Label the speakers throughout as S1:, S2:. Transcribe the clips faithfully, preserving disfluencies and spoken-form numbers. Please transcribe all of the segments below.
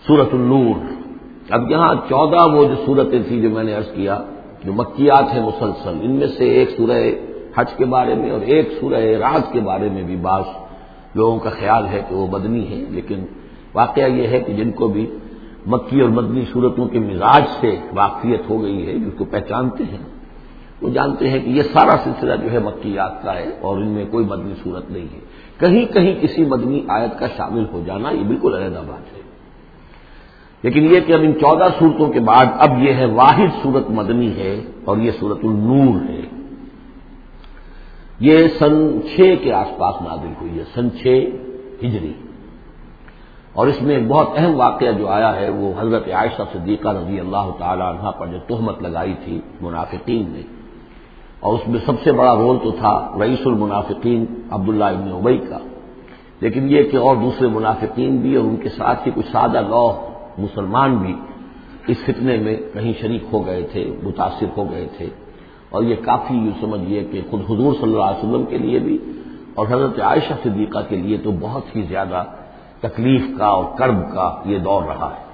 S1: سورۃ النور. اب یہاں چودہ وہ جو صورتیں تھیں جو میں نے عرض کیا جو مکیات ہیں مسلسل، ان میں سے ایک سورہ حج کے بارے میں اور ایک سورہ رعد کے بارے میں بھی بعض لوگوں کا خیال ہے کہ وہ مدنی ہے، لیکن واقعہ یہ ہے کہ جن کو بھی مکی اور مدنی صورتوں کے مزاج سے واقفیت ہو گئی ہے، جس کو پہچانتے ہیں، وہ جانتے ہیں کہ یہ سارا سلسلہ جو ہے مکیات کا ہے اور ان میں کوئی مدنی صورت نہیں ہے. کہیں کہیں کسی مدنی آیت کا شامل ہو جانا یہ بالکل علیحدہ بات ہے، لیکن یہ کہ اب ان چودہ صورتوں کے بعد اب یہ ہے واحد صورت مدنی ہے اور یہ سورۃ النور ہے. یہ سن چھ کے آس پاس نازل ہوئی ہے، سن چھ ہجری. اور اس میں بہت اہم واقعہ جو آیا ہے وہ حضرت عائشہ صدیقہ رضی اللہ تعالی عنہا پر جو تہمت لگائی تھی منافقین نے، اور اس میں سب سے بڑا رول تو تھا رئیس المنافقین عبداللہ ابن ابی کا، لیکن یہ کہ اور دوسرے منافقین بھی اور ان کے ساتھ ہی کچھ سادہ لوح مسلمان بھی اس فتنے میں کہیں شریک ہو گئے تھے، متاثر ہو گئے تھے. اور یہ کافی یوں سمجھیے کہ خود حضور صلی اللہ علیہ وسلم کے لیے بھی اور حضرت عائشہ صدیقہ کے لیے تو بہت ہی زیادہ تکلیف کا اور کرب کا یہ دور رہا ہے.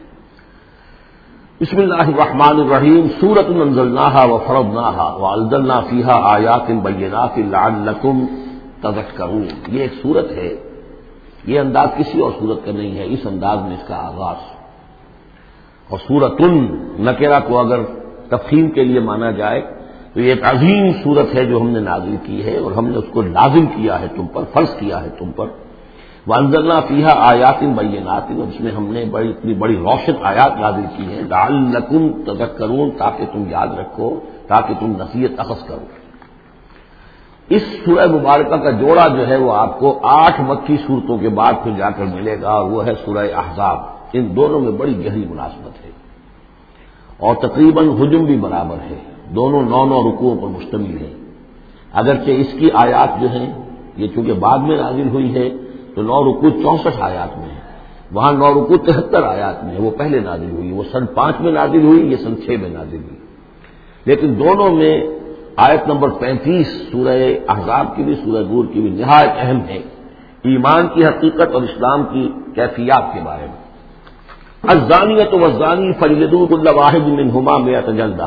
S1: بسم اللہ الرحمن الرحیم. سورۃ انزلناها وفرضناها وانزلنا فیها آیات بینات لعلکم تذکرون. یہ ایک سورت ہے، یہ انداز کسی اور سورت کا نہیں ہے، اس انداز میں اس کا آغاز. اور سورۃ نکرہ کو اگر تفخیم کے لیے مانا جائے تو یہ ایک عظیم سورت ہے جو ہم نے نازل کی ہے اور ہم نے اس کو لازم کیا ہے تم پر، فرض کیا ہے تم پر. وانزلنا فیہا آیات بینات، اور اس میں ہم نے بڑی اتنی بڑی روشن آیات نازل کی ہیں لعلکم تذکرون، تاکہ تم یاد رکھو، تاکہ تم نصیحت اخذ کرو. اس سورہ مبارکہ کا جوڑا جو ہے وہ آپ کو آٹھ مکی صورتوں کے بعد پھر جا کر ملے گا، اور وہ ہے سورہ احزاب. ان دونوں میں بڑی گہری مناسبت ہے اور تقریباً حجم بھی برابر ہے، دونوں نو نو رکوعوں پر مشتمل ہے. اگرچہ اس کی آیات جو ہیں یہ چونکہ بعد میں نازل ہوئی ہے تو نو رکوع چونسٹھ آیات میں ہے، وہاں نو رکوع تہتر آیات میں ہے، وہ پہلے نازل ہوئی، وہ سن پانچ میں نازل ہوئی، یہ سن چھ میں نازل ہوئی. لیکن دونوں میں آیت نمبر پینتیس سورہ احزاب کی بھی سورہ نور کی بھی نہایت اہم ہے ایمان کی حقیقت اور اسلام کی کیفیات کے بارے میں. الزانیۃ والزانی فاجلدوا کل واحد منہما مئۃ جلدہ.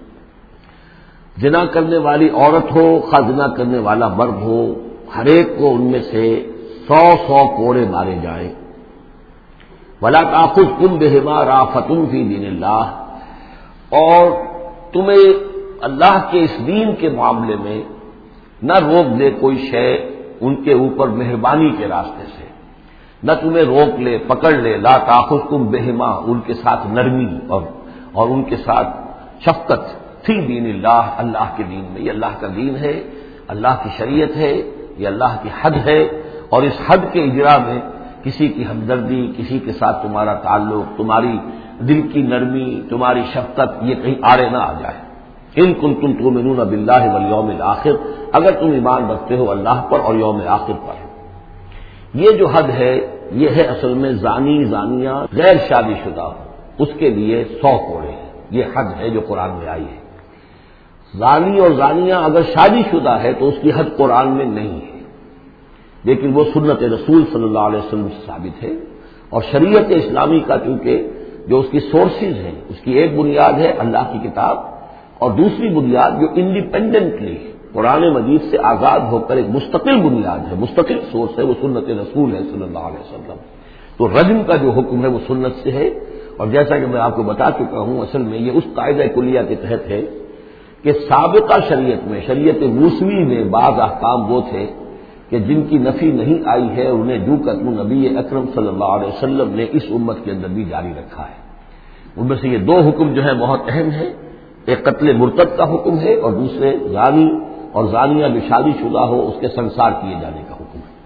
S1: زنا کرنے والی عورت ہو خواہ زنا کرنے والا مرد ہو، ہر ایک کو ان میں سے سو سو کوڑے مارے جائیں. ولا تأخذکم بہما رأفۃ فی دین اللہ، اور تمہیں اللہ کے اس دین کے معاملے میں نہ روک دے کوئی شے ان کے اوپر مہربانی کے راستے سے، نہ تمہیں روک لے پکڑ لے. لا تأخذکم بہما، ان کے ساتھ نرمی اور اور ان کے ساتھ شفقت، فی دین اللہ، اللہ کے دین میں. یہ اللہ کا دین ہے، اللہ کی شریعت ہے، یہ اللہ کی حد ہے، اور اس حد کے اجرا میں کسی کی ہمدردی، کسی کے ساتھ تمہارا تعلق، تمہاری دل کی نرمی، تمہاری شفقت یہ کہیں آڑے نہ آ جائے. ان کنتم تؤمنون باللہ والیوم الآخر، اگر تم ایمان رکھتے ہو اللہ پر اور یوم آخر پر. یہ جو حد ہے یہ ہے اصل میں زانی زانیہ غیر شادی شدہ ہو اس کے لیے سو کوڑے ہیں. یہ حد ہے جو قرآن میں آئی ہے. زانی اور زانیہ اگر شادی شدہ ہے تو اس کی حد قرآن میں نہیں ہے، لیکن وہ سنت رسول صلی اللہ علیہ وسلم سے ثابت ہے. اور شریعت اسلامی کا چونکہ جو اس کی سورسز ہیں، اس کی ایک بنیاد ہے اللہ کی کتاب، اور دوسری بنیاد جو انڈیپینڈنٹلی قرآن مجید سے آزاد ہو کر ایک مستقل بنیاد ہے، مستقل سورس ہے، وہ سنت رسول ہے صلی اللہ علیہ وسلم. تو رجم کا جو حکم ہے وہ سنت سے ہے. اور جیسا کہ میں آپ کو بتا چکا ہوں اصل میں یہ اس قاعدہ کلیہ کے تحت ہے کہ سابقہ شریعت میں، شریعت موسوی میں بعض احکام وہ تھے کہ جن کی نفی نہیں آئی ہے، انہیں جو قتل نبی اکرم صلی اللہ علیہ وسلم نے اس امت کے اندر بھی جاری رکھا ہے. ان میں سے یہ دو حکم جو ہے بہت اہم ہے، ایک قتل مرتد کا حکم ہے اور دوسرے زانی اور زانیہ جو شادی شدہ ہو اس کے سنسار کیے جانے کا حکم ہے.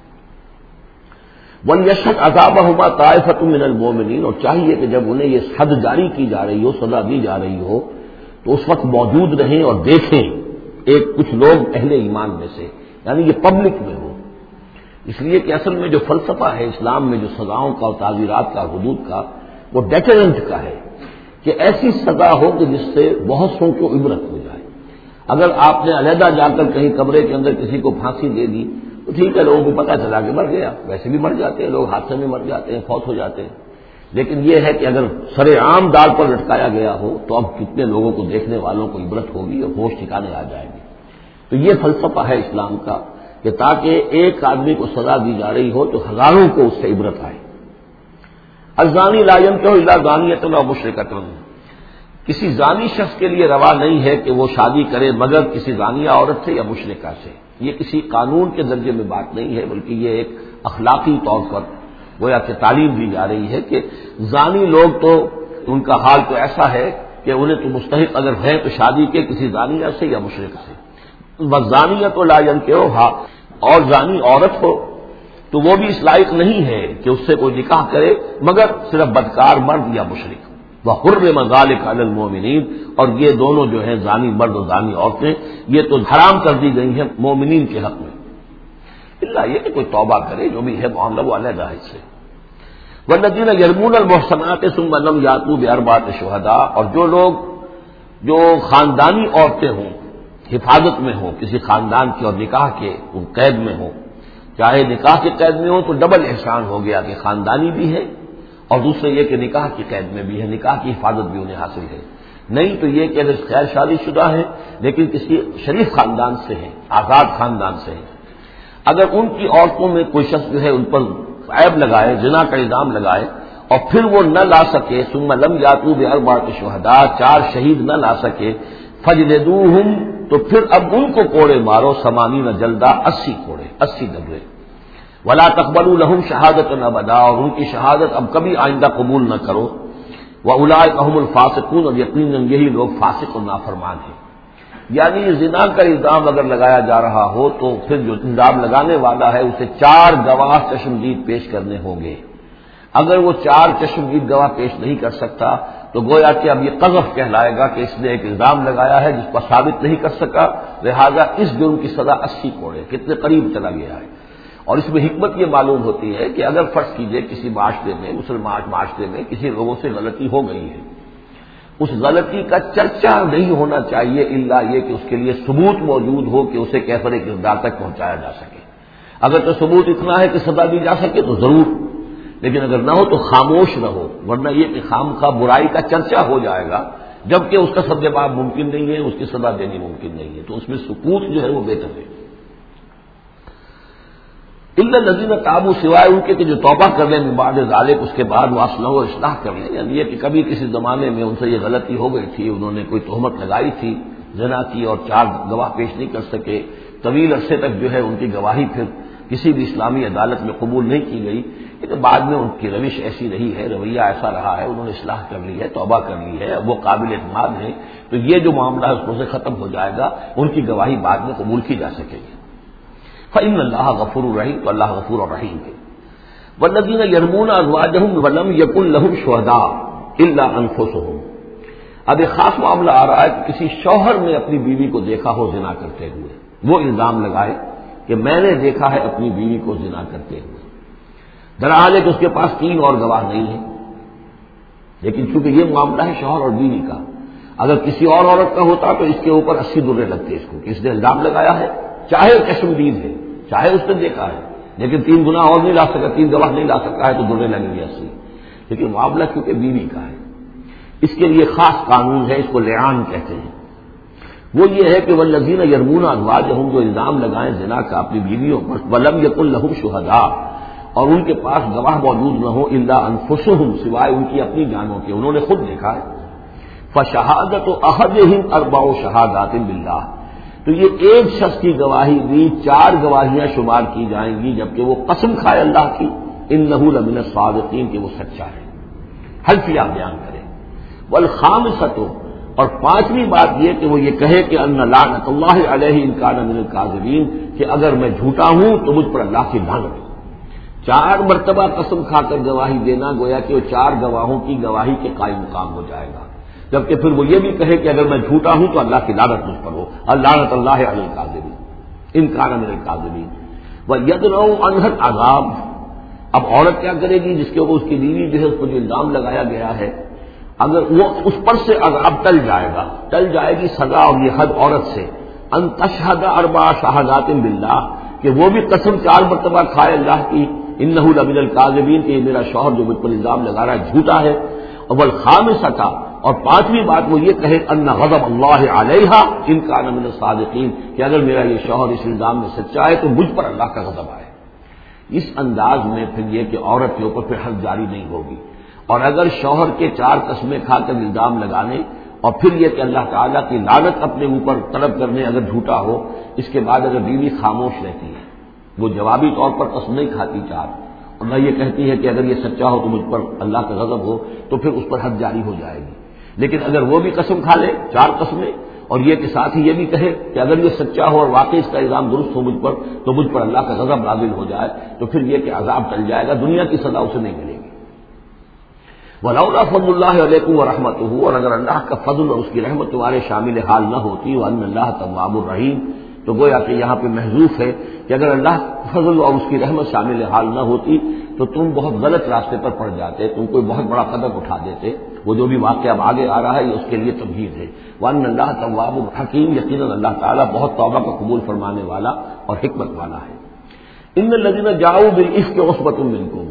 S1: وَلْيَشْهَدْ عَذَابَهُمَا طَائِفَةٌ مِّنَ الْمُؤْمِنِينَ، اور چاہیے کہ جب انہیں یہ حد جاری کی جا رہی ہو، سزا دی جا رہی ہو، تو اس وقت موجود رہیں اور دیکھیں ایک کچھ لوگ اہل ایمان میں سے، یعنی یہ پبلک میں ہو. اس لیے کہ اصل میں جو فلسفہ ہے اسلام میں جو سزاؤں کا اور تعزیرات کا حدود کا، وہ ڈیٹرنٹ کا ہے کہ ایسی سزا ہو کہ جس سے بہت سو کو عبرت ہو جائے. اگر آپ نے علیحدہ جا کر کہیں کمرے کے اندر کسی کو پھانسی دے دی تو ٹھیک ہے، لوگوں کو پتہ چلا کہ مر گیا، ویسے بھی مر جاتے ہیں لوگ، حادثے میں مر جاتے ہیں، فوت ہو جاتے ہیں. لیکن یہ ہے کہ اگر سر عام ڈال پر لٹکایا گیا ہو تو اب کتنے لوگوں کو، دیکھنے والوں کو عبرت ہوگی اور ہوش ٹھکانے آ جائیں گے۔ تو یہ فلسفہ ہے اسلام کا کہ تاکہ ایک آدمی کو سزا دی جا رہی ہو تو ہزاروں کو اس سے عبرت آئے۔ الزانی لا ينکح الا زانیۃ او مشرکۃ، کسی زانی شخص کے لیے روا نہیں ہے کہ وہ شادی کرے مگر کسی زانیہ عورت سے یا مشرکہ سے۔ یہ کسی قانون کے درجے میں بات نہیں ہے، بلکہ یہ ایک اخلاقی طور پر گویا کہ تعلیم دی جا رہی ہے کہ زانی لوگ تو ان کا حال تو ایسا ہے کہ انہیں تو مستحق اگر ہیں تو شادی کے کسی زانیہ سے یا مشرک سے۔ والزانیۃ لا ينکحها، اور زانی عورت ہو تو وہ بھی اس لائق نہیں ہے کہ اس سے کوئی نکاح کرے مگر صرف بدکار مرد یا مشرک۔ وحرم ذلک علی المؤمنین، اور یہ دونوں جو ہیں زانی مرد اور زانی عورتیں یہ تو حرام کر دی گئی ہیں مومنین کے حق میں، الا یہ کہ کوئی توبہ کرے، جو بھی ہے معاملہ وہ علیحدہ ہے سے۔ والذین یرمون المحصنات ثم لم یاتوا باربعۃ شہداء، اور جو لوگ جو خاندانی عورتیں ہوں، حفاظت میں ہوں کسی خاندان کی اور نکاح کے قید میں ہوں، چاہے نکاح کے قید میں ہوں تو ڈبل احسان ہو گیا کہ خاندانی بھی ہے اور دوسرے یہ کہ نکاح کی قید میں بھی ہے، نکاح کی حفاظت بھی انہیں حاصل ہے۔ نہیں تو یہ کہ اگر غیر شادی شدہ ہے لیکن کسی شریف خاندان سے ہیں، آزاد خاندان سے ہیں، اگر ان کی عورتوں میں کوئی شخص جو ہے ان پر عیب لگائے، زنا کا الزام لگائے اور پھر وہ نہ لا سکے، ثم لم یاتوا باربعۃ شہداء، چار شہید نہ لا سکے، فجلدوہم، تو پھر اب ان کو کوڑے مارو، ثمانین جلدہ، اسی کوڑے، اسی دبرے، ولا تقبلوا لهم شہادۃ ابدا، اور ان کی شہادت اب کبھی آئندہ قبول نہ کرو، واولئک هم الفاسقون، اور یقیناً یہی لوگ فاسق اور نافرمان ہیں۔ یعنی زنا کا الزام اگر لگایا جا رہا ہو تو پھر جو الزام لگانے والا ہے اسے چار گواہ چشمدید پیش کرنے ہوں گے۔ اگر وہ چار چشمدید گواہ پیش نہیں کر سکتا تو گویا کہ اب یہ قذف کہلائے گا کہ اس نے ایک الزام لگایا ہے جس پر ثابت نہیں کر سکا، لہذا اس جرم کی سزا اسی کوڑے، کتنے قریب چلا گیا ہے۔ اور اس میں حکمت یہ معلوم ہوتی ہے کہ اگر فرض کیجئے کسی معاشرے میں، مسلمان معاشرے میں کسی لوگوں سے غلطی ہو گئی ہے، اس غلطی کا چرچا نہیں ہونا چاہیے الا یہ کہ اس کے لیے ثبوت موجود ہو کہ اسے کیفر کردار تک پہنچایا جا سکے۔ اگر تو ثبوت اتنا ہے کہ سزا دی جا سکے تو ضرور، لیکن اگر نہ ہو تو خاموش رہو، ورنہ یہ کہ خام خواہ برائی کا چرچا ہو جائے گا جبکہ اس کا سد باب ممکن نہیں ہے، اس کی سزا دینی ممکن نہیں ہے، تو اس میں سکوت جو ہے وہ بہتر ہے۔ الا الذین تابوا، سوائے ان کے کہ جو توبہ کر لیں من بعد ذلک، اس کے بعد واصلحوا و اصلاح کر لیں، یعنی یہ کہ کبھی کسی زمانے میں ان سے یہ غلطی ہو گئی تھی، انہوں نے کوئی تہمت لگائی تھی زنا کی اور چار گواہ پیش نہیں کر سکے، طویل عرصے تک جو ہے ان کی گواہی پھر کسی بھی اسلامی عدالت میں قبول نہیں کی گئی، لیکن بعد میں ان کی روش ایسی رہی ہے، رویہ ایسا رہا ہے، انہوں نے اصلاح کر لی ہے، توبہ کر لی ہے، اب وہ قابل اعتماد ہیں، تو یہ جو معاملہ ہے اس کو سے ختم ہو جائے گا، ان کی گواہی بعد میں قبول کی جا سکے گی۔ فإن اللہ غفور الرحیم، تو اللہ غفور الرحیم ہے۔ والذین یرمون ازواجہم ولم یکن لہم شہداء الا انفسہم، اب ایک خاص معاملہ آ رہا ہے کہ کسی شوہر نے اپنی بیوی کو دیکھا ہو زنا کرتے ہوئے، وہ الزام لگائے کہ میں نے دیکھا ہے اپنی بیوی کو زنا کرتے ہوئے، درحال ہے کہ اس کے پاس تین اور گواہ نہیں ہیں، لیکن چونکہ یہ معاملہ ہے شوہر اور بیوی کا، اگر کسی اور عورت کا ہوتا تو اس کے اوپر اسی درے لگتے اس کو کہ اس نے الزام لگایا ہے، چاہے کشمدید ہے، چاہے اس نے دیکھا ہے، لیکن تین گنا اور نہیں لا سکا، تین گواہ نہیں لا سکا ہے تو درے لگیں گے اسی، لیکن معاملہ کیونکہ بیوی کا ہے اس کے لیے خاص قانون ہے، اس کو لعان کہتے ہیں۔ وہ یہ ہے کہ والذین یرمون ازواجہم، جو الزام لگائیں زنا کا اپنی بیویوں پر، ولم یکن لہم شہداء، اور ان کے پاس گواہ موجود نہ ہو، الا انفسہم، سوائے ان کی اپنی جانوں کے، انہوں نے خود دیکھا ہے، فشہادۃ احدہم اربع شہادات باللہ، تو یہ ایک شخص کی گواہی بھی چار گواہیاں شمار کی جائیں گی جبکہ وہ قسم کھائے اللہ کی، انہ لمن الصادقین، کہ وہ سچا ہے، حلفیہ بیان کرے۔ والخامسۃ، اور پانچویں بات یہ کہ وہ یہ کہے کہ ان لعنت اللہ علیہ ان کان من الکاذبین، کہ اگر میں جھوٹا ہوں تو مجھ پر اللہ کی لعنت ہو۔ چار مرتبہ قسم کھا کر گواہی دینا گویا کہ وہ چار گواہوں کی گواہی کے قائم مقام ہو جائے گا، جبکہ پھر وہ یہ بھی کہے کہ اگر میں جھوٹا ہوں تو اللہ کی لعنت مجھ پر ہو، لعنت اللہ علی الکاذبین ان کان من الکاذبین۔ وَيَدْرَؤُ عَنْهَا الْعَذَابَ، اب عورت کیا کرے گی جس کے اوپر اس کی بیوی جو ہے اس پر جو الزام لگایا گیا ہے، اگر وہ اس پر سے عذاب ٹل جائے گا، ٹل جائے گی سزا اور یہ حد عورت سے، ان تشہد اربع شہادات باللہ، کہ وہ بھی قسم چار مرتبہ کھائے اللہ کی، انہ لمن الکاذبین، کہ یہ میرا شوہر جو مجھ پر الزام لگا رہا ہے جھوٹا ہے. اور والخامسۃ، اور پانچویں بات وہ یہ کہے ان غضب اللہ علیہا ان کان من الصادقین، کہ اگر میرا یہ شوہر اس الزام میں سچا ہے تو مجھ پر اللہ کا غضب آئے. اس انداز میں پھر یہ کہ عورت کے اوپر پھر حد جاری نہیں ہوگی. اور اگر شوہر کے چار قسمیں کھا کر الزام لگانے اور پھر یہ کہ اللہ تعالیٰ کی لعنت اپنے اوپر طلب کرنے اگر جھوٹا ہو، اس کے بعد اگر بیوی خاموش رہتی ہے، وہ جوابی طور پر قسم نہیں کھاتی چار، اور نہ یہ کہتی ہے کہ اگر یہ سچا ہو تو مجھ پر اللہ کا غضب ہو، تو پھر اس پر حد جاری ہو جائے گی. لیکن اگر وہ بھی قسم کھا لے چار قسمیں، اور یہ کہ ساتھ ہی یہ بھی کہے کہ اگر یہ سچا ہو اور واقعی اس کا الزام درست ہو مجھ پر، تو مجھ پر اللہ کا غضب نازل ہو جائے، تو پھر یہ کہ عذاب ٹل جائے گا، دنیا کی سزا اسے نہیں ملے گی. وَلَوْلَا فَضْلُ اللَّهِ عَلَيْكُمْ وَرَحْمَتُهُ، اور اگر اللہ کا فضل اور اس کی رحمت تمہارے شامل حال نہ ہوتی، وَأَنَّ اللَّهَ تَوَّابٌ رَحِيمٌ، تو گویا کہ یہاں پہ محذوف ہے کہ اگر اللہ فضل اور اس کی رحمت شامل حال نہ ہوتی تو تم بہت غلط راستے پر پڑ جاتے، تم کوئی بہت بڑا قدم اٹھا دیتے. وہ جو بھی واقعہ اب آگے آ رہا ہے یہ اس کے لیے تمہید ہے. وَأَنَّ اللَّهَ تَوَّابٌ حَكِيمٌ، یقیناً اللہ تعالیٰ بہت توبہ کو قبول فرمانے والا اور حکمت والا ہے. إِنَّ الَّذِينَ جَاءُوا بِالْإِفْكِ عُصْبَةٌ مِّنكُمْ،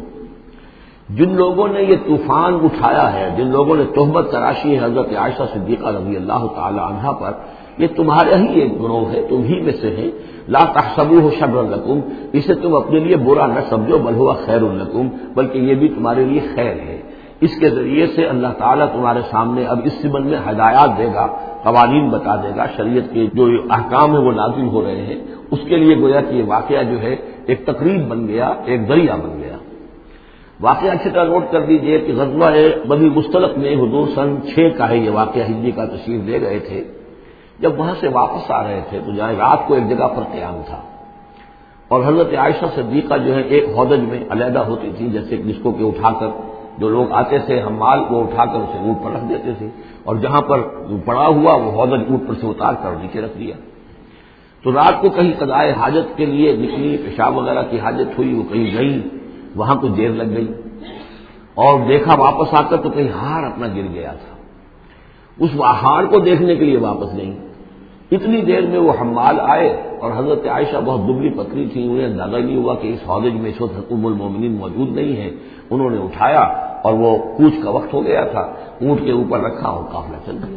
S1: جن لوگوں نے یہ طوفان اٹھایا ہے، جن لوگوں نے تہمت تراشی ہے حضرت عائشہ صدیقہ رضی اللہ تعالی عنہا پر، یہ تمہارا ہی ایک گروہ ہے، تم ہی میں سے ہیں. لا تحسبوه شرا لکم، اسے تم اپنے لیے برا نہ سمجھو، بل هو خیر لکم، بلکہ یہ بھی تمہارے لیے خیر ہے. اس کے ذریعے سے اللہ تعالیٰ تمہارے سامنے اب اس سمن میں ہدایات دے گا، قوانین بتا دے گا، شریعت کے جو احکام ہیں وہ نازل ہو رہے ہیں. اس کے لیے گویا کہ یہ واقعہ جو ہے ایک تقریب بن گیا، ایک ذریعہ بن گیا. واقعہ اچھی طرح نوٹ کر دیجئے کہ غزوہ بنی مستلق میں حضور سن چھ کا ہے، یہ واقعہ ہجری کا تشریف لے گئے تھے. جب وہاں سے واپس آ رہے تھے تو جہاں رات کو ایک جگہ پر قیام تھا، اور حضرت عائشہ صدیقہ جو ہے ایک ہودج میں علیحدہ ہوتی تھی، جیسے جس کو کہ اٹھا کر جو لوگ آتے تھے حمال کو اٹھا کر اسے اونٹ پر رکھ دیتے تھے، اور جہاں پر پڑا ہوا وہ ہودج اونٹ پر سے اتار کر نیچے رکھ دیا. تو رات کو کہیں قضائے حاجت کے لیے نکلی، پیشاب وغیرہ کی حاجت ہوئی، وہ کہیں گئی، وہاں کچھ دیر لگ گئی، اور دیکھا واپس آ کر تو کہیں ہار اپنا گر گیا تھا. اس ہار کو دیکھنے کے لیے واپس نہیں، اتنی دیر میں وہ حمال آئے، اور حضرت عائشہ بہت دبلی پتلی تھی، انہیں اندازہ نہیں ہوا کہ اس ہودج میں اس وقت ام المومنین موجود نہیں ہے. انہوں نے اٹھایا اور وہ کوچ کا وقت ہو گیا تھا، اونٹ کے اوپر رکھا اور قافلہ چل گیا.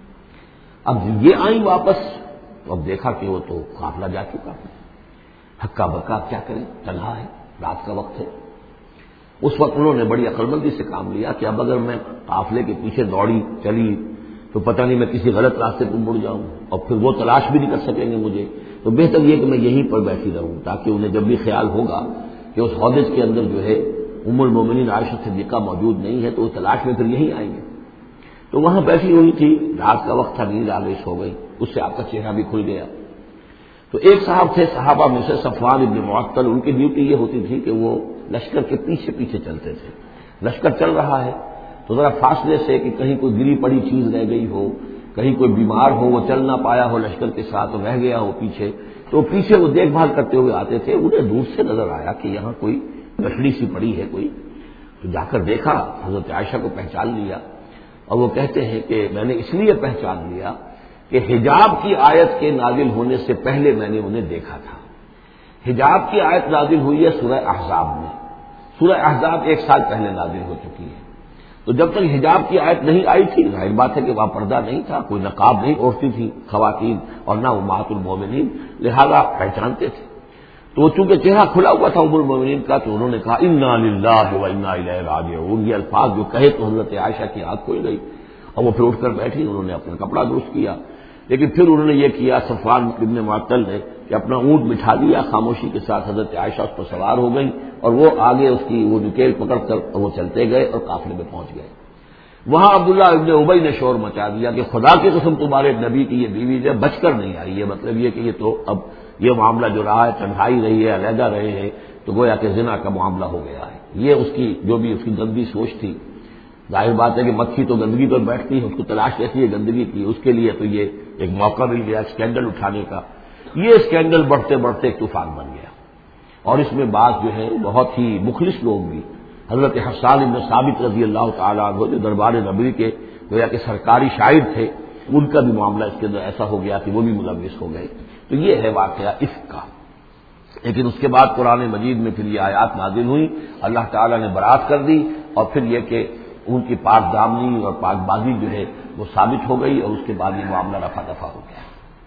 S1: اب یہ آئیں واپس تو اب دیکھا کہ وہ تو قافلہ جا چکا ہے، ہکا بکا کیا کریں، تنہا ہے، رات کا وقت ہے. اس وقت انہوں نے بڑی عقل مندی سے کام لیا کہ اب اگر میں قافلے کے پیچھے دوڑی چلی تو پتہ نہیں میں کسی غلط راستے پر مڑ جاؤں اور پھر وہ تلاش بھی نہیں کر سکیں گے مجھے، تو بہتر یہ کہ میں یہیں پر بیٹھی رہوں، تاکہ انہیں جب بھی خیال ہوگا کہ اس ہودج کے اندر جو ہے ام المومنین عائشہ صدیقہ موجود نہیں ہے تو وہ تلاش میں پھر یہیں آئیں گے. تو وہاں بیٹھی ہوئی تھی، رات کا وقت تھا، نیند آلود ہو گئی، اس سے آپ کا چہرہ بھی کھل گیا. تو ایک صاحب تھے صحابہ میں سے صفوان ابن معطل، ان کی ڈیوٹی یہ ہوتی تھی کہ وہ لشکر کے پیچھے پیچھے چلتے تھے. لشکر چل رہا ہے تو ذرا فاصلے سے کہ کہیں کوئی گری پڑی چیز رہ گئی ہو، کہیں کوئی بیمار ہو وہ چل نہ پایا ہو لشکر کے ساتھ رہ گیا ہو پیچھے، تو پیچھے وہ دیکھ بھال کرتے ہوئے آتے تھے. انہیں دور سے نظر آیا کہ یہاں کوئی لکڑی سی پڑی ہے کوئی، تو جا کر دیکھا، حضرت عائشہ کو پہچان لیا. اور وہ کہتے ہیں کہ میں نے اس لیے پہچان لیا کہ حجاب کی آیت کے نازل ہونے سے پہلے میں نے انہیں دیکھا تھا. حجاب کی آیت نازل ہوئی ہے سورہ احزاب میں، سورہ احزاب ایک سال پہلے نازل ہو چکی ہے. تو جب تک حجاب کی آیت نہیں آئی تھی، ظاہر بات ہے کہ وہاں پردہ نہیں تھا، کوئی نقاب نہیں اوڑھتی تھی خواتین، اور نہ امہات المومنین، لہذا پہچانتے تھے. تو چونکہ چہرہ کھلا ہوا تھا ام المومنین کا، تو انہوں نے کہا انا للہ و انا الیہ راجعون. یہ الفاظ جو کہے تو حضرت عائشہ کی آنکھ کھل گئی اور وہ پھر اٹھ کر بیٹھی، انہوں نے اپنا کپڑا درست کیا. لیکن پھر انہوں نے یہ کیا، صفوان ابن معطل نے، کہ اپنا اونٹ بٹھا لیا خاموشی کے ساتھ، حضرت عائشہ اس پر سوار ہو گئی اور وہ آگے اس کی وہ نکیل پکڑ کر وہ چلتے گئے اور قافلے میں پہنچ گئے. وہاں عبداللہ ابن ابی نے شور مچا دیا کہ خدا کی قسم تمہارے نبی کی یہ بیوی جو بچ کر نہیں آئی ہے. مطلب یہ کہ یہ تو اب یہ معاملہ جو رہا ہے، تنہائی رہی ہے، علیحدہ رہے ہیں، تو گویا کہ زنا کا معاملہ ہو گیا ہے. یہ اس کی جو بھی اس کی گندی سوچ تھی. ظاہر بات ہے کہ مکھی تو گندگی پر بیٹھتی ہے، اس کو تلاش کیسی ہے گندگی کی، اس کے لیے تو یہ ایک موقع مل گیا اسکینڈل اٹھانے کا. یہ اسکینڈل بڑھتے بڑھتے ایک طوفان بن گیا، اور اس میں بعض جو ہے بہت ہی مخلص لوگ بھی، حضرت حسان بن ثابت رضی اللہ تعالیٰ عنہ جو دربار نبوی کے گویا کہ سرکاری شاعر تھے، ان کا بھی معاملہ اس کے اندر ایسا ہو گیا کہ وہ بھی ملوث ہو گئے. تو یہ ہے واقعہ اس کا. لیکن اس کے بعد قرآن مجید میں پھر یہ آیات نازل ہوئی، اللہ تعالیٰ نے برات کر دی، اور پھر یہ کہ ان کی پاک دامنی اور پاک بازی جو ہے وہ ثابت ہو گئی، اور اس کے بعد یہ معاملہ رفع دفع ہو گیا۔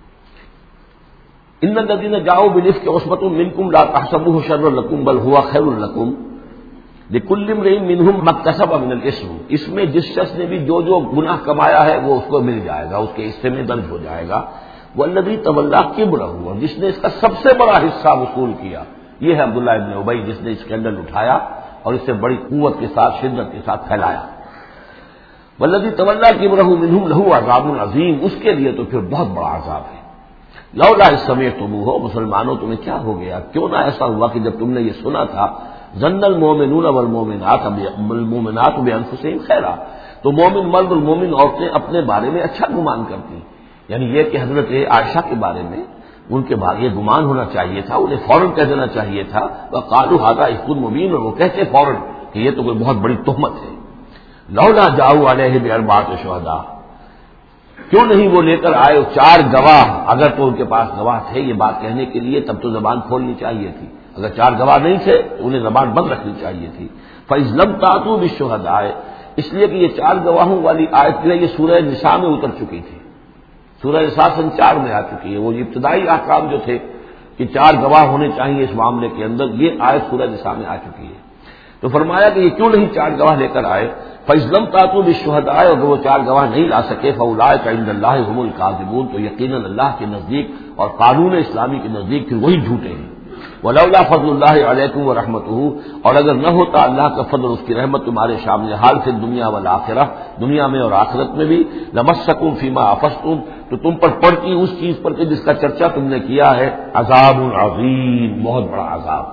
S1: ان الذین جاؤوا بالافک عصبۃ منکم لا تحسبوه شرا لکم بل هو خیر لکم لکل امرئ منهم ما اکتسب من الاثم، اس میں جس شخص نے بھی جو جو گناہ کمایا ہے وہ اس کو مل جائے گا، اس کے حصے میں درج ہو جائے گا۔ والذی تولی کبرہ، جس نے اس کا سب سے بڑا حصہ وصول کیا، یہ ہے عبداللہ ابن ابی جس نے اسکینڈل اٹھایا اور اسے بڑی قوت کے ساتھ شدت کے ساتھ پھیلایا۔ والذی تولی کبرہ منہم لہ عذاب عظیم، اس کے لیے تو پھر بہت بڑا عذاب ہے۔ لولا اذ سمعتموہ، مسلمانوں تمہیں کیا ہو گیا، کیوں نہ ایسا ہوا کہ جب تم نے یہ سنا تھا، ظن المؤمنون والمؤمنات بالمؤمنات بانفسہم خیرا، تو مومن مرد اور مومن عورتیں اپنے بارے میں اچھا گمان کرتی، یعنی یہ کہ حضرت عائشہ کے بارے میں ان کے بارے یہ گمان ہونا چاہیے تھا، انہیں فوراً کہہ دینا چاہیے تھا، وقالوا ھذا افک مبین، اور وہ کہتے فوراً کہ یہ تو کوئی بہت بڑی تہمت ہے۔ لولا جاؤوا علیہ باربعۃ شہداء، کیوں نہیں وہ لے کر آئے چار گواہ، اگر تو ان کے پاس گواہ تھے یہ بات کہنے کے لیے تب تو زبان کھولنی چاہیے تھی، اگر چار گواہ نہیں تھے تو انہیں زبان بند رکھنی چاہیے تھی۔ فَإِذْ لَمْ تَأْتُوا بِالشُّهَدَاءِ، اس لیے کہ یہ چار گواہوں والی آیت جو ہے یہ سورہ نساء میں اتر چکی تھی، سورہ نساء سن چار میں آ چکی ہے، وہ ابتدائی احکام جو تھے کہ چار گواہ ہونے چاہیے اس معاملے کے اندر، یہ آیت سورہ نساء میں آ چکی ہے۔ تو فرمایا کہ یہ کیوں نہیں چار گواہ لے کر آئے، فَإِذْ لَمْ تَأْتُوا بِالشُّهَدَاءِ، اگر وہ چار گواہ نہیں لا سکے فَأُولَٰئِکَ عِندَ اللَّهِ هُمُ الْكَاذِبُونَ، تو یقیناً اللہ کے نزدیک اور قانون اسلامی کے نزدیک پھر وہی جھوٹے ہیں۔ وَلَوْلَا فَضْلُ اللَّهِ عَلَيْكُمْ وَرَحْمَتُهُ، اور اگر نہ ہوتا اللہ کا فضل اور اس کی رحمت تمہارے شامل حال سے دنیا والآخرہ، دنیا میں اور آخرت میں بھی، لَمَسَّكُمْ فِيمَا أَفَضْتُمْ، تو تم پر پڑتی اس چیز پر کہ جس کا چرچا تم نے کیا ہے، عذاب عظیم، بہت بڑا عذاب۔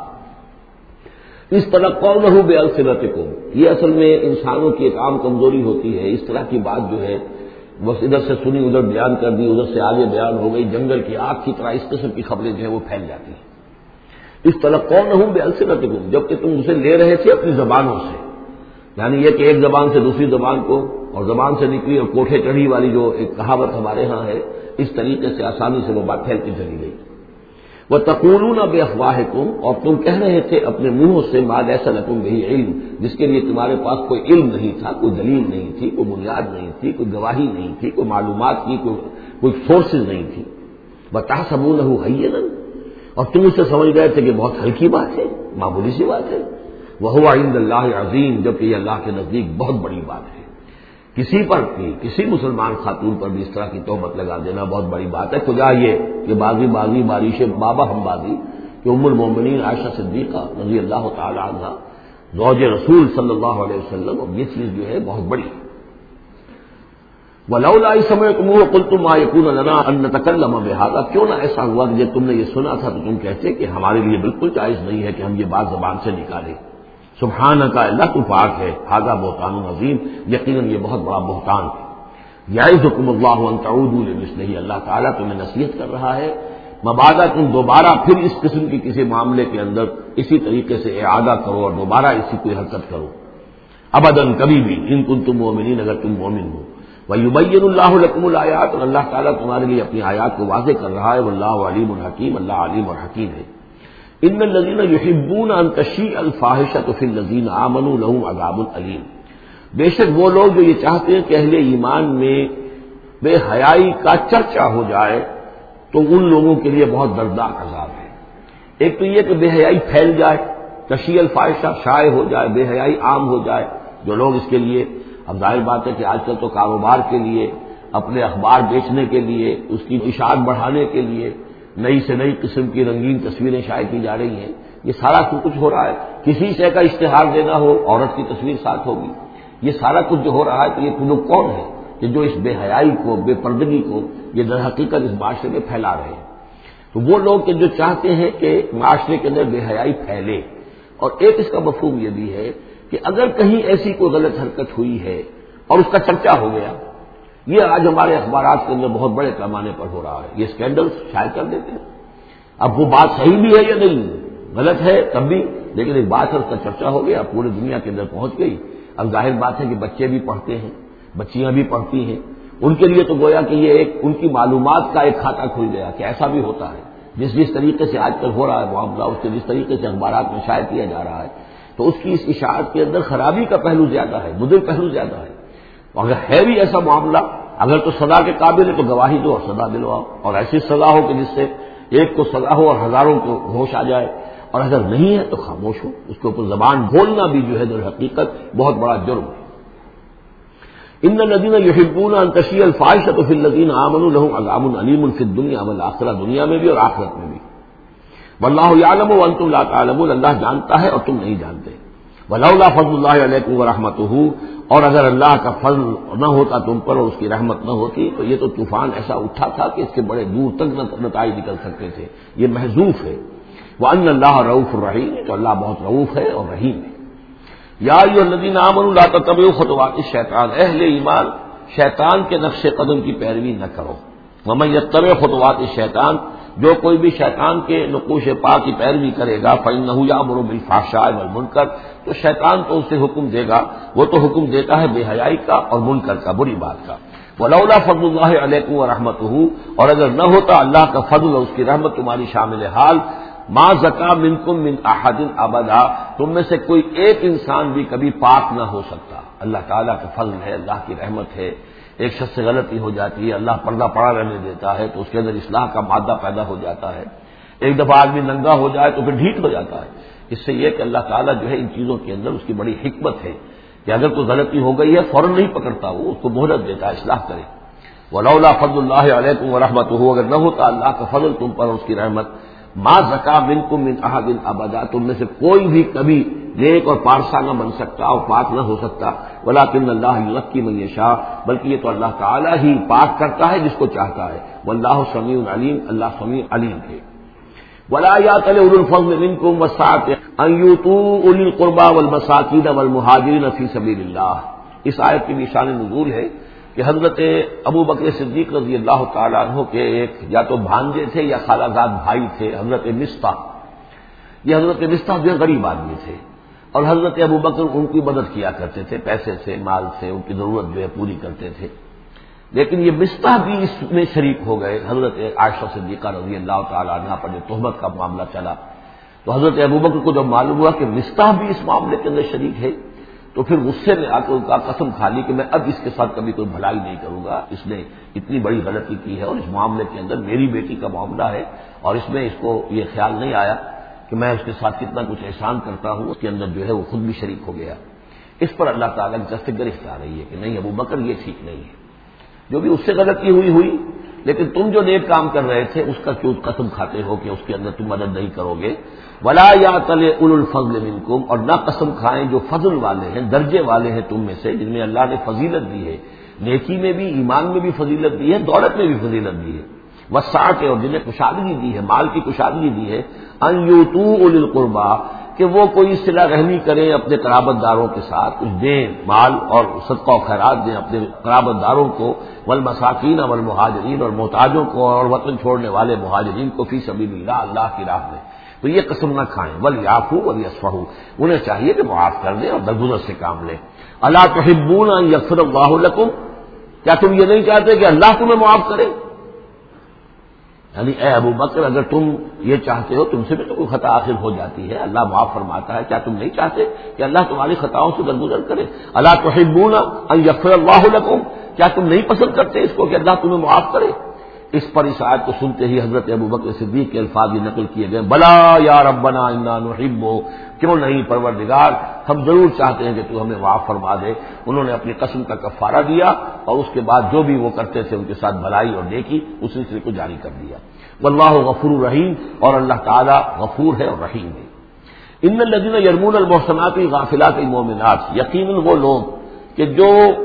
S1: اس طرح قولہ بألسنتکم، یہ اصل میں انسانوں کی ایک عام کمزوری ہوتی ہے، اس طرح کی بات جو ہے بس ادھر سے سنی ادھر بیان کر دی، ادھر سے آگے بیان ہو گئی، جنگل کی آگ کی طرح اس قسم کی خبریں جو ہیں وہ پھیل جاتی ہیں۔ اس طرح قولہ بألسنتکم، جبکہ تم اسے لے رہے تھے اپنی زبانوں سے، یعنی یہ کہ ایک زبان سے دوسری زبان کو، اور زبان سے نکلی اور کوٹھے چڑھی والی جو ایک کہاوت ہمارے ہاں ہے، اس طریقے سے آسانی سے وہ بات پھیلتی چلی گئی۔ وَتَقُولُونَ بِأَفْوَاهِكُمْ، اور تم کہہ رہے تھے اپنے منہوں سے ما لَيْسَ لَكُمْ بِهِ علم، جس کے لیے تمہارے پاس کوئی علم نہیں تھا، کوئی دلیل نہیں تھی، کوئی بنیاد نہیں تھی، کوئی گواہی نہیں تھی، کوئی معلومات کی کوئی کوئی سورسز نہیں تھی۔ وَتَحْسَبُونَهُ هَيِّنًا، اور تم اسے سمجھ گئے تھے کہ بہت ہلکی بات ہے، معمولی سی بات ہے۔ وَهُوَ عِندَ اللَّهِ عَظِيمٌ، جبکہ یہ اللہ کے نزدیک بہت بڑی بات ہے۔ کسی پر بھی، کسی مسلمان خاتون پر بھی اس طرح کی تہمت لگا دینا بہت بڑی بات ہے۔ خدا یہ کہ بازی بازی بارش بابا ہم بازی کہ ام المومنین عائشہ صدیقہ رضی اللہ تعالی عنہ زوج رسول صلی اللہ علیہ وسلم، اور یہ چیز جو ہے بہت بڑی ہے۔ وَلَوْلَا إِذْ سَمِعْتُمُوهُ قُلْتُم مَّا يَكُونُ لَنَا أَن نَّتَكَلَّمَ بِهَٰذَا، کیوں نہ ایسا ہوا کہ جب تم نے یہ سنا تھا تو تم کہتے کہ ہمارے لیے بالکل جائز نہیں ہے کہ ہم یہ بات زبان سے نکالیں۔ سبحانک، اللہ تو پاک ہے، ھذا بہتان عظیم، یقیناً یہ بہت بڑا بہتان ہے۔ یعظکم اللہ ان تعودوا لمثلہ، اللہ تعالیٰ تمہیں نصیحت کر رہا ہے مبادا تم دوبارہ پھر اس قسم کی کسی معاملے کے اندر اسی طریقے سے اعادہ کرو اور دوبارہ اسی کوئی حرکت کرو، ابداً کبھی بھی، ان کنتم مؤمنین، اگر تم مومن ہو۔ وَيُبَيِّنُ اللَّهُ لَكُمُ الْآيَاتِ، اور اللہ تعالیٰ تمہارے لیے اپنی آیات کو واضح کر رہا ہے، واللہ علیم الحکیم، اللہ علیم اور حکیم ہے۔ ان الذين يحبون ان تشيع الفاحشة في الذين آمنوا لهم عذاب الیم، بے شک وہ لوگ جو یہ چاہتے ہیں کہ اہل ایمان میں بے حیائی کا چرچا ہو جائے تو ان لوگوں کے لیے بہت دردناک عذاب ہے۔ ایک تو یہ کہ بے حیائی پھیل جائے، تشیع الفاحشہ شائع ہو جائے، بے حیائی عام ہو جائے، جو لوگ اس کے لیے، اب ظاہر بات ہے کہ آج کل تو کاروبار کے لیے، اپنے اخبار بیچنے کے لیے، اس کی اشاعت بڑھانے کے لیے نئی سے نئی قسم کی رنگین تصویریں شائع کی جا رہی ہیں، یہ سارا کچھ ہو رہا ہے۔ کسی شے کا اشتہار دینا ہو، عورت کی تصویر ساتھ ہوگی، یہ سارا کچھ جو ہو رہا ہے، تو یہ لوگ کون ہے کہ جو اس بے حیائی کو، بے پردگی کو یہ در حقیقت اس معاشرے میں پھیلا رہے ہیں۔ تو وہ لوگ کہ جو چاہتے ہیں کہ معاشرے کے اندر بے حیائی پھیلے، اور ایک اس کا مفہوم یہ بھی ہے کہ اگر کہیں ایسی کوئی غلط حرکت ہوئی ہے اور اس کا چرچا ہو گیا، یہ آج ہمارے اخبارات کے اندر بہت بڑے پیمانے پر ہو رہا ہے، یہ اسکینڈل شائع کر دیتے ہیں۔ اب وہ بات صحیح بھی ہے یا نہیں، غلط ہے تب بھی، لیکن ایک بات ہے اس کا چرچا ہو گیا، پورے دنیا کے اندر پہنچ گئی۔ اب ظاہر بات ہے کہ بچے بھی پڑھتے ہیں، بچیاں بھی پڑھتی ہیں، ان کے لیے تو گویا کہ یہ ایک ان کی معلومات کا ایک کھاتا کھل گیا کہ ایسا بھی ہوتا ہے، جس جس طریقے سے آج کل ہو رہا ہے معاملہ، اس کے جس طریقے سے اخبارات میں شائع کیا جا رہا ہے، تو اس کی اس اشاعت کے اندر خرابی کا پہلو زیادہ ہے، مضر پہلو زیادہ ہے۔ اگر ہے بھی ایسا معاملہ، اگر تو سزا کے قابل ہے تو گواہی دو اور سزا دلواؤ، اور ایسی سزا ہو کہ جس سے ایک کو سزا ہو اور ہزاروں کو ہوش آ جائے، اور اگر نہیں ہے تو خاموش ہو۔ اس کے اوپر زبان بولنا بھی جو ہے در حقیقت بہت بڑا جرم ہے۔ ان الذين يحبون ان تشيع الفاحشة في الذين آمنوا لهم عذاب أليم في الدنيا والآخرة، دنیا میں بھی اور آخرت میں بھی۔ واللہ یعلم وانتم لا تعلمون، اللہ جانتا ہے اور تم نہیں جانتے۔ ولولا فضل اللہ علیکم ورحمتہ، اور اگر اللہ کا فضل نہ ہوتا تم پر اور اس کی رحمت نہ ہوتی تو یہ تو طوفان ایسا اٹھا تھا کہ اس کے بڑے دور تک نتائج نکل سکتے تھے، یہ محذوف ہے۔ وان اللہ رؤوف الرحیم، تو اللہ بہت رؤوف ہے اور رحیم ہے۔ یا ایھا الذین آمنوا لا تتبعوا خطوات الشیطان، اہل ایمان شیطان کے نقش قدم کی پیروی نہ کرو۔ ومن یتبع خطوات الشیطان، جو کوئی بھی شیطان کے نقوش پا کی پیروی کرے گا فإنہ یأمر بالفحشاء والمنکر، تو شیطان تو اسے حکم دے گا، وہ تو حکم دیتا ہے بے حیائی کا اور منکر کا، بری بات کا۔ ولولا فضل اللہ علیکم ورحمتہ، اور اگر نہ ہوتا اللہ کا فضل اور اس کی رحمت تمہاری شامل حال، ما زکا منکم من احد ابدا، تم میں سے کوئی ایک انسان بھی کبھی پاک نہ ہو سکتا۔ اللہ تعالیٰ کا فضل ہے، اللہ کی رحمت ہے۔ ایک شخص سے غلطی ہو جاتی ہے، اللہ پردہ پڑا رہنے دیتا ہے تو اس کے اندر اصلاح کا مادہ پیدا ہو جاتا ہے۔ ایک دفعہ آدمی ننگا ہو جائے تو پھر ڈھیٹ ہو جاتا ہے۔ اس سے یہ کہ اللہ تعالیٰ جو ہے ان چیزوں کے اندر اس کی بڑی حکمت ہے کہ اگر کوئی غلطی ہو گئی ہے فوراً نہیں پکڑتا، وہ اس کو مہلت دیتا ہے، اصلاح کرے۔ ولولا فضل اللہ علیکم ورحمتہ، اگر نہ ہوتا اللہ کا فضل تم پر اور اس کی رحمت، ما زکا منکم من احد ابدا، تم میں سے کوئی بھی کبھی نیک اور پارسا نہ بن سکتا اور پاک نہ ہو سکتا۔ ولکن اللہ یزکی من یشاء، بلکہ یہ تو اللہ تعالیٰ ہی پاک کرتا ہے جس کو چاہتا ہے۔ واللہ سمیع علیم، اللہ سمیع علیم ہے۔ ولا یأتل اولو الفضل منکم والسعة ان یؤتوا اولی القربى والمساکین والمہاجرین فی سبیل اللہ، اس آیت کی بھی شان نزول ہے کہ حضرت ابو بکر صدیق رضی اللہ تعالیٰ عنہ کے ایک یا تو بھانجے تھے یا خالہ زاد بھائی تھے، حضرت مصطح۔ یہ حضرت مصطح جو غریب آدمی تھے اور حضرت ابو بکر ان کی مدد کیا کرتے تھے، پیسے سے، مال سے ان کی ضرورت جو ہے پوری کرتے تھے۔ لیکن یہ مصطح بھی اس میں شریک ہو گئے۔ حضرت عائشہ صدیقہ رضی اللہ تعالیٰ عنہ پر جو تہمت کا معاملہ چلا تو حضرت ابو بکر کو جب معلوم ہوا کہ مصطح بھی اس معاملے کے اندر شریک ہے تو پھر غصے میں آ کے ان کا قسم کھا لی کہ میں اب اس کے ساتھ کبھی کوئی بھلائی نہیں کروں گا، اس نے اتنی بڑی غلطی کی ہے اور اس معاملے کے اندر میری بیٹی کا معاملہ ہے اور اس میں اس کو یہ خیال نہیں آیا کہ میں اس کے ساتھ کتنا کچھ احسان کرتا ہوں، اس کے اندر جو ہے وہ خود بھی شریک ہو گیا۔ اس پر اللہ تعالیٰ کی طرف سے گرفت آ رہی ہے کہ نہیں ابو بکر یہ ٹھیک نہیں ہے، جو بھی اس سے غلطی ہوئی ہوئی، لیکن تم جو نیک کام کر رہے تھے اس کا کیوں قسم کھاتے ہو کہ اس کے اندر تم مدد نہیں کرو گے۔ ولا یأتل اولو الفضل منکم، اور نہ قسم کھائیں جو فضل والے ہیں، درجے والے ہیں تم میں سے، جن میں اللہ نے فضیلت دی ہے، نیکی میں بھی، ایمان میں بھی فضیلت دی ہے، دولت میں بھی فضیلت دی ہے، وسعت، اور جنہیں کشادگی دی ہے، مال کی کشادگی دی ہے، ان یؤتوا اولی القربى، کہ وہ کوئی صلہ رحمی کریں اپنے قرابت داروں کے ساتھ، کچھ دیں مال اور صدقہ و خیرات دیں اپنے قرابت داروں کو، والمساکین والمہاجرین، اور محتاجوں کو اور وطن چھوڑنے والے مہاجرین کو، فی سبیل اللہ، اللہ کی راہ میں۔ تو یہ قسم نہ کھائیں، ولیعفوا ولیصفحوا، انہیں چاہیے کہ معاف کر دیں اور درگزر سے کام لیں۔ الا تحبون ان یغفر اللہ لکم، کیا تم یہ نہیں چاہتے کہ اللہ تمہیں معاف کرے؟ یعنی اے ابو بکر اگر تم یہ چاہتے ہو، تم سے بھی تو کوئی خطا آخر ہو جاتی ہے، اللہ معاف فرماتا ہے، کیا تم نہیں چاہتے کہ اللہ تمہاری خطاؤں سے درگزر کرے؟ الا تحبون ان یغفر اللہ لکم، کیا تم نہیں پسند کرتے اس کو کہ اللہ تمہیں معاف کرے؟ اس پر اس آیت کو سنتے ہی حضرت ابو بکر صدیق کے الفاظ یہ نقل کیے گئے، بلا یا ربنا انا نحب، کیوں نہیں پروردگار، ہم ضرور چاہتے ہیں کہ تو ہمیں معاف فرما دے۔ انہوں نے اپنی قسم کا کفارہ دیا اور اس کے بعد جو بھی وہ کرتے تھے ان کے ساتھ بھلائی اور نیکی اس سلسلے کو جاری کر دیا۔ واللہ غفور رحیم، اور اللہ تعالی غفور ہے اور رحیم ہے۔ ان الذین یرمون المحصنات الغافلات المؤمنات، یقیناً وہ لوگ کہ جو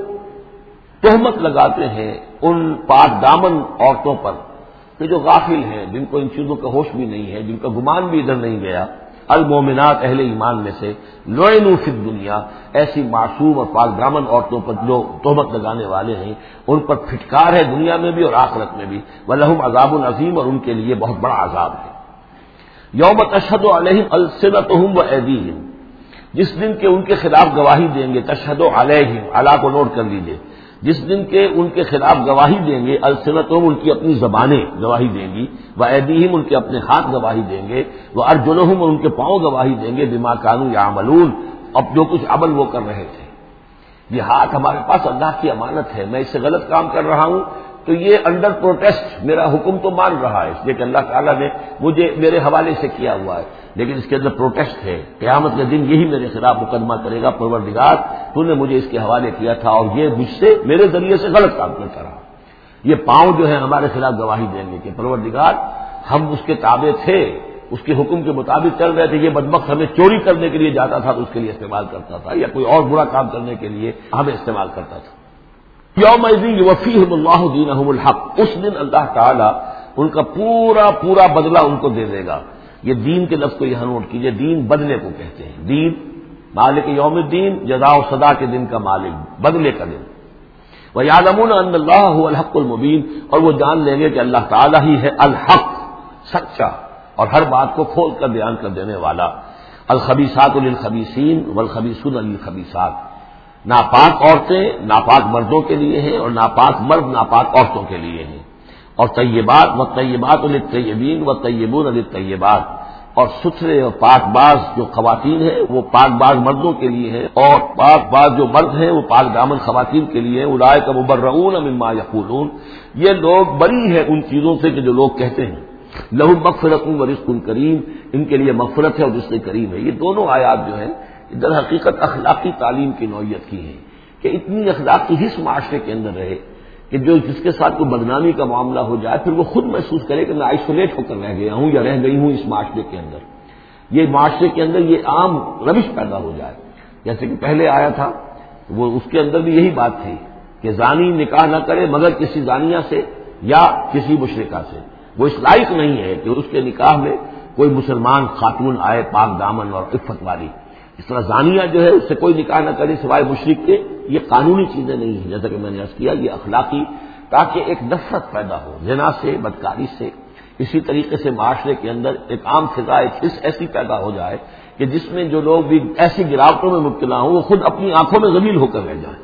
S1: تہمت لگاتے ہیں ان پاک دامن عورتوں پر کہ جو غافل ہیں، جن کو ان چیزوں کا ہوش بھی نہیں ہے، جن کا گمان بھی ادھر نہیں گیا، المومنات اہل ایمان میں سے، لعنوا فی الدنیا، ایسی معصوم اور پاک دامن عورتوں پر جو تہمت لگانے والے ہیں ان پر پھٹکار ہے دنیا میں بھی اور آخرت میں بھی، ولہم عذاب عظیم، اور ان کے لیے بہت بڑا عذاب ہے۔ یوم تشہد علیہم السنتہم وایدیہم، جس دن کے ان کے خلاف گواہی دیں گے، تشہد علیہم، علی کو نوٹ کر لیجیے، جس دن کے ان کے خلاف گواہی دیں گے، السنتہم ان کی اپنی زبانیں گواہی دیں گی، وایدیہم ان کے اپنے ہاتھ گواہی دیں گے، وارجلہم اور ان کے پاؤں گواہی دیں گے، بما کانوا یعملون اب جو کچھ عمل وہ کر رہے تھے۔ یہ ہاتھ ہمارے پاس اللہ کی امانت ہے، میں اس سے غلط کام کر رہا ہوں تو یہ انڈر پروٹیسٹ میرا حکم تو مان رہا ہے، اس لیے کہ اللہ تعالیٰ نے مجھے میرے حوالے سے کیا ہوا ہے، لیکن اس کے اندر پروٹیسٹ ہے، قیامت کے دن یہی میرے خلاف مقدمہ کرے گا، پروردگار تو نے مجھے اس کے حوالے کیا تھا اور یہ مجھ سے میرے ذریعے سے غلط کام کرتا رہا۔ یہ پاؤں جو ہے ہمارے خلاف گواہی دیں گے کہ پروردگار ہم اس کے تابع تھے، اس کے حکم کے مطابق چل رہے تھے، یہ بدبخت ہمیں چوری کرنے کے لیے جاتا تھا تو اس کے لیے استعمال کرتا تھا، یا کوئی اور برا کام کرنے کے لیے ہمیں استعمال کرتا تھا۔ یومئذ یوفیہم اللہ دینہم الحق، اس دن اللہ تعالیٰ ان کا پورا پورا بدلہ ان کو دے دے گا۔ یہ دین کے لفظ کو یہاں نوٹ کیجئے، دین بدلے کو کہتے ہیں، دین مالک یوم الدین، جزا و سزا کے دن کا مالک، بدلے کا دن۔ وَيَعْلَمُونَ أَنَّ اللَّهَ هُوَ الْحَقُّ الْمُبِينُ، اور وہ جان لیں گے کہ اللہ تعالیٰ ہی ہے الحق، سچا اور ہر بات کو کھول کر بیان کر دینے والا۔ الخبیثات للخبیثین والخبیثون للخبیثات، ناپاک عورتیں ناپاک مردوں کے لیے ہیں اور ناپاک مرد ناپاک عورتوں کے لیے ہیں، اور طیبات والطیبات للطیبین والطیبون للطیبات، اور ستھرے اور پاک باز جو خواتین ہیں وہ پاک باز مردوں کے لیے ہیں، اور پاک باز جو مرد ہیں وہ پاک دامن خواتین کے لیے ہیں۔ اولئک مبرؤون مما یقولون، یہ لوگ بری ہیں ان چیزوں سے کہ جو لوگ کہتے ہیں۔ لہم مغفرۃ ورزق کریم، ان کے لیے مغفرت ہے اور رزق کریم ہے۔ یہ دونوں آیات جو ہیں در حقیقت اخلاقی تعلیم کی نوعیت کی ہیں کہ اتنی اخلاقی حص معاشرے کے اندر رہے کہ جو جس کے ساتھ کوئی بدنامی کا معاملہ ہو جائے پھر وہ خود محسوس کرے کہ میں آئسولیٹ ہو کر رہ گیا ہوں یا رہ گئی ہوں اس معاشرے کے اندر، یہ معاشرے کے اندر یہ عام روش پیدا ہو جائے۔ جیسے کہ پہلے آیا تھا وہ اس کے اندر بھی یہی بات تھی کہ زانی نکاح نہ کرے مگر کسی زانیہ سے یا کسی مشرکہ سے، وہ اس لائق نہیں ہے کہ اس کے نکاح میں کوئی مسلمان خاتون آئے پاک دامن اور عفت والی، اس طرح زانیہ جو ہے اس سے کوئی نکاح نہ کرے سوائے مشرک کے، یہ قانونی چیزیں نہیں ہیں جیسا کہ میں نے عرض کیا، یہ اخلاقی، تاکہ ایک نفرت پیدا ہو زنا سے، بدکاری سے۔ اسی طریقے سے معاشرے کے اندر ایک عام فضا، ایک حص ایسی پیدا ہو جائے کہ جس میں جو لوگ بھی ایسی گراوٹوں میں مبتلا ہوں وہ خود اپنی آنکھوں میں ذلیل ہو کر رہ جائیں۔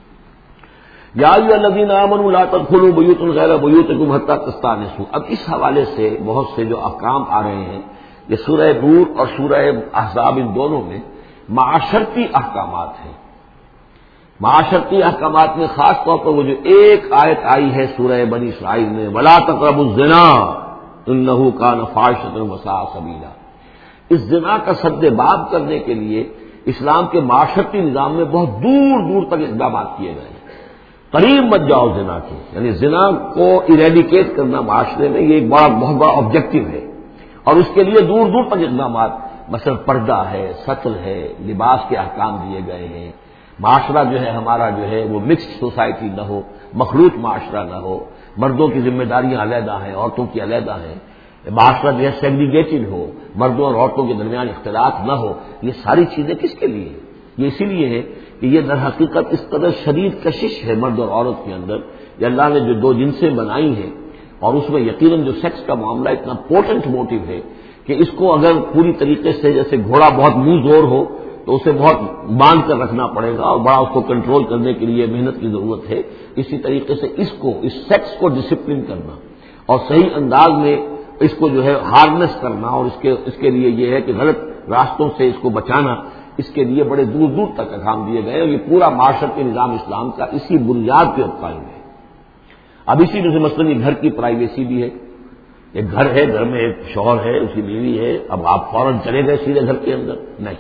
S1: یا ایھا الذین آمنوا لا تدخلوا بیوتا غیر بیوتکم حتی تستأنسوا، اب اس حوالے سے بہت سے جو احکام آ رہے ہیں، یہ سورہ نور اور سورہ احزاب ان دونوں میں معاشرتی احکامات ہیں۔ معاشرتی احکامات میں خاص طور پر وہ جو ایک آیت آئی ہے سورہ بنی اسرائیل میں، وَلَا تَقْرَبُوا الزِّنَا إِنَّهُ كَانَ فَاحِشَةً وَسَاءَ سَبِيلًا، اس زنا کا سد باب کرنے کے لیے اسلام کے معاشرتی نظام میں بہت دور دور تک اقدامات کیے گئے ہیں۔ قریب مت جاؤ زنا کے، یعنی زنا کو ایریڈیکیٹ کرنا معاشرے میں یہ ایک بڑا بہت بڑا آبجیکٹو ہے، اور اس کے لیے دور دور تک اقدامات، مثلا پردہ ہے، سطر ہے، لباس کے احکام دیے گئے ہیں، معاشرہ جو ہے ہمارا جو ہے وہ مکسڈ سوسائٹی نہ ہو، مخلوط معاشرہ نہ ہو، مردوں کی ذمہ داریاں علیحدہ ہیں، عورتوں کی علیحدہ ہیں، معاشرہ جو ہے سیگریگیٹڈ ہو، مردوں اور عورتوں کے درمیان اختلاط نہ ہو، یہ ساری چیزیں کس کے لیے ہیں؟ یہ اسی لیے ہے کہ یہ در حقیقت اس قدر شدید کشش ہے مرد اور عورت کے اندر، یہ اللہ نے جو دو جنسیں بنائی ہیں، اور اس میں یقیناً جو سیکس کا معاملہ اتنا پوٹنٹ موٹیو ہے کہ اس کو اگر پوری طریقے سے جیسے گھوڑا بہت منہ زور ہو تو اسے بہت باندھ کر رکھنا پڑے گا اور بڑا اس کو کنٹرول کرنے کے لیے محنت کی ضرورت ہے، اسی طریقے سے اس کو اس سیکس کو ڈسپلن کرنا اور صحیح انداز میں اس کو جو ہے ہارنس کرنا، اور اس کے اس کے لیے یہ ہے کہ غلط راستوں سے اس کو بچانا، اس کے لیے بڑے دور دور تک احکام دیے گئے، اور یہ پورا معاشرتی نظام اسلام کا اسی بنیاد پہ قائم ہے۔ اب اسی میں سے مثلاً یہ گھر کی پرائیویسی بھی ہے، ایک گھر ہے، گھر میں ایک شوہر ہے، اس کی بیوی ہے، اب آپ فوراً چلے گئے سیدھے گھر کے اندر، نہیں،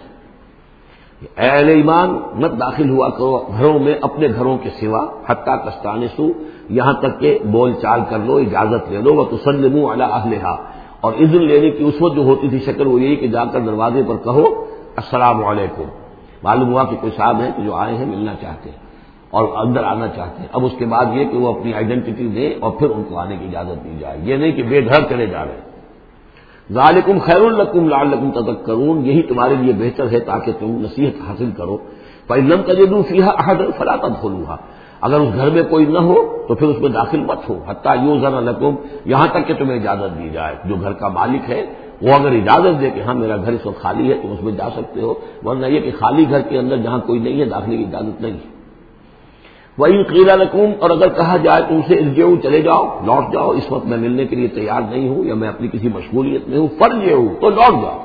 S1: اے اہل ایمان مت داخل ہوا کرو گھروں میں اپنے گھروں کے سوا، حتیٰ تستانسوا، یہاں تک کہ بول چال کر لو، اجازت لے لو، وتسلموا علی اہلہا، اور اذن لینے کی اس وقت جو ہوتی تھی شکل وہ یہی کہ جا کر دروازے پر کہو السلام علیکم، معلوم ہوا کہ کوئی صاحب ہیں کہ جو آئے ہیں ملنا چاہتے ہیں اور اندر آنا چاہتے ہیں، اب اس کے بعد یہ کہ وہ اپنی آئیڈینٹی دیں اور پھر ان کو آنے کی اجازت دی جائے، یہ نہیں کہ بے گھر چلے جا رہے ہیں۔ ذالکم خیر لکم لعلکم تذکرون، یہی تمہارے لیے بہتر ہے تاکہ تم نصیحت حاصل کرو۔ فإن لم تجدوا فيها أحدا فلا تدخلوها، اگر اس گھر میں کوئی نہ ہو تو پھر اس میں داخل مت ہو، حتیٰ یؤذن لکم، یہاں تک کہ تمہیں اجازت دی جائے، جو گھر کا مالک ہے وہ اگر اجازت دے کہ ہاں میرا گھر اس وقت خالی ہے تم اس میں جا سکتے ہو، ورنہ یہ کہ خالی گھر کے اندر جہاں کوئی نہیں ہے داخلے کی اجازت نہیں ہے۔ وَإِن قِيلَ لَكُمْ، اور اگر کہا جائے تم سے ارجعوا، چلے جاؤ، لوٹ جاؤ، اس وقت میں ملنے کے لیے تیار نہیں ہوں یا میں اپنی کسی مشغولیت میں ہوں، فارجعوا، تو لوٹ جاؤ۔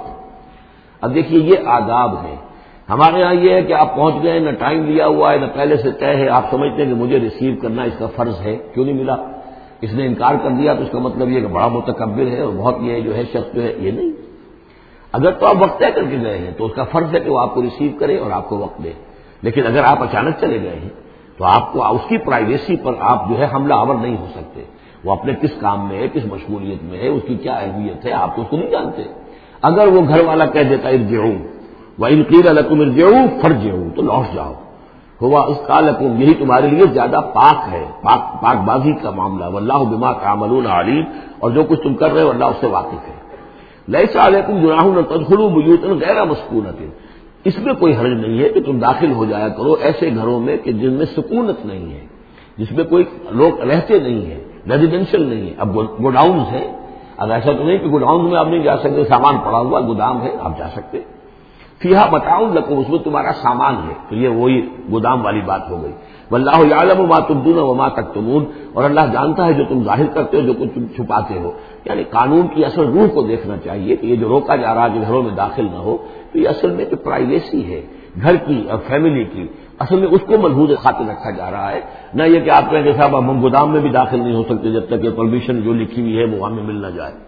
S1: اب دیکھیے یہ آداب ہیں۔ ہمارے یہاں یہ ہے کہ آپ پہنچ گئے، نہ ٹائم لیا ہوا ہے، نہ پہلے سے طے ہے، آپ سمجھتے ہیں کہ مجھے ریسیو کرنا اس کا فرض ہے، کیوں نہیں ملا؟ اس نے انکار کر دیا تو اس کا مطلب یہ کہ بڑا متکبر ہے اور بہت یہ جو ہے شخص جو ہے، یہ نہیں۔ اگر تو آپ وقت طے کر کے گئے ہیں تو اس کا فرض ہے کہ وہ آپ کو ریسیو کرے اور آپ کو وقت دے، لیکن اگر آپ اچانک چلے گئے ہیں تو آپ کو اس کی پرائیویسی پر آپ جو ہے حملہ آور نہیں ہو سکتے۔ وہ اپنے کس کام میں ہے، کس مشغولیت میں ہے، اس کی کیا اہمیت ہے، آپ تو اس کو نہیں جانتے۔ اگر وہ گھر والا کہہ دیتا ارجعوا وَإِن قِيلَ لَكُمْ ارْجِعُوا فَارْجِعُوا، تو لوٹ جاؤ، ہوا اذکیٰ لکم، یہی تمہارے لیے زیادہ پاک ہے، پاک پاک بازی کا معاملہ، واللہ بما تعملون علیم، اور جو کچھ تم کر رہے ہو اللہ اس سے واقف ہے۔ لیس علیکم جناح ان تدخلوا بیوتا غیر مسکونۃ، اس میں کوئی حرج نہیں ہے کہ تم داخل ہو جایا کرو ایسے گھروں میں کہ جن میں سکونت نہیں ہے، جس میں کوئی لوگ رہتے نہیں ہیں، ریزیڈینشل نہیں ہے۔ اب گوڈاؤنز ہیں، اب ایسا تو نہیں کہ گوڈاؤنز میں آپ نہیں جا سکتے، سامان پڑا ہوا گودام ہے، آپ جا سکتے۔ فیہا متاع لکم، اس میں تمہارا سامان ہے، تو یہ وہی گودام والی بات ہو گئی۔ واللہ یعلم ما تبدون وما تکتمون، اور اللہ جانتا ہے جو تم ظاہر کرتے ہو، جو کچھ تم چھپاتے ہو۔ یعنی قانون کی اصل روح کو دیکھنا چاہیے کہ یہ جو روکا جا رہا ہے کہ گھروں میں داخل نہ ہو، تو یہ اصل میں جو پرائیویسی ہے گھر کی اور فیملی کی، اصل میں اس کو ملحوظ خاطر رکھا جا رہا ہے، نہ یہ کہ آپ کہیں کہ صاحب ہم گودام میں بھی داخل نہیں ہو سکتے جب تک یہ پرمیشن جو لکھی ہوئی ہے وہ ہمیں مل نہ جائے۔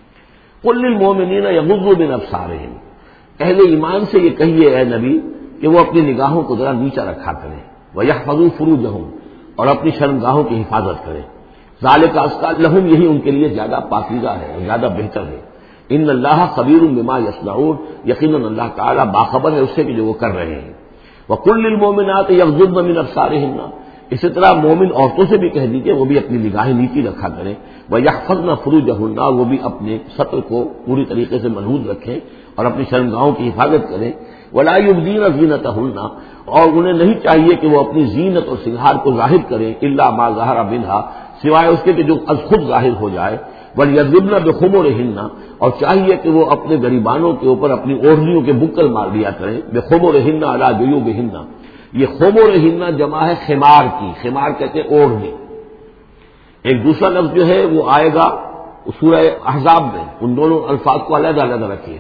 S1: قل للمؤمنین یغضوا من ابصارہم، اہل ایمان سے یہ کہیے اے نبی کہ وہ اپنی نگاہوں کو ذرا نیچا رکھا کریں، وَيَحْفَظُوا فُرُوجَهُمْ، اور اپنی شرمگاہوں کی حفاظت کریں، ذَلِكَ أَزْكَىٰ لَهُمْ، یہی ان کے لیے زیادہ پاکیزہ ہے، زیادہ بہتر ہے۔ ان اللہ خبیر بما یصنعون، یقیناً اللہ تعالیٰ باخبر ہے اس سے کہ جو وہ کر رہے ہیں۔ وَقُل لِّلْمُؤْمِنَاتِ يَغْضُضْنَ مِنْ أَبْصَارِهِنَّ، اسی طرح مومن عورتوں سے بھی کہہ دیجیے وہ بھی اپنی نگاہیں نیچی رکھا کریں، وَيَحْفَظْنَ فُرُوجَهُنَّ، وہ بھی اپنے سطر کو پوری طریقے سے محفوظ رکھیں اور اپنی شرمگاہوں کی حفاظت کریں۔ وَلَا يُبْدِينَ زِينَتَهُنَّ، اور انہیں نہیں چاہیے کہ وہ اپنی زینت اور سنگھار کو ظاہر کریں، إِلَّا مَا ظَهَرَ مِنْهَا، سوائے اس کے کہ جو از خود ظاہر ہو جائے۔ وَلْيَضْرِبْنَ بِخُمُرِهِنَّ، اور چاہیے کہ وہ اپنے گریبانوں کے اوپر اپنی اوڑھنیوں کے بکل مار دیا کریں، بِخُمُرِهِنَّ عَلَى جُيُوبِهِنَّ، یہ خمرہن جمع ہے خمار کی، خمار کہتے ہیں اوڑھنی۔ ایک دوسرا لفظ جو ہے وہ آئے گا سورہ احزاب میں، ان دونوں الفاظ کو علیحدہ علیحدہ رکھیے۔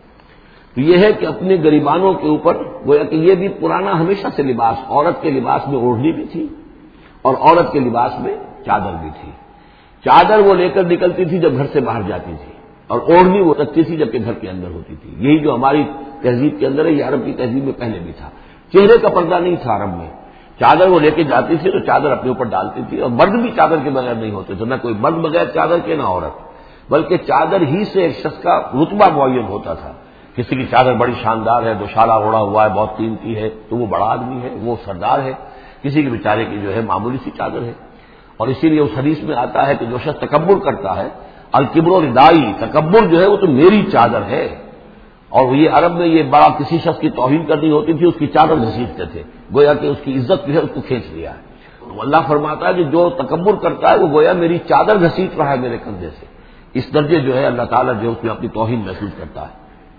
S1: تو یہ ہے کہ اپنے گریبانوں کے اوپر، گویا کہ یہ بھی پرانا ہمیشہ سے لباس، عورت کے لباس میں اوڑھنی بھی تھی اور عورت کے لباس میں چادر بھی تھی۔ چادر وہ لے کر نکلتی تھی جب گھر سے باہر جاتی تھی، اور اوڑھنی وہ رکھتی تھی جبکہ گھر کے اندر ہوتی تھی۔ یہی جو ہماری تہذیب کے اندر ہے، یہ عرب کی تہذیب میں پہلے بھی تھا۔ چہرے کا پردہ نہیں تھا عرب میں، چادر وہ لے کے جاتی تھی تو چادر اپنے اوپر ڈالتی تھی، اور مرد بھی چادر کے بغیر نہیں ہوتے تھے، نہ کوئی مرد بغیر چادر کے نہ عورت، بلکہ چادر ہی سے ایک شخص کا رتبہ معین ہوتا تھا۔ کسی کی چادر بڑی شاندار ہے، دوشالہ اوڑھا ہوا ہے، بہت قیمتی ہے، تو وہ بڑا آدمی ہے، وہ سردار ہے۔ کسی کے بیچارے کی جو ہے معمولی سی چادر ہے، اور اسی لیے اس حدیث میں آتا ہے کہ جو شخص تکبر کرتا ہے، الکبر ردائی، تکبر جو ہے وہ تو میری چادر ہے۔ اور یہ عرب میں یہ بڑا کسی شخص کی توہین کرنی ہوتی تھی اس کی چادر گھسیٹتے تھے، گویا کہ اس کی عزت جو ہے اس کو کھینچ لیا ہے۔ تو اللہ فرماتا ہے کہ جو تکبر کرتا ہے وہ گویا میری چادر گھسیٹ رہا ہے میرے کندھے سے، اس درجے جو ہے اللہ تعالیٰ جو اس میں اپنی توہین محسوس کرتا ہے۔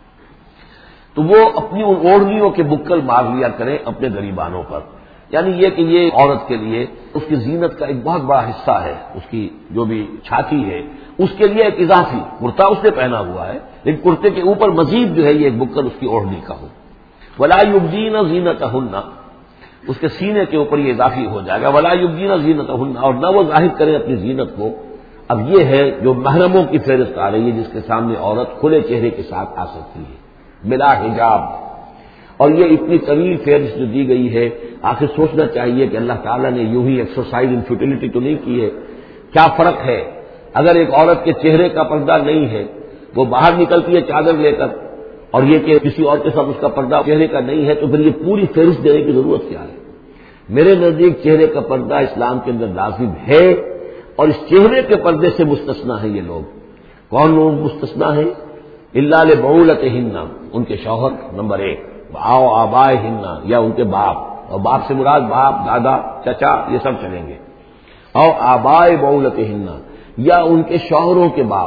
S1: تو وہ اپنی ان اوڑھنیوں کے بکل مار لیا کریں اپنے گریبانوں پر، یعنی یہ کہ یہ عورت کے لیے اس کی زینت کا ایک بہت بڑا حصہ ہے، اس کی جو بھی چھاتی ہے اس کے لیے ایک اضافی کرتا اس نے پہنا ہوا ہے، لیکن کرتے کے اوپر مزید جو ہے یہ ایک بکل اس کی اوڑھنی کا ہو۔ وَلَا يُبْدِينَ زِينَتَهُنَّ، اس کے سینے کے اوپر یہ اضافی ہو جائے گا، وَلَا يُبْدِينَ زِينَتَهُنَّ، اور نہ وہ ظاہر کریں اپنی زینت کو۔ اب یہ ہے جو محرموں کی فہرست آ رہی ہے جس کے سامنے عورت کھلے چہرے کے ساتھ آ سکتی ہے بلا حجاب، اور یہ اتنی طویل فہرست جو دی گئی ہے، آخر سوچنا چاہیے کہ اللہ تعالیٰ نے یوں ہی ایکسرسائز ان فیوٹیلٹی تو نہیں کی ہے۔ کیا فرق ہے اگر ایک عورت کے چہرے کا پردہ نہیں ہے، وہ باہر نکلتی ہے چادر لے کر، اور یہ کہ کسی اور کے ساتھ اس کا پردہ چہرے کا نہیں ہے، تو پھر یہ پوری فہرست دینے کی ضرورت کیا ہے؟ میرے نزدیک چہرے کا پردہ اسلام کے اندر لازم ہے، اور اس چہرے کے پردے سے مستثنا ہیں یہ لوگ۔ کون لوگ مستثنا ہیں؟ الا لبعولتہن، ان کے شوہر نمبر ایک، او آبائہن، یا ان کے باپ، اور باپ سے مراد باپ، دادا، چچا، یہ سب چلیں گے، او آبائے بعولتہن، یا ان کے شوہروں کے باپ،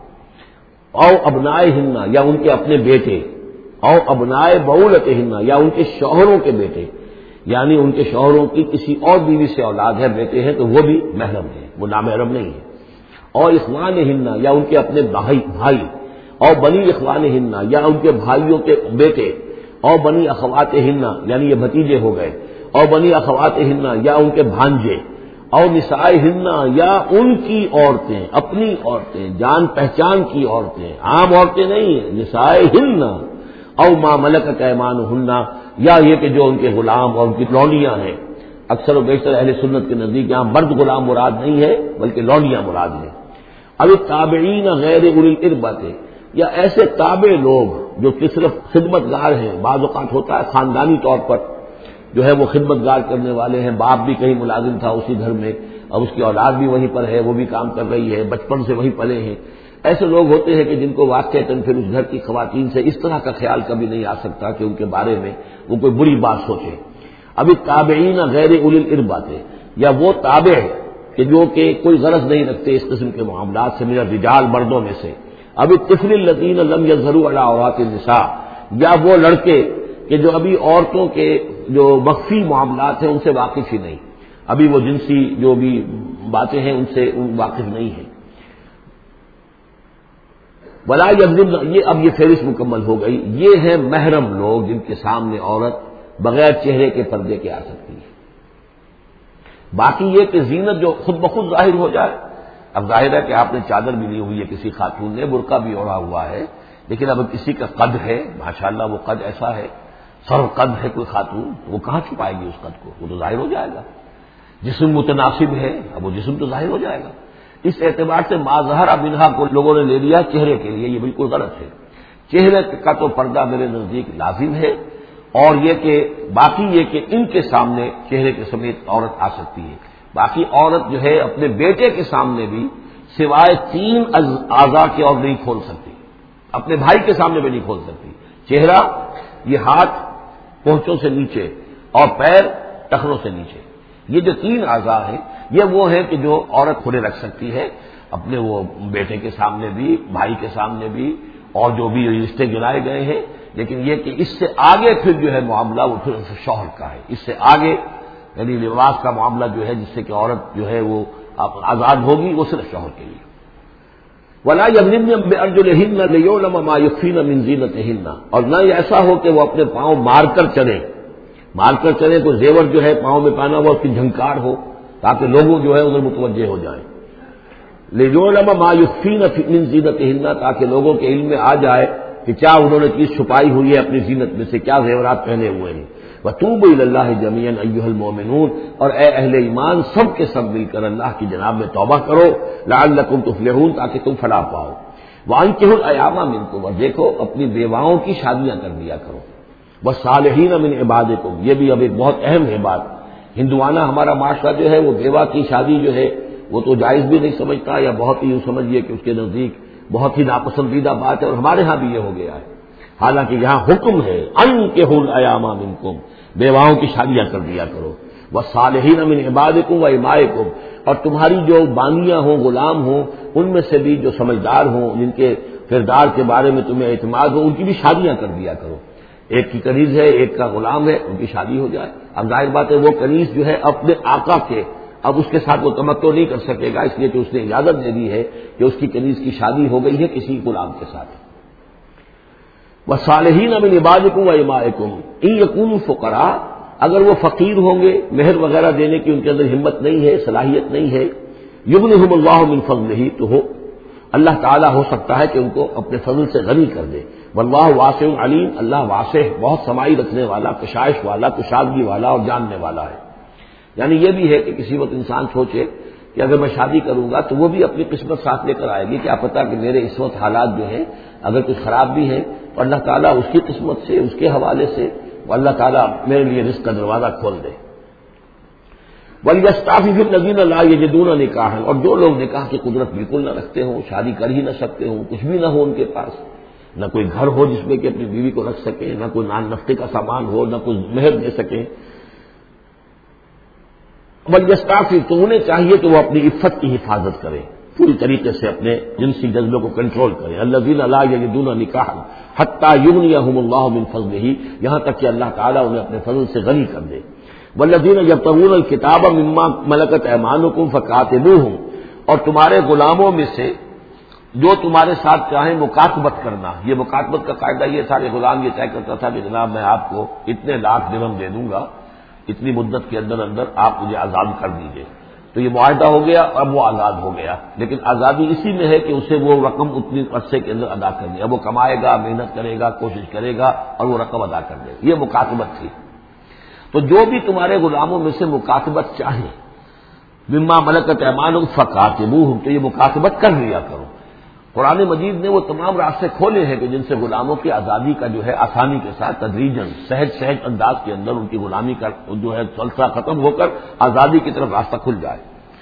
S1: او ابنائہن، یا ان کے اپنے بیٹے، او ابنائے بعولتہن، یا ان کے شوہروں کے بیٹے۔ یعنی ان کے شوہروں کی کسی اور بیوی سے اولاد ہے، بیٹے ہیں، تو وہ بھی محرم ہے، وہ نامحرم نہیں ہے۔ اور اخوان ہننا یا ان کے اپنے بھائی بھائی اور بنی اخوان ہننا یا ان کے بھائیوں کے بیٹے اور بنی اخوات ہننا یعنی یہ بھتیجے ہو گئے، اور بنی اخوات ہننا یا ان کے بھانجے، اور نساء ہننا یا ان کی عورتیں، اپنی عورتیں، جان پہچان کی عورتیں، عام عورتیں نہیں ہیں، نساء ہننا، او ما ملکت ایمانہن، یا یہ کہ جو ان کے غلام اور ان کی لونڈیاں ہیں۔ اکثر و بیشتر اہل سنت کے نزدیک یہاں مرد غلام مراد نہیں ہے بلکہ لونڈیاں مراد ہیں۔ اب تابعین غیر اولی الاربۃ، یا ایسے تابع لوگ جو کہ صرف خدمت گار ہیں، بعض اوقات ہوتا ہے خاندانی طور پر جو ہے وہ خدمت گار کرنے والے ہیں، باپ بھی کہیں ملازم تھا اسی گھر میں اور اس کی اولاد بھی وہیں پر ہے، وہ بھی کام کر رہی ہے، بچپن سے وہیں پلے ہیں۔ ایسے لوگ ہوتے ہیں کہ جن کو واقعتاً پھر اس گھر کی خواتین سے اس طرح کا خیال کبھی نہیں آ سکتا کہ ان کے بارے میں وہ کوئی بری بات سوچے۔ ابھی تابعین غیر اولی الاربۃ، یا وہ تابع کہ جو کہ کوئی غرض نہیں رکھتے اس قسم کے معاملات سے، من الرجال مردوں میں سے، ابھی الطفل الذین لم یظہروا علی عورات النساء، یا وہ لڑکے کہ جو ابھی عورتوں کے جو مخفی معاملات ہیں ان سے واقف ہی نہیں، ابھی وہ جنسی جو بھی باتیں ہیں ان سے واقف نہیں ہیں۔ ولا یضربن، یہ اب یہ فہرست مکمل ہو گئی، یہ ہیں محرم لوگ جن کے سامنے عورت بغیر چہرے کے پردے کے آ سکتی ہے۔ باقی یہ کہ زینت جو خود بخود ظاہر ہو جائے، اب ظاہر ہے کہ آپ نے چادر بھی لی ہوئی ہے کسی خاتون نے، برقع بھی اوڑھا ہوا ہے، لیکن اب کسی کا قد ہے، ماشاءاللہ وہ قد ایسا ہے، سر قد ہے کوئی خاتون، وہ کہاں چھپائے گی اس قد کو، وہ تو ظاہر ہو جائے گا۔ جسم متناسب ہے، اب وہ جسم تو ظاہر ہو جائے گا۔ اس اعتبار سے ما ظہر منہا کو لوگوں نے لے لیا چہرے کے لیے، یہ بالکل غلط ہے۔ چہرے کا تو پردہ میرے نزدیک لازم ہے، اور یہ کہ باقی یہ کہ ان کے سامنے چہرے کے سمیت عورت آ سکتی ہے۔ باقی عورت جو ہے اپنے بیٹے کے سامنے بھی سوائے تین اعضاء کے اور نہیں کھول سکتی، اپنے بھائی کے سامنے بھی نہیں کھول سکتی۔ چہرہ، یہ ہاتھ پونچوں سے نیچے، اور پیر ٹخنوں سے نیچے، یہ جو تین اعضاء ہیں یہ وہ ہیں کہ جو عورت کھلے رکھ سکتی ہے، اپنے وہ بیٹے کے سامنے بھی، بھائی کے سامنے بھی، اور جو بھی رشتے گنائے گئے ہیں۔ لیکن یہ کہ اس سے آگے پھر جو ہے معاملہ وہ پھر شوہر کا ہے، اس سے آگے یعنی لباس کا معاملہ جو ہے جس سے کہ عورت جو ہے وہ آزاد ہوگی، وہ صرف شوہر کے لیے۔ ولا یضربن بارجلہن لیعلم ما یخفین من زینتہن، اور نہ ایسا ہو کہ وہ اپنے پاؤں مار کر چلیں، مار کر چلیں تو زیور جو ہے پاؤں میں پہنا ہوا اس کی جھنکار ہو تاکہ لوگوں جو ہے ادھر متوجہ ہو جائیں۔ لیعلم ما یخفین من زینتہن، تاکہ لوگوں کے علم میں آ جائے کہ کیا انہوں نے چیز چھپائی ہوئی ہے اپنی زینت میں سے، کیا زیورات پہنے ہوئے ہیں۔ وَتُوبُوا إِلَى اللَّهِ جَمِيعًا أَيُّهَا الْمُؤْمِنُونَ، اور اے اہل ایمان سب کے سب مل کر اللہ کی جناب میں توبہ کرو، لعلکم تفلحون، تاکہ تم فلاح پاؤ۔ وَأَنكِحُوا الْأَيَامَ مِنكُمْ، اور دیکھو اپنی بیواؤں کی شادیاں کر دیا کرو۔ وَالصَّالِحِينَ مِنْ عِبَادِكُمْ، یہ بھی اب ایک بہت اہم ہے بات۔ ہندوانہ ہمارا معاشرہ جو ہے وہ بیوہ کی شادی جو ہے وہ تو جائز بھی نہیں سمجھتا، یا بہت ہی یوں سمجھیے کہ اس کے نزدیک بہت ہی ناپسندیدہ بات ہے، اور ہمارے ہاں بھی یہ ہو گیا ہے۔ حالانکہ یہاں حکم ہے انکحوا الایام منکم، بیواؤں کی شادیاں کر دیا کرو۔ والصالحین من عبادکم و امائکم، اور تمہاری جو بانیاں ہوں، غلام ہوں، ان میں سے بھی جو سمجھدار ہوں، جن کے کردار کے بارے میں تمہیں اعتماد ہو، ان کی بھی شادیاں کر دیا کرو۔ ایک کی کنیز ہے، ایک کا غلام ہے، ان کی شادی ہو جائے۔ اب ظاہر بات ہے وہ کنیز جو ہے اپنے آقا کے، اب اس کے ساتھ وہ تمتع نہیں کر سکے گا، اس لیے کہ اس نے اجازت دے دی ہے کہ اس کی کنیز کی شادی ہو گئی ہے کسی غلام کے ساتھ۔ وَالصَّالِحِينَ مِنْ عِبَادِكُمْ وَإِمَائِكُمْ إِنْ يَكُونُوا فُقَرَاءَ، اگر وہ فقیر ہوں گے، مہر وغیرہ دینے کی ان کے اندر ہمت نہیں ہے، صلاحیت نہیں ہے، يُغْنِهُمُ اللَّهُ مِنْ فَضْلِهِ، تو ہو اللہ تعالیٰ ہو سکتا ہے کہ ان کو اپنے فضل سے غنی کر دے۔ واللہ واسع علیم، اللہ واسع بہت سمائی رکھنے والا، کشائش والا، کشادگی والا اور جاننے والا ہے۔ یعنی یہ بھی ہے کہ کسی وقت انسان سوچے کہ اگر میں شادی کروں گا تو وہ بھی اپنی قسمت ساتھ لے کر آئے گی، کیا پتہ کہ میرے اس وقت حالات جو ہیں اگر کچھ خراب بھی ہیں، تو اللہ تعالیٰ اس کی قسمت سے، اس کے حوالے سے وہ اللہ تعالیٰ میرے لیے رزق کا دروازہ کھول دے۔ وَلْيَسْتَعْفِفِ الَّذِينَ لَا يَجِدُونَ نِكَاحًا، اور جو لوگ نکاح کی قدرت بالکل نہ رکھتے ہوں، شادی کر ہی نہ سکتے ہوں، کچھ بھی نہ ہو ان کے پاس، نہ کوئی گھر ہو جس میں کہ اپنی بیوی کو رکھ سکیں، نہ کوئی نان نفقے کا سامان ہو، نہ کوئی مہر دے سکیں، وَلْيَسْتَعْفِفْ، تو انہیں چاہیے کہ وہ اپنی عفت کی حفاظت کریں، پوری طریقے سے اپنے جنسی جذبے کو کنٹرول کریں۔ الَّذِينَ لَا يَجِدُونَ نِكَاحًا حَتَّى يُغْنِيَهُمُ اللَّهُ مِنْ فَضْلِهِ، یہاں تک کہ اللہ تعالیٰ انہیں اپنے فضل سے غنی کر دے۔ والذین یبتغون الکتاب مما ملکت ایمانکم فکاتبوہم، اور تمہارے غلاموں میں سے جو تمہارے ساتھ چاہیں مکاتبت کرنا. یہ مکاتبت کا قاعدہ یہ سارے غلام یہ طے کرتا تھا کہ جناب میں آپ کو اتنے لاکھ درہم دے دوں گا، اتنی مدت کے اندر اندر آپ مجھے آزاد کر دیجئے. تو یہ معاہدہ ہو گیا، اب وہ آزاد ہو گیا، لیکن آزادی اسی میں ہے کہ اسے وہ رقم اتنی عرصے کے اندر ادا کرنی ہے. اب وہ کمائے گا، محنت کرے گا، کوشش کرے گا اور وہ رقم ادا کر دے گا. یہ مکاتبت تھی. تو جو بھی تمہارے غلاموں میں سے مکاتبت چاہیں مما ملکت ایمانکم فکاتبوہم، تو یہ مکاتبت کر لیا کرو. قرآن مجید نے وہ تمام راستے کھولے ہیں کہ جن سے غلاموں کی آزادی کا جو ہے آسانی کے ساتھ تدریجاً سہج سہج انداز کے اندر ان کی غلامی کا جو ہے سلسلہ ختم ہو کر آزادی کی طرف راستہ کھل جائے.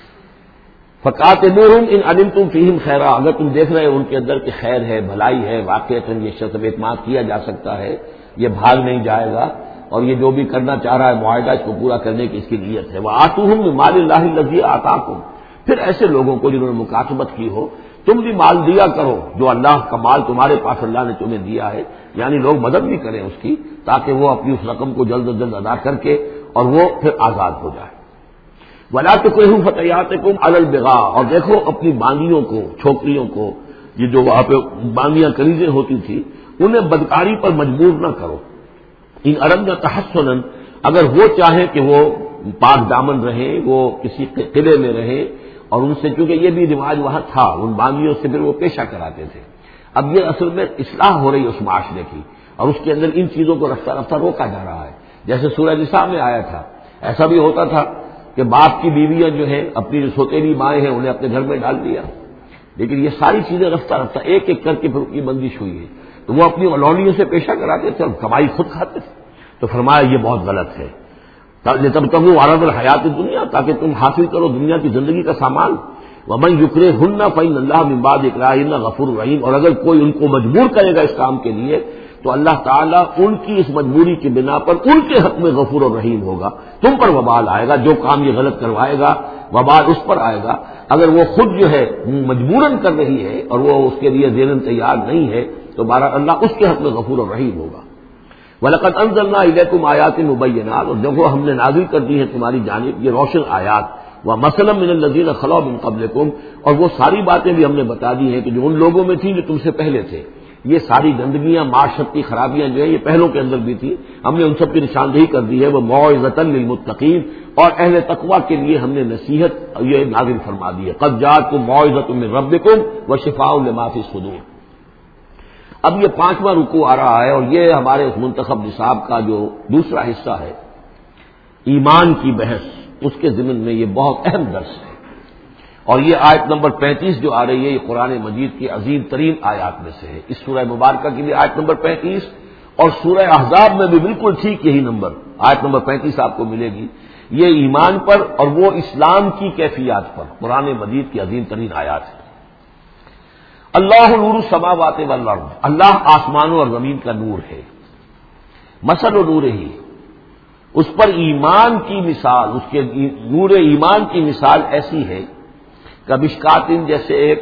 S1: فقاتلوہم ان علمتم فیہم خیرا، اگر تم دیکھ رہے ہو ان کے اندر کہ خیر ہے، بھلائی ہے، واقعتاً یہ شخص اعتماد کیا جا سکتا ہے، یہ بھاگ نہیں جائے گا اور یہ جو بھی کرنا چاہ رہا ہے معاہدہ اس کو پورا کرنے کی اس کی نیت ہے. وآتوہم من مال اللہ الذی آتاکم، پھر ایسے لوگوں کو جنہوں نے مکاتبت کی ہو تم بھی مال دیا کرو جو اللہ کا مال تمہارے پاس اللہ نے تمہیں دیا ہے، یعنی لوگ مدد بھی کریں اس کی تاکہ وہ اپنی اس رقم کو جلد از جلد ادا کر کے اور وہ پھر آزاد ہو جائے. وَلَا تُكْرِهُوا فَتَيَاتِكُمْ عَلَى الْبِغَاءِ، اور دیکھو اپنی بانگیوں کو، چھوکریوں کو، یہ جو وہاں پہ بانگیاں کنیزیں ہوتی تھی انہیں بدکاری پر مجبور نہ کرو. ان اردنا تحسنا، اگر وہ چاہیں کہ وہ پاک دامن رہیں، وہ کسی قلعے میں رہیں، اور ان سے چونکہ یہ بھی رواج وہاں تھا، ان بانگیوں سے پھر وہ پیشہ کراتے تھے. اب یہ اصل میں اصلاح ہو رہی ہے اس معاشرے کی، اور اس کے اندر ان چیزوں کو رفتہ رفتہ روکا جا رہا ہے. جیسے سورہ نساء میں آیا تھا، ایسا بھی ہوتا تھا کہ باپ کی بیویاں جو ہیں اپنی جو سوتیلی مائیں ہیں انہیں اپنے گھر میں ڈال دیا، لیکن یہ ساری چیزیں رفتہ رفتہ ایک ایک کر کے پھر کی بندش ہوئی ہے. تو وہ اپنی اولونیوں سے پیشہ کراتے تھے اور کمائی خود کھاتے تھے. تو فرمایا یہ بہت غلط ہے. تب تک وہ عرض الحیات دنیا، تاکہ تم حاصل کرو دنیا کی زندگی کا سامان. وَمَن يُكْرِهُنَّ فَإِنَّ اللَّهَ مِن بَعْدِ إِكْرَاهِهِنَّ غَفُورٌ رَحِيمٌ، اور اگر کوئی ان کو مجبور کرے گا اس کام کے لیے تو اللہ تعالیٰ ان کی اس مجبوری کی بنا پر ان کے حق میں غفور اور رحیم ہوگا. تم پر وبال آئے گا، جو کام یہ غلط کروائے گا وبال اس پر آئے گا. اگر وہ خود جو ہے مجبوراً کر رہی ہے اور وہ اس کے لیے ذہناً تیار نہیں ہے تو بہرحال اللہ اس کے حق میں غفور اور رحیم ہوگا. وَلَقَدْ أَنزَلْنَا إِلَيْكُمْ آيَاتٍ مُبَيِّنَاتٍ، اور دیکھو ہم نے نازل کر دی ہے تمہاری جانب یہ روشن آیات. وَمَثَلًا مِّنَ الَّذِينَ خَلَوْا مِن قَبْلِكُمْ، اور وہ ساری باتیں بھی ہم نے بتا دی ہیں کہ جو ان لوگوں میں تھیں جو تم سے پہلے تھے. یہ ساری گندگیاں، معاشرت کی خرابیاں جو ہیں یہ پہلوں کے اندر بھی تھی، ہم نے ان سب کی نشاندہی کر دی ہے. وہ موعظۃ للمتقین، اور اہل تقویٰ کے لیے ہم نے نصیحت یہ نازل فرما دی ہے. قد جاءتکم موعظۃ من ربکم وشفاء لما فی الصدور. اب یہ پانچواں رکوع آ رہا ہے اور یہ ہمارے اس منتخب نصاب کا جو دوسرا حصہ ہے ایمان کی بحث، اس کے ضمن میں یہ بہت اہم درس ہے. اور یہ آیت نمبر پینتیس جو آ رہی ہے یہ قرآن مجید کی عظیم ترین آیات میں سے ہے. اس سورہ مبارکہ کی بھی آیت نمبر پینتیس اور سورہ احزاب میں بھی بالکل ٹھیک یہی نمبر آیت نمبر پینتیس آپ کو ملے گی. یہ ایمان پر اور وہ اسلام کی کیفیات پر قرآن مجید کی عظیم ترین آیات ہے. اللہ نور السماوات والارض، اللہ آسمانوں اور زمین کا نور ہے. مثل نور ہی، اس پر ایمان کی مثال، اس کے نور ایمان کی مثال ایسی ہے کہ مشکاتن، جیسے ایک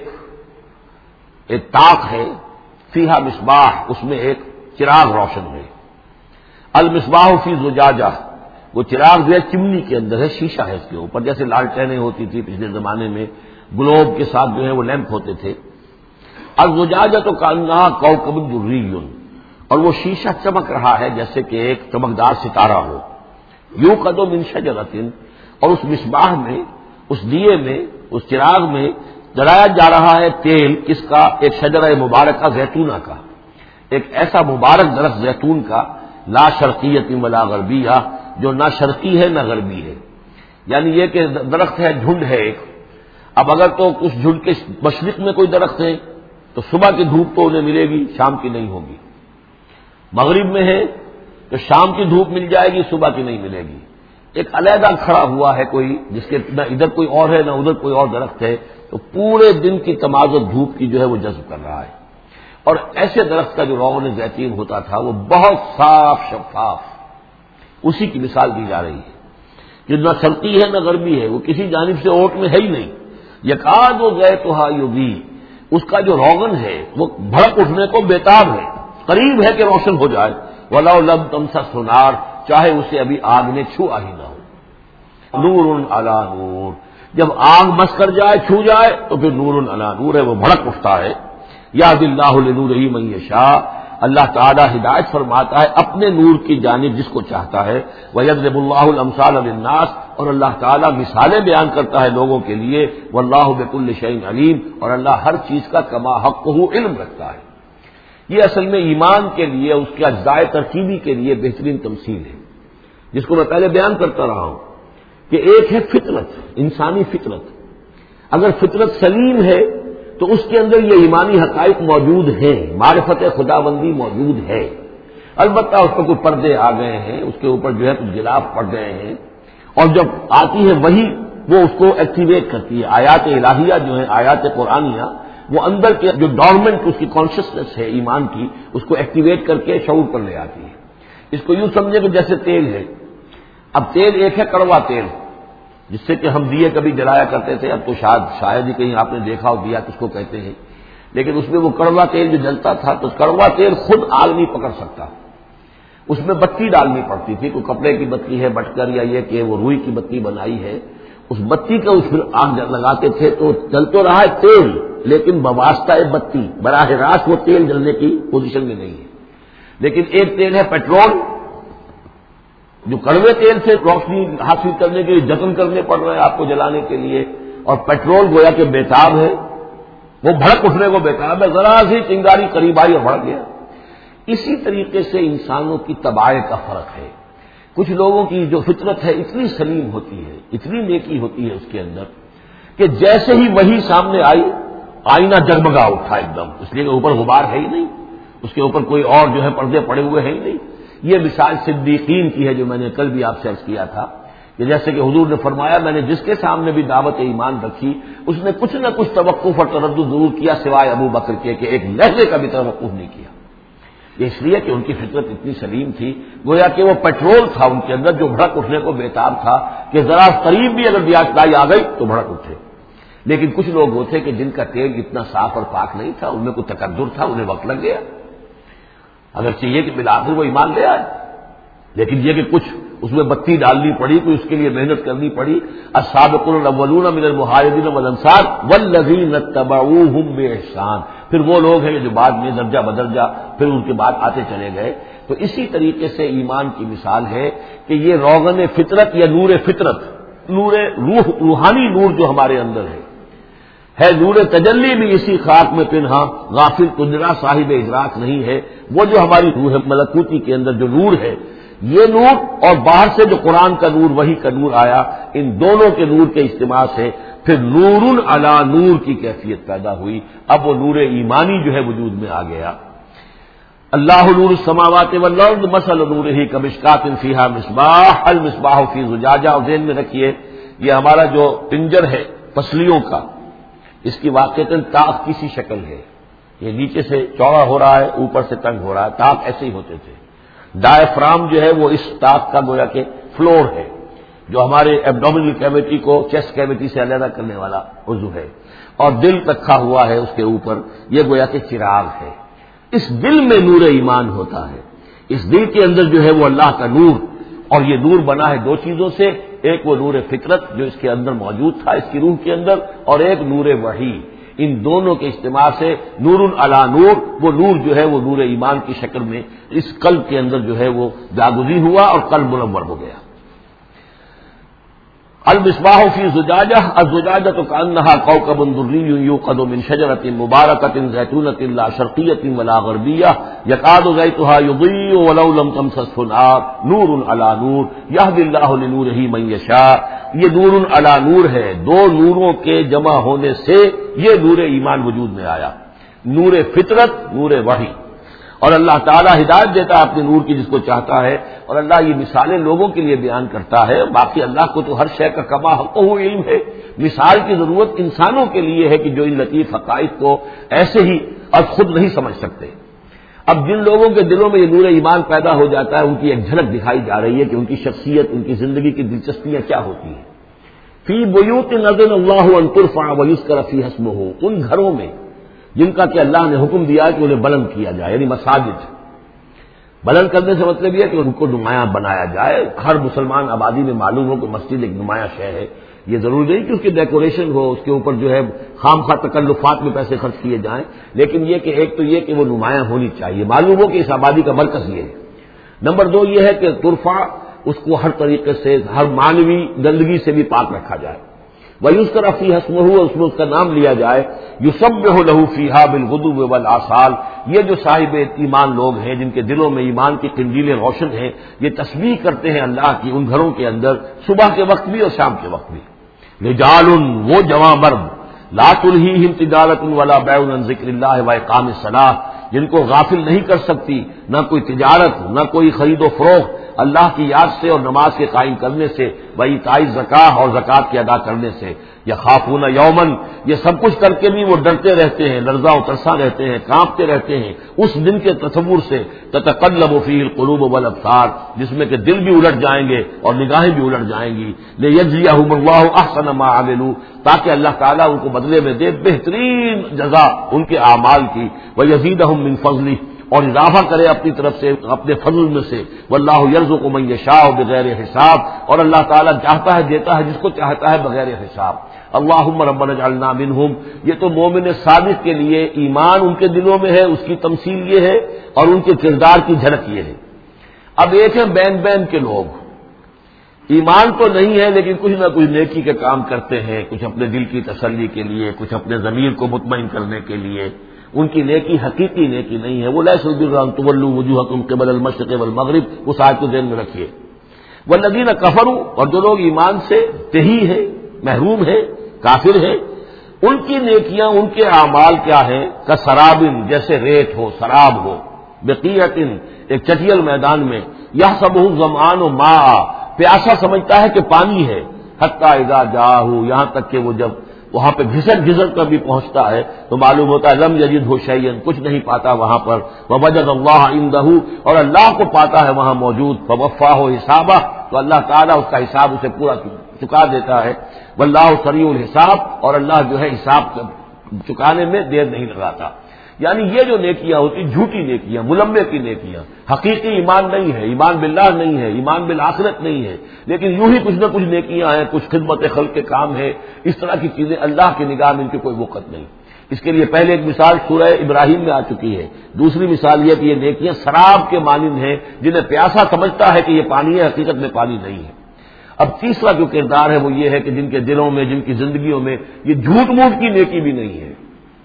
S1: ایک طاق ہے، فیہا مصباح، اس میں ایک چراغ روشن ہے. المصباح فی زجاجہ، وہ چراغ جو ہے چمنی کے اندر ہے، شیشہ ہے اس کے اوپر، جیسے لالٹینیں ہوتی تھی پچھلے زمانے میں، گلوب کے ساتھ جو ہے وہ لیمپ ہوتے تھے. الزجاجہ تو کانہا کوکب دری، اور وہ شیشہ چمک رہا ہے جیسے کہ ایک چمکدار ستارہ ہو. یوقد من شجرۃ، اور اس مصباح میں، اس دیے میں، اس چراغ میں جلایا جا رہا ہے تیل، کس کا؟ ایک شجرہ مبارکہ زیتونہ کا، ایک ایسا مبارک درخت زیتون کا، لا شرقیت ولا غربیہ، جو نہ شرقی ہے نہ غربی ہے. یعنی یہ کہ درخت ہے، جھنڈ ہے ایک. اب اگر تو اس جھنڈ کے مشرق میں کوئی درخت ہے تو صبح کی دھوپ تو انہیں ملے گی، شام کی نہیں ہوگی. مغرب میں ہے تو شام کی دھوپ مل جائے گی، صبح کی نہیں ملے گی. ایک علیحدہ کھڑا ہوا ہے کوئی، جس کے نہ ادھر کوئی اور ہے نہ ادھر کوئی اور درخت ہے، تو پورے دن کی تمازت دھوپ کی جو ہے وہ جذب کر رہا ہے. اور ایسے درخت کا جو روغن زیتون ہوتا تھا وہ بہت صاف شفاف، اسی کی مثال دی جا رہی ہے. جو نہ شرقی ہے نہ غربی ہے، وہ کسی جانب سے اوٹ میں ہے ہی نہیں. یکاد و زیتھا یضیء، اس کا جو روغن ہے وہ بھڑک اٹھنے کو بیتاب ہے، قریب ہے کہ روشن ہو جائے. ولو لم تمسسہ نار، چاہے اسے ابھی آگ نے چھوا ہی نہ ہو. نور علی نور، جب آگ بس کر جائے، چھو جائے تو پھر نور علی نور ہے، وہ بھڑک اٹھتا ہے. یہد اللہ لنورہ من یشاء، اللہ تعالیٰ ہدایت فرماتا ہے اپنے نور کی جانب جس کو چاہتا ہے. وَيَضْرِبُ اللَّهُ الْأَمْثَالَ لِلنَّاسِ، اور اللہ تعالیٰ مثالیں بیان کرتا ہے لوگوں کے لیے. وَاللَّهُ بِكُلِّ شَيْءٍ عَلِيمٌ، اور اللہ ہر چیز کا کما حقہ علم رکھتا ہے. یہ اصل میں ایمان کے لیے، اس کے اجزائے ترکیبی کے لیے بہترین تمثیل ہے، جس کو میں پہلے بیان کرتا رہا ہوں کہ ایک ہے فطرت، انسانی فطرت. اگر فطرت سلیم ہے تو اس کے اندر یہ ایمانی حقائق موجود ہیں، معرفت خداوندی موجود ہے. البتہ اس پر کوئی پردے آ گئے ہیں، اس کے اوپر جو ہے کچھ غلاف پڑ گئے ہیں، اور جب آتی ہے وہی وہ اس کو ایکٹیویٹ کرتی ہے. آیات الہیہ جو ہیں، آیات قرآنیہ، وہ اندر کے جو ڈورمنٹ اس کی کانشیسنس ہے ایمان کی، اس کو ایکٹیویٹ کر کے شعور پر لے آتی ہے. اس کو یوں سمجھے کہ جیسے تیل ہے. اب تیل ایک ہے کڑوا تیل، جس سے کہ ہم دیے کبھی جلایا کرتے تھے، اب تو شاید شاید ہی کہیں آپ نے دیکھا ہو دیا کس کو کہتے ہیں، لیکن اس میں وہ کڑوا تیل جو جلتا تھا تو کڑوا تیل خود آگ نہیں پکڑ سکتا، اس میں بتی ڈالنی پڑتی تھی. کوئی کپڑے کی بتی ہے بٹکر یا یہ کہ وہ روئی کی بتی بنائی ہے، اس بتی کا اس پھر آگ لگاتے تھے تو چل تو رہا ہے تیل، لیکن بواسطہ بتی، براہ راست وہ تیل جلنے کی پوزیشن میں نہیں ہے. لیکن ایک تیل ہے پیٹرول، جو کڑوے تیل سے روشنی حاصل کرنے کے لیے جتن کرنے پڑ رہے ہیں آپ کو جلانے کے لیے، اور پیٹرول گویا کہ بیتاب ہے، وہ بھڑک اٹھنے کو بیتاب ہے، ذرا سی چنگاری قریب آئی اور بھڑک گیا. اسی طریقے سے انسانوں کی طباع کا فرق ہے. کچھ لوگوں کی جو فطرت ہے اتنی سلیم ہوتی ہے، اتنی نیکی ہوتی ہے اس کے اندر کہ جیسے ہی وہی سامنے آئی آئینہ جگمگا اٹھا ایک دم، اس لیے کہ اوپر غبار ہے ہی نہیں، اس کے اوپر کوئی اور جو ہے پردے پڑے ہوئے ہیں ہی نہیں. یہ مثال صدیقین کی ہے جو میں نے کل بھی آپ سے عرض کیا تھا کہ جیسے کہ حضور نے فرمایا میں نے جس کے سامنے بھی دعوت ایمان رکھی اس نے کچھ نہ کچھ توقف اور تردد ضرور کیا سوائے ابو بکر کے کہ ایک لہجے کا بھی توقف نہیں کیا. یہ اس لیے کہ ان کی فطرت اتنی سلیم تھی، گویا کہ وہ پیٹرول تھا ان کے اندر جو بھڑک اٹھنے کو بیتاب تھا کہ ذرا قریب بھی اگر دیاچدائی آ گئی تو بھڑک اٹھے. لیکن کچھ لوگ ہوتے کہ جن کا تیل اتنا صاف اور پاک نہیں تھا، ان میں کوئی تکدر تھا، انہیں وقت لگ گیا. اگر چاہیے کہ بالآخر وہ ایمان لے آئے، لیکن یہ کہ کچھ اس میں بتی ڈالنی پڑی، کوئی اس کے لیے محنت کرنی پڑی. السابقون الاولون من المہاجرین والانصار والذین اتبعوہم باحسان، پھر وہ لوگ ہیں جو بعد میں درجہ بدرجہ پھر ان کے بعد آتے چلے گئے. تو اسی طریقے سے ایمان کی مثال ہے کہ یہ روغن فطرت یا نور فطرت، نور روح، روحانی نور جو ہمارے اندر ہے ہے نور تجلی بھی اسی خاک میں پنہاں، غافل تجرا صاحب ادراک نہیں ہے. وہ جو ہماری روح ملکوتی کے اندر جو نور ہے، یہ نور اور باہر سے جو قرآن کا نور، وہی کا نور آیا، ان دونوں کے نور کے اجتماع سے پھر نور علی نور کی کیفیت پیدا ہوئی. اب وہ نور ایمانی جو ہے وجود میں آ گیا. اللہ نور السماوات والارض مثل نورہ کمشکاۃ فیہا مصباح المصباح فی زجاجہ. اور ذہن میں رکھیے یہ ہمارا جو پنجر ہے پسلیوں کا، اس کی واقعتاً تاق کی سی شکل ہے. یہ نیچے سے چوڑا ہو رہا ہے، اوپر سے تنگ ہو رہا ہے. تاق ایسے ہی ہوتے تھے. ڈائفرام جو ہے وہ اس تاق کا گویا کہ فلور ہے، جو ہمارے ایبڈومینل کیویٹی کو چیسٹ کیویٹی سے علیحدہ کرنے والا عضو ہے، اور دل رکھا ہوا ہے اس کے اوپر، یہ گویا کہ چراغ ہے. اس دل میں نور ایمان ہوتا ہے. اس دل کے اندر جو ہے وہ اللہ کا نور، اور یہ نور بنا ہے دو چیزوں سے، ایک وہ نور فطرت جو اس کے اندر موجود تھا اس کی روح کے اندر، اور ایک نور وحی. ان دونوں کے اجتماع سے نور علی نور، وہ نور جو ہے وہ نور ایمان کی شکل میں اس قلب کے اندر جو ہے وہ جاگزی ہوا اور قلب منور ہو گیا. المصباح فی زجاجہ، الزجاجہ کأنہا کوکب دری یوقد من شجرۃ مبارکۃ زیتونۃ لا شرقیۃ ولا غربیہ یکاد زیتها یضیء ولو لم تمسسہ نار نور علی نور یہدی اللہ لنورہ من یشاء. یہ نور علی نور ہے، دو نوروں کے جمع ہونے سے یہ نور ایمان وجود میں آیا. نور فطرت، نور وحی. اور اللہ تعالیٰ ہدایت دیتا ہے اپنے نور کی جس کو چاہتا ہے، اور اللہ یہ مثالیں لوگوں کے لیے بیان کرتا ہے. باقی اللہ کو تو ہر شے کا کما حقہ علم ہے. مثال کی ضرورت انسانوں کے لیے ہے کہ جو ان لطیف حقائق کو ایسے ہی اور خود نہیں سمجھ سکتے. اب جن لوگوں کے دلوں میں یہ نور ایمان پیدا ہو جاتا ہے، ان کی ایک جھلک دکھائی جا رہی ہے کہ ان کی شخصیت، ان کی زندگی کی دلچسپیاں کیا ہوتی ہیں. فی بیوت اذن اللہ ان ترفع ویذکر فیہا اسمہ، ان گھروں میں جن کا کہ اللہ نے حکم دیا کہ انہیں بلند کیا جائے، یعنی مساجد. بلند کرنے سے مطلب یہ ہے کہ ان کو نمایاں بنایا جائے، ہر مسلمان آبادی میں معلوم ہو کہ مسجد ایک نمایاں شے ہے. یہ ضروری نہیں کہ اس کی ڈیکوریشن ہو، اس کے اوپر جو ہے خام خواہ تکلفات میں پیسے خرچ کیے جائیں، لیکن یہ کہ ایک تو یہ کہ وہ نمایاں ہونی چاہیے، معلوم ہو کہ اس آبادی کا مرکز یہ ہے. نمبر دو یہ ہے کہ ترفع، اس کو ہر طریقے سے ہر مانوی گندگی سے بھی پاک رکھا جائے. وَيُذْكَرَ فِيهَا اسْمُهُ، اور اس میں اس کا نام لیا جائے. يُسَبِّحُ لَهُ فِيهَا بِالْغُدُوِّ وَالْآصَالِ، یہ جو صاحب ایمان لوگ ہیں جن کے دلوں میں ایمان کی قندیلیں روشن ہیں، یہ تسبیح کرتے ہیں اللہ کی ان گھروں کے اندر صبح کے وقت بھی اور شام کے وقت بھی. رجال، وہ جواں مرد، لا تلہیہم تجارۃ ولا بیع عن ذکر اللہ واقام الصلاۃ، جن کو غافل نہیں کر سکتی نہ کوئی تجارت نہ کوئی خرید و فروخت اللہ کی یاد سے اور نماز کے قائم کرنے سے، وایتاء الزکاۃ اور زکوٰۃ کے ادا کرنے سے. یخافون یومن، یہ سب کچھ کر کے بھی وہ ڈرتے رہتے ہیں، لرزاں و ترساں رہتے ہیں، کانپتے رہتے ہیں اس دن کے تصور سے. تتقلب فیہ القلوب والابصار، جس میں کہ دل بھی الٹ جائیں گے اور نگاہیں بھی الٹ جائیں گی. لیجزیہم اللہ احسن ما عملوا، تاکہ اللہ تعالیٰ ان کو بدلے میں دے بہترین جزا ان کے اعمال کی. ویزیدہم من فضلہ، اور اضافہ کرے اپنی طرف سے اپنے فضل میں سے. واللہ یرزق من یشاء بغیر حساب، اور اللہ تعالیٰ چاہتا ہے دیتا ہے جس کو چاہتا ہے بغیر حساب. اللہم ربنا اجعلنا منہم، یہ تو مومن صادق کے لیے ایمان ان کے دلوں میں ہے، اس کی تمثیل یہ ہے، اور ان کے کردار کی جھلک یہ ہے. اب ایک ہے بین بین کے لوگ، ایمان تو نہیں ہے لیکن کچھ نہ کچھ نیکی کے کام کرتے ہیں، کچھ اپنے دل کی تسلی کے لیے، کچھ اپنے ضمیر کو مطمئن کرنے کے لیے. ان کی نیکی حقیقی نیکی نہیں ہے. وہ لیس البر ان تولوا وجوہکم قبل المشرق والمغرب، اس آیت کو ذہن میں رکھیے. والذین کفروا، اور جو لوگ ایمان سے تہی ہے، محروم ہے، کافر ہے، ان کی نیکیاں، ان کے اعمال کیا ہیں؟ کسراب، جیسے ریت ہو، سراب ہو، بقیعۃ، ایک چٹیل میدان میں. یحسبہ الظمآن ماء، پیاسا سمجھتا ہے کہ پانی ہے. حتی اذا جاءہ، یہاں تک کہ وہ جب وہاں پہ گھسٹ گھسٹ کر بھی پہنچتا ہے تو معلوم ہوتا ہے لم یجدہ شیئا، کچھ نہیں پاتا وہاں پر. ووجد اللہ عندہ، اور اللہ کو پاتا ہے وہاں موجود. فوفاہ حسابہ، تو اللہ تعالیٰ اس کا حساب اسے پورا چکا دیتا ہے. واللہ سریع الحساب، اور اللہ جو ہے حساب چکانے میں دیر نہیں لگاتا. یعنی یہ جو نیکیاں ہوتی جھوٹی نیکیاں، ملمے کی نیکیاں، حقیقی ایمان نہیں ہے، ایمان باللہ نہیں ہے، ایمان بالآخرت نہیں ہے، لیکن یوں ہی کچھ نہ کچھ نیکیاں ہیں، کچھ خدمت خلق کے کام ہے. اس طرح کی چیزیں اللہ کی نگاہ میں ان کی کوئی وقت نہیں. اس کے لیے پہلے ایک مثال سورہ ابراہیم میں آ چکی ہے. دوسری مثال یہ کہ یہ نیکیاں سراب کے مانند ہیں، جنہیں پیاسا سمجھتا ہے کہ یہ پانی ہے، حقیقت میں پانی نہیں ہے. اب تیسرا جو کردار ہے وہ یہ ہے کہ جن کے دلوں میں، جن کی زندگیوں میں یہ جھوٹ موٹ کی نیکی بھی نہیں ہے،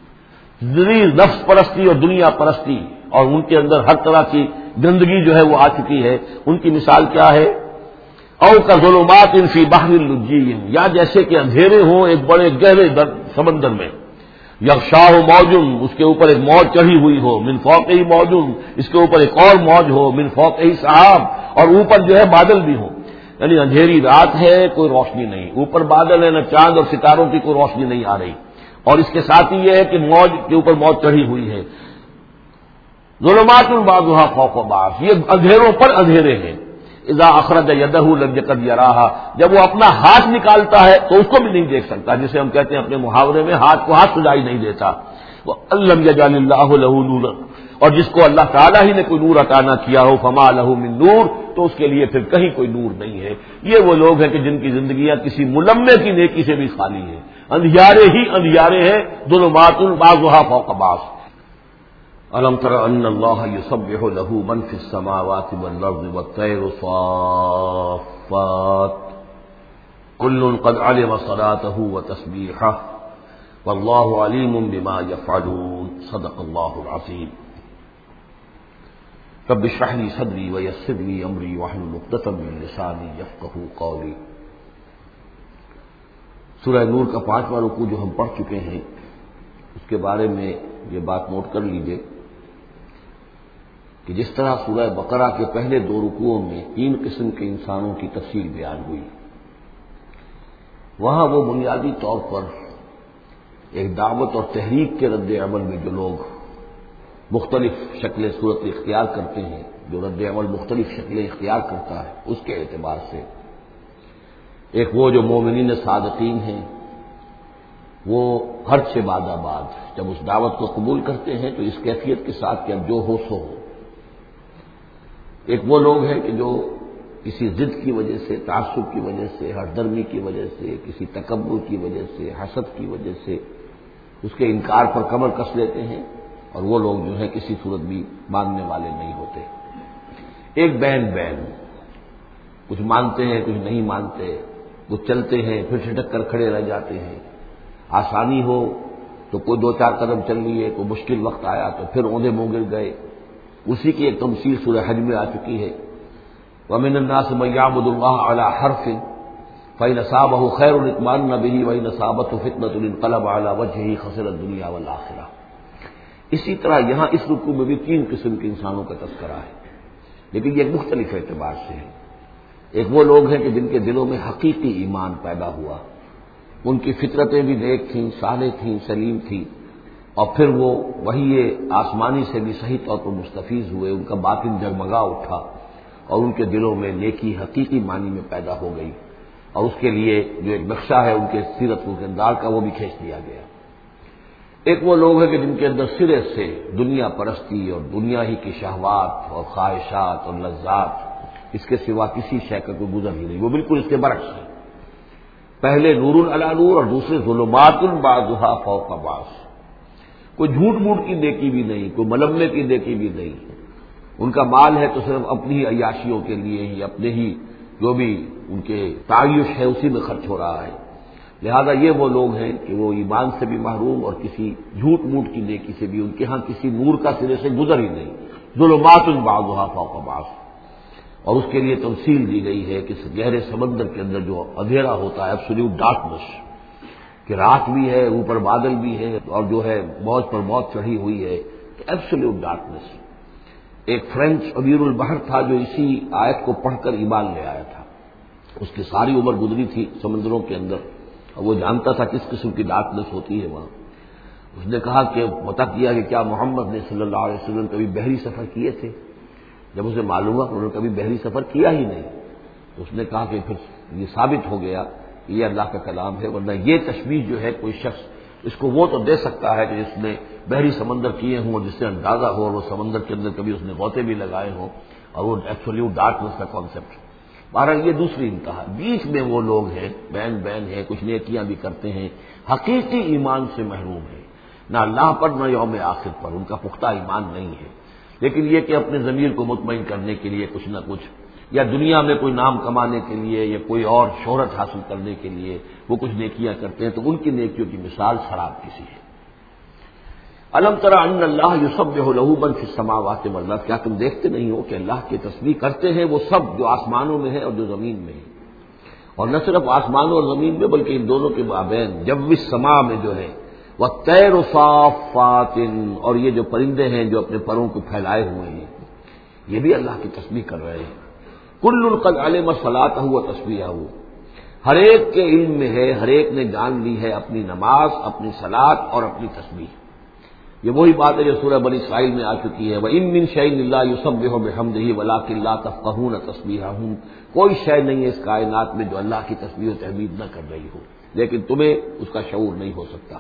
S1: نفس پرستی اور دنیا پرستی، اور ان کے اندر ہر طرح کی گندگی جو ہے وہ آ چکی ہے. ان کی مثال کیا ہے؟ او کا ظلمات فی بحر اللجی، یا جیسے کہ اندھیرے ہوں ایک بڑے گہرے سمندر میں. یغشاہ موجن، اس کے اوپر ایک موج چڑھی ہوئی ہو. من فوقہ موجن، اس کے اوپر ایک اور موج ہو. من فوقہ سحاب، اور اوپر جو ہے بادل بھی ہوں. یعنی اندھیری رات ہے، کوئی روشنی نہیں، اوپر بادل ہے، نہ چاند اور ستاروں کی کوئی روشنی نہیں آ رہی. اور اس کے ساتھ ہی یہ ہے کہ موج کے اوپر موج چڑھی ہوئی ہے. ظلمات بعضها فوق بعض، یہ اندھیروں پر اندھیرے ہیں. اذا اخرج یدہ لم یکد یراہا، جب وہ اپنا ہاتھ نکالتا ہے تو اس کو بھی نہیں دیکھ سکتا، جسے ہم کہتے ہیں اپنے محاورے میں ہاتھ کو ہاتھ سجائی نہیں دیتا. وَأَلَّمْ يَجْعَلِ اللَّهُ لَهُ نُورًا، اور جس کو اللہ تعالیٰ ہی نے کوئی نور عطا نہ کیا ہو، فما لہ من نور، تو اس کے لیے پھر کہیں کوئی نور نہیں ہے. یہ وہ لوگ ہیں کہ جن کی زندگیاں کسی ملمے کی نیکی سے بھی خالی ہیں، اندھیارے ہی اندھیارے ہیں. ظلمات بعضها فوق بعض. الم تر ان اللہ یسبح له من فی السماوات والارض والطیر صافات کل قد علم صلاته وتسبیحه واللہ علیم بما یفعلون. صدق اللہ العظیم. رب اشرح لي صدری ویسر لي امری واحلل عقدۃ من لسانی یفقهوا قولی. سورہ نور کا پانچواں رکوع جو ہم پڑھ چکے ہیں، اس کے بارے میں یہ بات نوٹ کر لیجیے کہ جس طرح سورہ بقرہ کے پہلے دو رکوعوں میں تین قسم کے انسانوں کی تفصیل بیان ہوئی، وہاں وہ بنیادی طور پر ایک دعوت اور تحریک کے رد عمل میں جو لوگ مختلف شکلیں صورت اختیار کرتے ہیں، جو رد عمل مختلف شکلیں اختیار کرتا ہے، اس کے اعتبار سے ایک وہ جو مومنین صادقین ہیں، وہ ہر چھ بعد بعد جب اس دعوت کو قبول کرتے ہیں تو اس کیفیت کے ساتھ کہ اب جو ہو سو ہو. ایک وہ لوگ ہیں کہ جو کسی ضد کی وجہ سے، تعصب کی وجہ سے، ہردرمی کی وجہ سے، کسی تکبر کی وجہ سے، حسد کی وجہ سے اس کے انکار پر کمر کس لیتے ہیں، اور وہ لوگ جو ہے کسی صورت بھی ماننے والے نہیں ہوتے۔ ایک بین بین، کچھ مانتے ہیں کچھ نہیں مانتے، وہ چلتے ہیں پھر چھٹک کر کھڑے رہ جاتے ہیں، آسانی ہو تو کوئی دو چار قدم چل لیے، کوئی مشکل وقت آیا تو پھر اوندے منہ گر گئے۔ اسی کی ایک تمثیل سورہ حج میں آ چکی ہے، وَمِنَ النَّاسِ مَن يَعْبُدُ اللَّهَ عَلَى حَرْفٍ فَإِنْ أَصَابَهُ خَيْرٌ اطْمَأَنَّ بِهِ وَإِنْ أَصَابَتْهُ فِتْنَةٌ انقلب عَلَى وَجْهِهِ خَسِرَ الدُّنْيَا وَالْآخِرَةَ۔ اسی طرح یہاں اس رکوع میں بھی تین قسم کے انسانوں کا تذکرہ ہے، لیکن یہ مختلف اعتبار سے ہے۔ ایک وہ لوگ ہیں کہ جن کے دلوں میں حقیقی ایمان پیدا ہوا، ان کی فطرتیں بھی نیک تھیں، صالح تھیں، سلیم تھیں، اور پھر وہ وہی آسمانی سے بھی صحیح طور پر مستفیض ہوئے، ان کا باطن جگمگا اٹھا اور ان کے دلوں میں نیکی حقیقی معنی میں پیدا ہو گئی، اور اس کے لیے جو ایک نقشہ ہے ان کے سیرت و کردار کا وہ بھی کھینچ دیا گیا۔ ایک وہ لوگ ہیں کہ جن کے اندر سرے سے دنیا پرستی اور دنیا ہی کی شہوات اور خواہشات اور لذات، اس کے سوا کسی شے کا کوئی گزر ہی نہیں، وہ بالکل اس کے برعکس ہے۔ پہلے نور علی نور اور دوسرے ظلمات بعضها فوق بعض، کوئی جھوٹ موٹ کی نیکی بھی نہیں، کوئی ملمے کی نیکی بھی نہیں، ان کا مال ہے تو صرف اپنی ہی عیاشیوں کے لیے ہی، اپنے ہی جو بھی ان کے تعیش ہے اسی میں خرچ ہو رہا ہے۔ لہذا یہ وہ لوگ ہیں کہ وہ ایمان سے بھی محروم اور کسی جھوٹ موٹ کی نیکی سے بھی ان کے ہاں کسی نور کا سرے سے گزر ہی نہیں، ظلمات بعضها فوق بعض۔ اور اس کے لیے تمثیل دی گئی ہے کہ گہرے سمندر کے اندر جو اندھیرا ہوتا ہے، ایبسولوٹ ڈارکنس، کہ رات بھی ہے، اوپر بادل بھی ہے، اور جو ہے موج پر موج چڑھی ہوئی ہے، ایبسولوٹ ڈارکنس۔ ایک فرینچ امیر البحر تھا جو اسی آیت کو پڑھ کر ایمان لے آیا تھا، اس کی ساری عمر گزری تھی سمندروں کے اندر، اور وہ جانتا تھا کس قسم کی ڈارکنس ہوتی ہے وہاں۔ اس نے کہا کہ پتہ کیا کہ کیا محمد نے صلی اللہ علیہ وسلم کبھی بحری سفر کیے تھے؟ جب اسے معلوم ہوا کہ انہوں نے کبھی بحری سفر کیا ہی نہیں، تو اس نے کہا کہ پھر یہ ثابت ہو گیا کہ یہ اللہ کا کلام ہے، ورنہ یہ تشبیہ جو ہے کوئی شخص اس کو وہ تو دے سکتا ہے کہ جس نے بحری سمندر کیے ہوں اور جس سے اندازہ ہو اور وہ سمندر کے اندر کبھی اس نے غوطے بھی لگائے ہوں، اور وہ ایبسولوٹ ڈارکنس کا کانسیپٹ۔ بہرحال یہ دوسری انتہا، بیچ میں وہ لوگ ہیں، بین بین ہیں، کچھ نیکیاں بھی کرتے ہیں، حقیقی ایمان سے محروم ہیں، نہ اللہ پر نہ یوم آخر پر ان کا پختہ ایمان نہیں ہے، لیکن یہ کہ اپنے ضمیر کو مطمئن کرنے کے لیے کچھ نہ کچھ، یا دنیا میں کوئی نام کمانے کے لیے یا کوئی اور شہرت حاصل کرنے کے لیے وہ کچھ نیکیاں کرتے ہیں، تو ان کی نیکیوں کی مثال شراب کسی ہے۔ الم تری ان اللہ یسبح لہ من فی السماوات والارض، کیا تم دیکھتے نہیں ہو کہ اللہ کی تسبیح کرتے ہیں وہ سب جو آسمانوں میں ہے اور جو زمین میں ہے، اور نہ صرف آسمانوں اور زمین میں بلکہ ان دونوں کے مابین جو السماء میں جو ہے، والطیر صافات، اور یہ جو پرندے ہیں جو اپنے پروں کو پھیلائے ہوئے ہیں یہ بھی اللہ کی تسبیح کر رہے ہیں۔ کل قد علم صلاتہ و تسبیحہ، ہر ایک کے علم میں ہے، ہر ایک نے جان لی ہے اپنی نماز، اپنی صلاۃ اور اپنی تسبیح۔ یہ وہی بات ہے جو سورہ بنی اسرائیل میں آ چکی ہے، وَإِن مِّن شَيْءٍ إِلَّا يُسَبِّحُ بِحَمْدِهِ وَلَٰكِن لَّا تَفْقَهُونَ تَسْبِيحَهُمْ، کوئی شے نہیں ہے اس کائنات میں جو اللہ کی تسبیح و تحمید نہ کر رہی ہو، لیکن تمہیں اس کا شعور نہیں ہو سکتا۔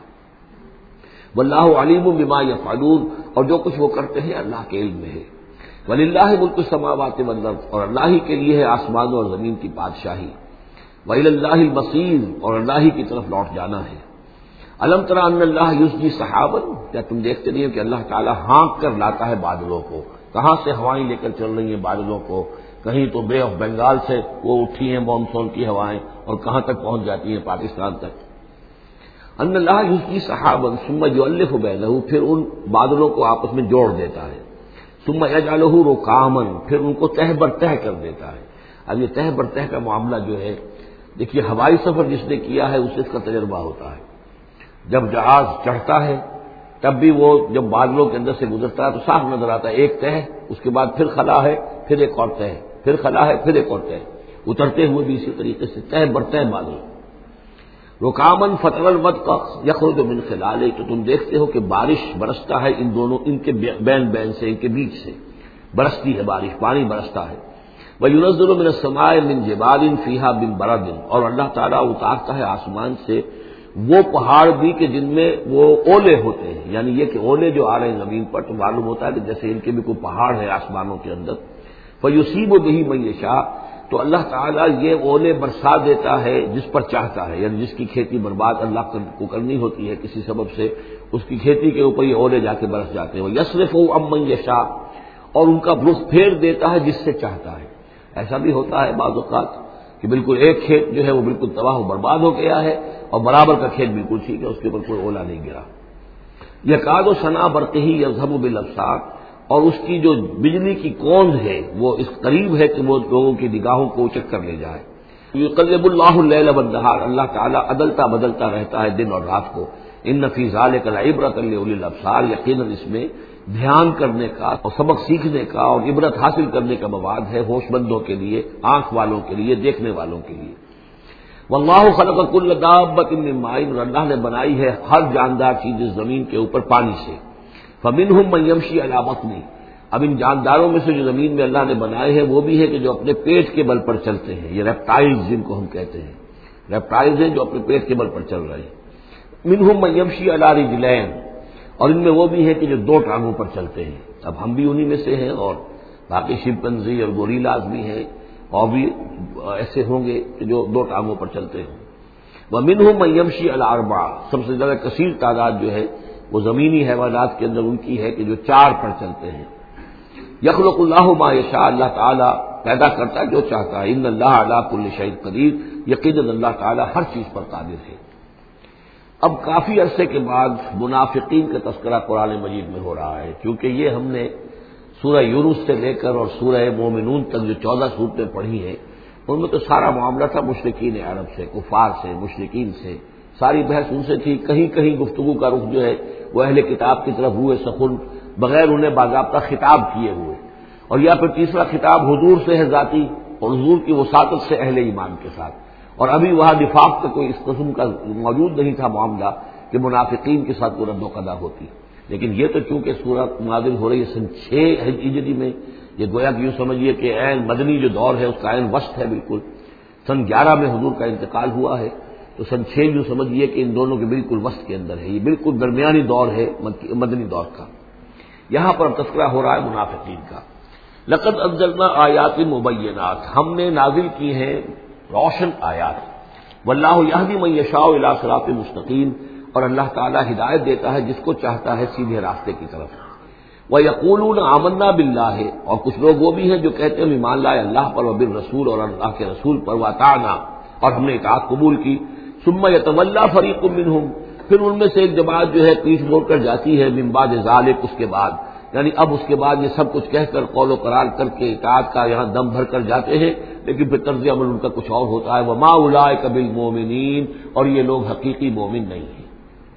S1: واللہ علیم بما یفعلون، اور جو کچھ وہ کرتے ہیں اللہ کے علم میں ہے۔ وللہ ملک السماوات والارض، اور اللہ ہی کے لیے ہے آسمانوں اور زمین کی بادشاہی۔ وإلی اللہ المصیر، اور اللہ ہی کی طرف لوٹ جانا ہے۔ الم تری ان اللہ یزجی سحابا، کیا تم دیکھتے نہیں ہو کہ اللہ تعالیٰ ہانک کر لاتا ہے بادلوں کو؟ کہاں سے ہوائیں لے کر چل رہی ہیں بادلوں کو؟ کہیں تو بے آف بنگال سے وہ اٹھی ہیں مانسون کی ہوائیں، اور کہاں تک پہنچ جاتی ہیں؟ پاکستان تک۔ ان اللہ یزجی سحابا ثم یؤلف بینہ، پھر ان بادلوں کو آپس میں جوڑ دیتا ہے، ثم یجعلہ رکاما، پھر ان کو تہ بر تہ کر دیتا ہے۔ اب یہ تہ بر تہ کا معاملہ جو ہے، دیکھیے ہوائی سفر جس نے کیا ہے اسے اس کا تجربہ ہوتا ہے، جب جہاز چڑھتا ہے تب بھی وہ جب بادلوں کے اندر سے گزرتا ہے تو صاف نظر آتا ہے ایک تہ، اس کے بعد پھر خلا ہے، پھر ایک اور تہ، پھر خلا ہے، پھر ایک اور تہ، اترتے ہوئے بھی اسی طریقے سے تہ بر تہ بادل۔ رکامن فتر الودق یخرج من خلالہ، تو تم دیکھتے ہو کہ بارش برستا ہے ان دونوں، ان کے بین بین سے، ان کے بیچ سے برستی ہے بارش، پانی برستا ہے۔ وَيُنَزِّلُ مِنَ السَّمَاءِ مِن جِبَالٍ فِيهَا مِن بَرَدٍ، اور اللہ تعالیٰ اتارتا ہے آسمان سے وہ پہاڑ بھی کہ جن میں وہ اولے ہوتے ہیں، یعنی یہ کہ اولے جو آ رہے ہیں زمین پر تو معلوم ہوتا ہے کہ جیسے ان کے بھی کوئی پہاڑ ہے آسمانوں کے اندر۔ فیصیب بہ من یشاء، تو اللہ تعالیٰ یہ اولے برسا دیتا ہے جس پر چاہتا ہے، یعنی جس کی کھیتی برباد اللہ کو کرنی ہوتی ہے کسی سبب سے، اس کی کھیتی کے اوپر یہ اولے جا کے برس جاتے ہیں. یصرفہ عن من یشاء، اور ان کا رخ پھیر دیتا ہے جس سے چاہتا ہے. ایسا بھی ہوتا ہے بعض اوقات کہ بالکل ایک کھیت جو ہے وہ بالکل تباہ و برباد ہو گیا ہے اور برابر کا کھیت بالکل ٹھیک ہے، اس کے اوپر کوئی اولا نہیں گرا. یکاد سنا برقہ یذھب بالابصار، اور اس کی جو بجلی کی کوند ہے وہ اس قریب ہے کہ وہ لوگوں کی نگاہوں کو اچک کر لے جائے. یقلب اللہ اللیل والنہار، اللہ تعالیٰ عدلتا بدلتا رہتا ہے دن اور رات کو. ان فی ذلک لعبرۃ لاولی الابصار، یقیناً اس میں دھیان کرنے کا اور سبق سیکھنے کا اور عبرت حاصل کرنے کا مواد ہے ہوش مندوں کے لیے، آنکھ والوں کے لیے، دیکھنے والوں کے لیے. واللہ خلق کل دابۃ من ماء، اور اللہ نے بنائی ہے ہر جاندار چیز زمین کے اوپر پانی سے. فمنہم من یمشی علی بطنہ، اب ان جانداروں میں سے جو زمین میں اللہ نے بنائے ہیں وہ بھی ہے کہ جو اپنے پیٹ کے بل پر چلتے ہیں، یہ ریپٹائلز جن کو ہم کہتے ہیں، ریپٹائلز ہیں جو اپنے پیٹ کے بل پر چل رہے ہیں. منہم من یمشی علی رجلین، اور ان میں وہ بھی ہے کہ جو دو ٹانگوں پر چلتے ہیں. اب ہم بھی انہی میں سے ہیں اور باقی شمپنزی اور گوریلاز بھی ہیں اور بھی ایسے ہوں گے کہ جو دو ٹانگوں پر چلتے ہیں. ومنہم من یمشی علی اربع، سب سے زیادہ کثیر تعداد جو ہے وہ زمینی حیوانات کے اندر ان کی ہے کہ جو چار پر چلتے ہیں. یخلق اللہ ما یشاء، اللہ تعالیٰ پیدا کرتا ہے جو چاہتا ہے. ان اللہ علی کل شیء قدیر، یقیناً اللہ تعالیٰ ہر چیز پر قادر ہے. اب کافی عرصے کے بعد منافقین کا تذکرہ قرآن مجید میں ہو رہا ہے، کیونکہ یہ ہم نے سورہ یونس سے لے کر اور سورہ مومنون تک جو چودہ سورتیں پڑھی ہیں ان میں تو سارا معاملہ تھا مشرکین عرب سے، کفار سے، مشرکین سے. ساری بحث ان سے تھی. کہیں کہیں گفتگو کا رخ جو ہے وہ اہل کتاب کی طرف ہوئے سخن، بغیر انہیں باضابطہ خطاب کیے ہوئے، اور یا پھر تیسرا خطاب حضور سے ہے ذاتی، اور حضور کی وساطت سے اہل ایمان کے ساتھ. اور ابھی وہاں نفاق کا کوئی اس قسم کا موجود نہیں تھا معاملہ کہ منافقین کے ساتھ کوئی رد و قضا ہوتی. لیکن یہ تو چونکہ سورت نازل ہو رہی ہے سن چھ ہجری میں، یہ گویا کہ یوں سمجھیے کہ عین مدنی جو دور ہے اس کا عین وسط ہے. بالکل سن گیارہ میں حضور کا انتقال ہوا ہے، تو سن چھ یوں سمجھیے کہ ان دونوں کے بالکل وسط کے اندر ہے. یہ بالکل درمیانی دور ہے مدنی دور کا. یہاں پر تذکرہ ہو رہا ہے منافقین کا. لقد انزلنا آیات مبینات، ہم نے نازل کی ہیں روشن آیات. واللہ یہدی من یشاء الی صراط مستقیم، اور اللہ تعالیٰ ہدایت دیتا ہے جس کو چاہتا ہے سیدھے راستے کی طرف. وَيَقُولُونَ آمَنَّا بِاللَّهِ، اور کچھ لوگ وہ بھی ہیں جو کہتے ہیں ایمان لائے اللہ پر، وبالرسول، اور اللہ کے رسول پر، وَأَطَعْنَا، اور ہم نے اطاعت قبول کی. ثُمَّ يَتَوَلَّى فَرِيقٌ مِّنْهُمْ، پھر ان میں سے ایک جماعت جو ہے پیٹھ موڑ کر جاتی ہے، من بعد ذالک، اس کے بعد، یعنی اب اس کے بعد یہ سب کچھ کہہ کر قول و قرار کر کے اطاعت کا یہاں دم بھر کر جاتے ہیں، لیکن پھر طرز عمل ان کا کچھ اور ہوتا ہے. وَمَا أُولَٰئِكَ بِالْمُؤْمِنِينَ، اور یہ لوگ حقیقی مومن نہیں ہیں.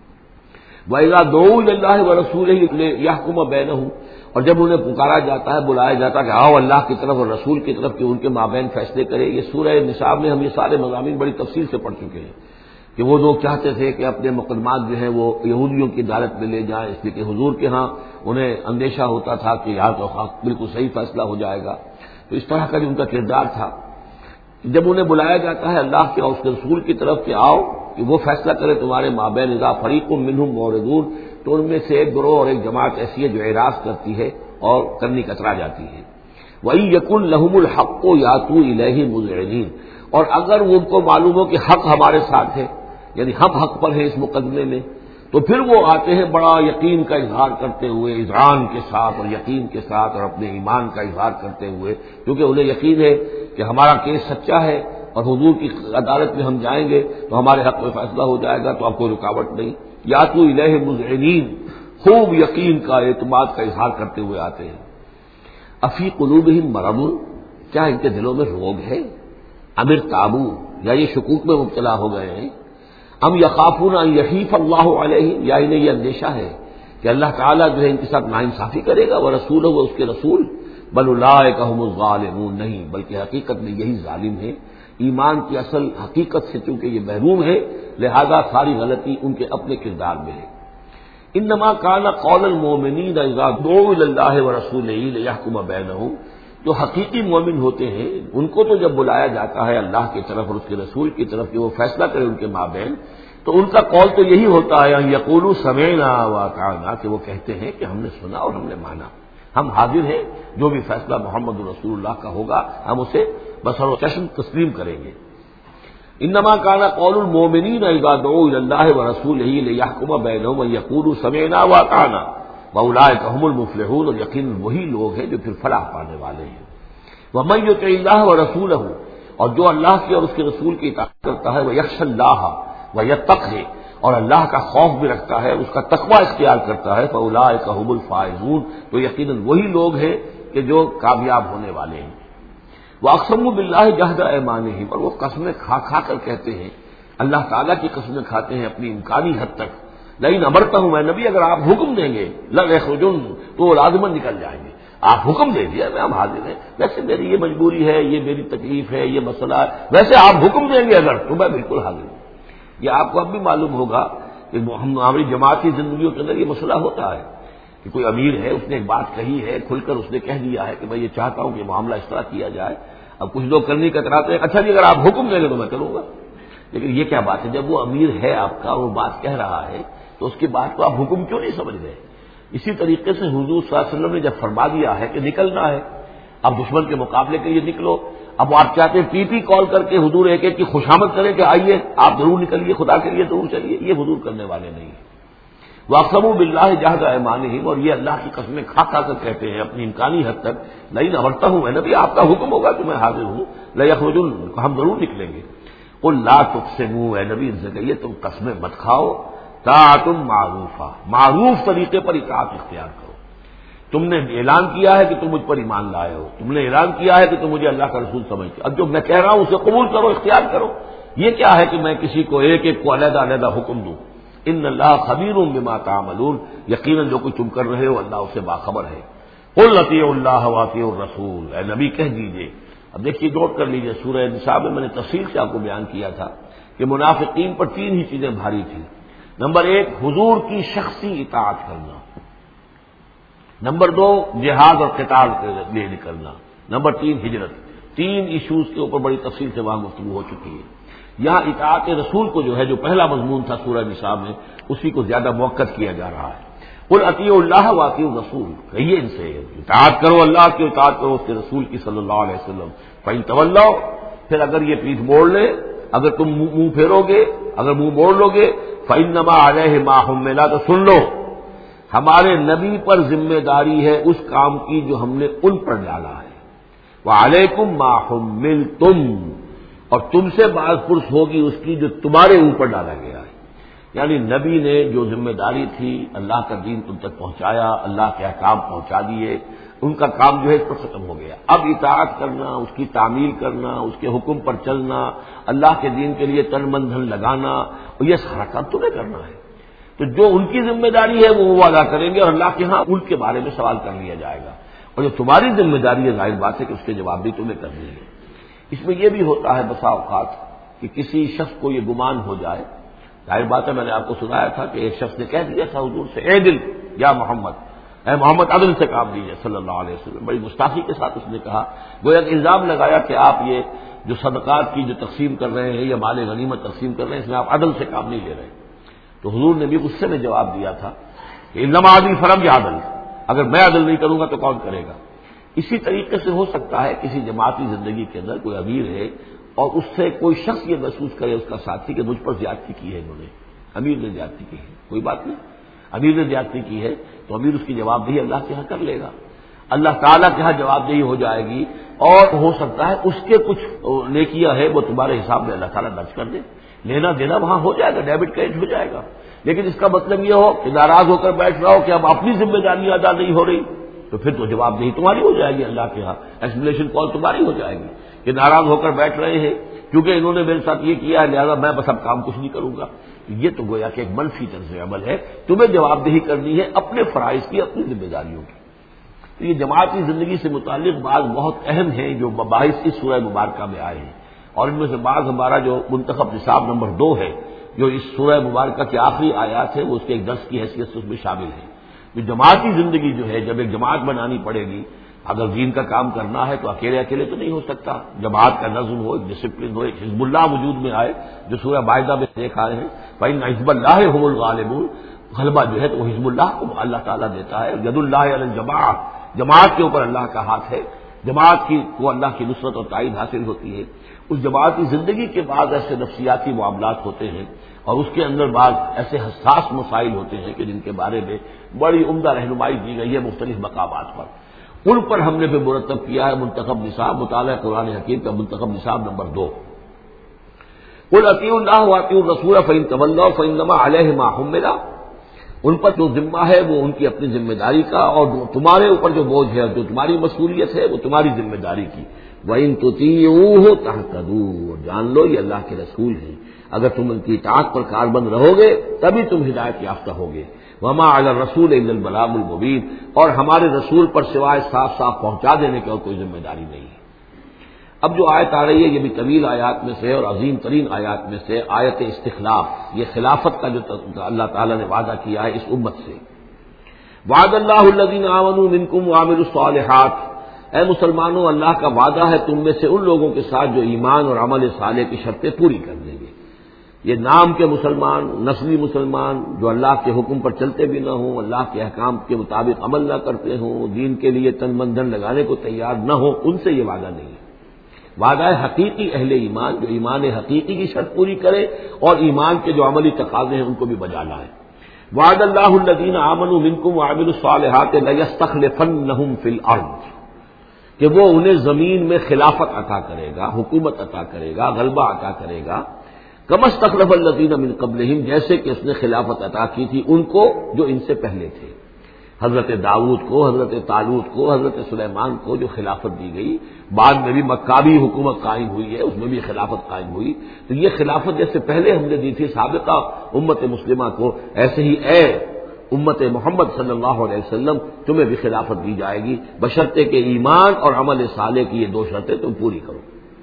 S1: وَإِذَا دُعُوا إِلَى اللَّهِ وَرَسُولِهِ لِيَحْكُمَ بَيْنَهُمْ، اور جب انہیں پکارا جاتا ہے، بلایا جاتا ہے کہ آؤ اللہ کی طرف اور رسول کی طرف کہ ان کے مابین فیصلے کرے. یہ سورہ نساء میں ہم یہ سارے مضامین بڑی تفصیل سے پڑھ چکے ہیں کہ وہ لوگ چاہتے تھے کہ اپنے مقدمات جو ہیں وہ یہودیوں کی عدالت میں لے جائیں، اس لیے کہ حضور کے ہاں انہیں اندیشہ ہوتا تھا کہ یہاں تو بالکل صحیح فیصلہ ہو جائے گا. تو اس طرح کا جو ان کا کردار تھا، جب انہیں بلایا جاتا ہے اللہ کے اور اس کے رسول کی طرف کہ آؤ کہ وہ فیصلہ کرے تمہارے مابین، اذا فریق منہم معرضون، تو ان میں سے ایک گروہ اور ایک جماعت ایسی ہے جو اعراض کرتی ہے اور کرنی کترا جاتی ہے. وَإِن يَكُن لَّهُمُ الْحَقُّ يَأْتُوا إِلَيْهِ مُذْعِنِينَ، اور اگر ان کو معلوم ہو کہ حق ہمارے ساتھ ہے، یعنی ہم حق پر ہیں اس مقدمے میں، تو پھر وہ آتے ہیں بڑا یقین کا اظہار کرتے ہوئے، اذعان کے ساتھ اور یقین کے ساتھ اور اپنے ایمان کا اظہار کرتے ہوئے، کیونکہ انہیں یقین ہے کہ ہمارا کیس سچا ہے اور حضور کی عدالت میں ہم جائیں گے تو ہمارے حق میں فیصلہ ہو جائے گا، تو اب کوئی رکاوٹ نہیں. یاتوا الیہ مذعنین، خوب یقین کا اعتماد کا اظہار کرتے ہوئے آتے ہیں. افی قلوبہم مرض، کیا ان کے دلوں میں روگ ہے؟ ام ارتابوا، یا یہ شکوک میں مبتلا ہو گئے ہیں؟ ام یخافون ان یحیف اللہ علیہم، یا انہیں یہ اندیشہ ہے کہ اللہ تعالیٰ جو ہے ان کے ساتھ ناانصافی کرے گا، ورسولہ، وہ اس کے رسول. بل اولئک هم الظالمون، نہیں بلکہ حقیقت میں یہی ظالم ہے. ایمان کی اصل حقیقت سے چونکہ یہ محروم ہے، لہذا ساری غلطی ان کے اپنے کردار میں ہے. انما کان قول المؤمنین اذا دعوا الی اللہ ورسولہ لیحکم بینہم، جو حقیقی مومن ہوتے ہیں ان کو تو جب بلایا جاتا ہے اللہ کی طرف اور اس کے رسول کی طرف کہ وہ فیصلہ کرے ان کے مابین، تو ان کا قول تو یہی ہوتا ہے ان یقولوا سمعنا واطعنا، کہ وہ کہتے ہیں کہ ہم نے سنا اور ہم نے مانا، ہم حاضر ہیں، جو بھی فیصلہ محمد رسول اللہ کا ہوگا ہم اسے بسر و چشم تسلیم کریں گے۔ انما کان قول المؤمنین اذا دعوا الی اللہ ورسولہ لیحکم بینہم ان یقولوا سمعنا واطعنا واولئک هم المفلحون، اور یقیناً وہی لوگ ہیں جو پھر فلاح پانے والے ہیں۔ ومن یطع اللہ ورسولہ، اور جو اللہ کی اور اس کے رسول کی اطاعت کرتا ہے، ویخشى اللہ ویتقہ، اور اللہ کا خوف بھی رکھتا ہے، اس کا تقوی اختیار کرتا ہے، فاولئک هم الفائزون، تو یقیناً وہی لوگ ہیں کہ جو کامیاب ہونے والے ہیں۔ وَأَقْسَمُوا بِاللَّهِ جَهْدَ أَيْمَانِهِمْ، اور وہ قسمیں کھا کھا کر کہتے ہیں، اللہ تعالیٰ کی قسمیں کھاتے ہیں اپنی امکانی حد تک، لئن امرتہم، اے نبی اگر آپ حکم دیں گے لَيَخْرُجُنَّ، تو وہ لازماً نکل جائیں گے۔ آپ حکم دے دیا میں ہم حاضر ہیں، ویسے میری یہ مجبوری ہے، یہ میری تکلیف ہے، یہ مسئلہ ہے، ویسے آپ حکم دیں گے اگر تو میں بالکل حاضر ہوں۔ یہ آپ کو اب بھی معلوم ہوگا کہ ہماری جماعتی زندگیوں کے اندر یہ مسئلہ ہوتا ہے کہ کوئی امیر ہے، اس نے ایک بات کہی ہے، کھل کر اس نے کہہ دیا ہے کہ میں یہ چاہتا ہوں کہ معاملہ اس طرح کیا جائے۔ اب کچھ لوگ کرنے کا کراتے ہیں، اچھا جی اگر آپ حکم دیں گے تو میں کروں گا، لیکن یہ کیا بات ہے؟ جب وہ امیر ہے آپ کا، وہ بات کہہ رہا ہے تو اس کی بات کو آپ حکم کیوں نہیں سمجھ گئے؟ اسی طریقے سے حضور صلی اللہ علیہ وسلم نے جب فرما دیا ہے کہ نکلنا ہے، اب دشمن کے مقابلے کے لیے نکلو، اب آپ چاہتے ہیں پی پی کال کر کے حضور ایک ایک کی خوشامد کریں کہ آئیے آپ ضرور نکلیے، خدا کے لیے ضرور چلیے، یہ حضور کرنے والے نہیں ہیں۔ وَأَقْسَمُوا بِاللَّهِ جَهْدَ أَيْمَانِهِمْ، اور یہ اللہ کی قسمیں کھا کھا کر کہتے ہیں اپنی امکانی حد تک، لئن امرتہم، اے نبی آپ کا حکم ہوگا کہ میں حاضر ہوں، لَيَخْرُجُنَّ، ہم ضرور نکلیں گے۔ قُل لَا تُقْسِمُوا، اے نبی ان سے کہیے تم قسمیں مت کھاؤ، طاعۃ معروفہ، معروف طریقے پر اطاعت اختیار کرو۔ تم نے اعلان کیا ہے کہ تم مجھ پر ایمان لائے ہو، تم نے اعلان کیا ہے کہ تم مجھے اللہ کا رسول سمجھتے ہو، اب جو میں کہہ رہا ہوں اسے قبول کرو، اختیار کرو۔ یہ کیا ہے کہ میں کسی کو ایک ایک کو علیحدہ علیحدہ حکم دوں؟ ان اللہ خبیر بما تعملون، یقیناً جو کچھ تم کر رہے ہو اللہ اس سے باخبر ہے۔ قل اطیعوا اللہ واطیعوا الرسول، اے نبی کہہ دیجئے۔ اب دیکھیے نوٹ کر لیجئے، سورہ نساء میں میں نے تفصیل سے آپ کو بیان کیا تھا کہ منافقین پر تین ہی چیزیں بھاری تھیں۔ نمبر ایک، حضور کی شخصی اطاعت کرنا، نمبر دو، جہاد اور قتال کے لیے نکلنا، نمبر تین، ہجرت۔ تین ایشوز کے اوپر بڑی تفصیل سے وہاں گفتگو ہو چکی ہے۔ یہاں اطاعت رسول کو جو ہے، جو پہلا مضمون تھا سورہ نساء میں، اسی کو زیادہ موقت کیا جا رہا ہے۔ قل اطیعوا اللہ واطیعوا الرسول، کہیے ان سے اطاعت کرو، اللہ کی اطاعت کرو، اس کے رسول کی صلی اللہ علیہ وسلم۔ فإن تولوا، پھر اگر یہ پیٹھ موڑ لے، اگر تم منہ پھیرو گے، اگر منہ موڑ لو گے، فإنما علیہ ما حمل، تو سن لو ہمارے نبی پر ذمہ داری ہے اس کام کی جو ہم نے ان پر ڈالا ہے، وعلیکم ما حملتم، اور تم سے باز پرس ہوگی اس کی جو تمہارے اوپر ڈالا گیا ہے۔ یعنی نبی نے جو ذمہ داری تھی اللہ کا دین تم تک پہنچایا، اللہ کے احکام پہنچا دیے، ان کا کام جو ہے اس پر ختم ہو گیا۔ اب اطاعت کرنا، اس کی تعمیل کرنا، اس کے حکم پر چلنا، اللہ کے دین کے لیے تن من دھن لگانا، اور یہ سارا کام تمہیں کرنا ہے۔ تو جو ان کی ذمہ داری ہے وہ وہ ادا کریں گے، اور اللہ کے ہاں ان کے بارے میں سوال کر لیا جائے گا، اور جو تمہاری ذمہ داری ہے ظاہر بات ہے کہ اس کے جواب بھی تمہیں کرنی ہے۔ اس میں یہ بھی ہوتا ہے بسا اوقات کہ کسی شخص کو یہ گمان ہو جائے، ظاہر بات ہے میں نے آپ کو سنایا تھا کہ ایک شخص نے کہہ دیا تھا حضور سے، اے دل یا محمد، اے محمد عدل سے کام لیجیے صلی اللہ علیہ وسلم، بڑی گستاخی کے ساتھ اس نے کہا، گویا کہ الزام لگایا کہ آپ یہ جو صدقات کی جو تقسیم کر رہے ہیں یا مال غنیمت تقسیم کر رہے ہیں، اس میں آپ عدل سے کام نہیں لے رہے۔ تو حضور نے بھی غصے میں جواب دیا تھا کہ انما عدل فرم یا عدل، اگر میں عدل نہیں کروں گا تو کون کرے گا؟ اسی طریقے سے ہو سکتا ہے کسی جماعتی زندگی کے اندر کوئی امیر ہے اور اس سے کوئی شخص یہ محسوس کرے اس کا ساتھی کہ مجھ پر زیادتی کی ہے انہوں نے، امیر نے زیادتی کی ہے، کوئی بات نہیں، امیر نے زیادتی کی ہے تو امیر اس کی جواب دہی اللہ کے ہاں کر لے گا، اللہ تعالیٰ کے ہاں جواب دہی ہو جائے گی، اور ہو سکتا ہے اس کے کچھ نیکیاں ہے وہ تمہارے حساب میں اللہ تعالیٰ درج کر دے، لینا دینا وہاں ہو جائے گا، ڈیبٹ کریڈٹ ہو جائے گا۔ لیکن اس کا مطلب یہ ہو کہ ناراض ہو کر بیٹھ رہا ہو کہ اب اپنی ذمہ داریاں ادا نہیں ہو رہی، تو پھر تو جواب دہی تمہاری ہو جائے گی اللہ کے ہاں، ایکسپلینیشن کال تمہاری ہو جائے گی کہ ناراض ہو کر بیٹھ رہے ہیں کیونکہ انہوں نے میرے ساتھ یہ کیا ہے لہذا میں بس اب کام کچھ نہیں کروں گا۔ یہ تو گویا کہ ایک منفی طرز عمل ہے، تمہیں جواب دہی کرنی ہے اپنے فرائض کی، اپنی ذمہ داریوں کی۔ تو یہ جماعتی زندگی سے متعلق بعض بہت اہم ہیں جو مباحث اس سورہ مبارکہ میں آئے ہیں، اور ان میں سے بعض ہمارا جو منتخب نصاب نمبر دو ہے جو اس سورہ مبارکہ کے آخری آیات ہے وہ اس کے ایک درس کی حیثیت سے اس میں شامل ہے۔ جو جماعتی زندگی جو ہے جب ایک جماعت بنانی پڑے گی، اگر دین کا کام کرنا ہے تو اکیلے اکیلے تو نہیں ہو سکتا، جماعت کا نظم ہو، ایک ڈسپلن ہو، ایک حزب اللہ وجود میں آئے جو سورہ مائدہ میں دیکھ آئے ہیں، فإن حزب اللہ هم الغالبون، غلبہ جو ہے تو وہ حزب اللہ کو اللہ تعالیٰ دیتا ہے، ید اللہ علی الجماعہ، جماعت کے اوپر اللہ کا ہاتھ ہے، جماعت کی کو اللہ کی نصرت اور تائید حاصل ہوتی ہے۔ اس جماعتی زندگی کے بعد ایسے نفسیاتی معاملات ہوتے ہیں اور اس کے اندر بعض ایسے حساس مسائل ہوتے ہیں کہ جن کے بارے میں بڑی عمدہ رہنمائی دی گئی ہے مختلف مقامات پر، ان پر ہم نے پھر مرتب کیا ہے منتخب نصاب، مطالعہ قرآن حکیم کا منتخب نصاب نمبر دو۔ قل اطیعوا اللہ واطیعوا الرسول فإن تولوا فإنما علیہ ما حمل، ان پر جو ذمہ ہے وہ ان کی اپنی ذمہ داری کا، اور تمہارے اوپر جو بوجھ ہے، جو تمہاری مسئولیت ہے، وہ تمہاری ذمہ داری کی۔ وَإِن تُطِيعُوهُ تَهْتَدُوا، جان لو یہ اللہ کے رسول ہیں، اگر تم ان کی اطاعت پر کاربند رہو گے تبھی تم ہدایت یافتہ ہوگے۔ وَمَا عَلَى الرَّسُولِ إِلَّا الْبَلَاغُ الْمُبِينُ، اور ہمارے رسول پر سوائے صاف صاف پہنچا دینے کی اور کوئی ذمہ داری نہیں ہے۔ اب جو آیت آ رہی ہے یہ بھی طویل آیات میں سے اور عظیم ترین آیات میں سے آیت استخلاف، یہ خلافت کا جو اللہ تعالیٰ نے وعدہ کیا ہے اس امت سے۔ وعد اللہ الذین آمنوا منکم وعملوا الصالحات، اے مسلمانوں اللہ کا وعدہ ہے تم میں سے ان لوگوں کے ساتھ جو ایمان اور عمل صالح کی شرطیں پوری کر دیں گے۔ یہ نام کے مسلمان، نسلی مسلمان جو اللہ کے حکم پر چلتے بھی نہ ہوں، اللہ کے احکام کے مطابق عمل نہ کرتے ہوں، دین کے لیے تن من دھن لگانے کو تیار نہ ہوں، ان سے یہ وعدہ نہیں ہے۔ وعدہ ہے حقیقی اہل ایمان، جو ایمان حقیقی کی شرط پوری کرے اور ایمان کے جو عملی تقاضے ہیں ان کو بھی بجا لائے۔ وعد اللہ الذین آمنوا منکم وعملوا الصالحات لیستخلفنہم فی الارض، کہ وہ انہیں زمین میں خلافت عطا کرے گا، حکومت عطا کرے گا، غلبہ عطا کرے گا۔ کما استخلف الذین من قبلہم، جیسے کہ اس نے خلافت عطا کی تھی ان کو جو ان سے پہلے تھے، حضرت داؤد کو، حضرت طالوت کو، حضرت سلیمان کو جو خلافت دی گئی، بعد میں بھی مکابی حکومت قائم ہوئی ہے، اس میں بھی خلافت قائم ہوئی، تو یہ خلافت جیسے پہلے ہم نے دی تھی سابقہ امت مسلمہ کو، ایسے ہی اے امت محمد صلی اللہ علیہ وسلم تمہیں بھی خلافت دی جائے گی، بشرطے کہ ایمان اور عمل صالح کی یہ دو شرطیں تم پوری کرو۔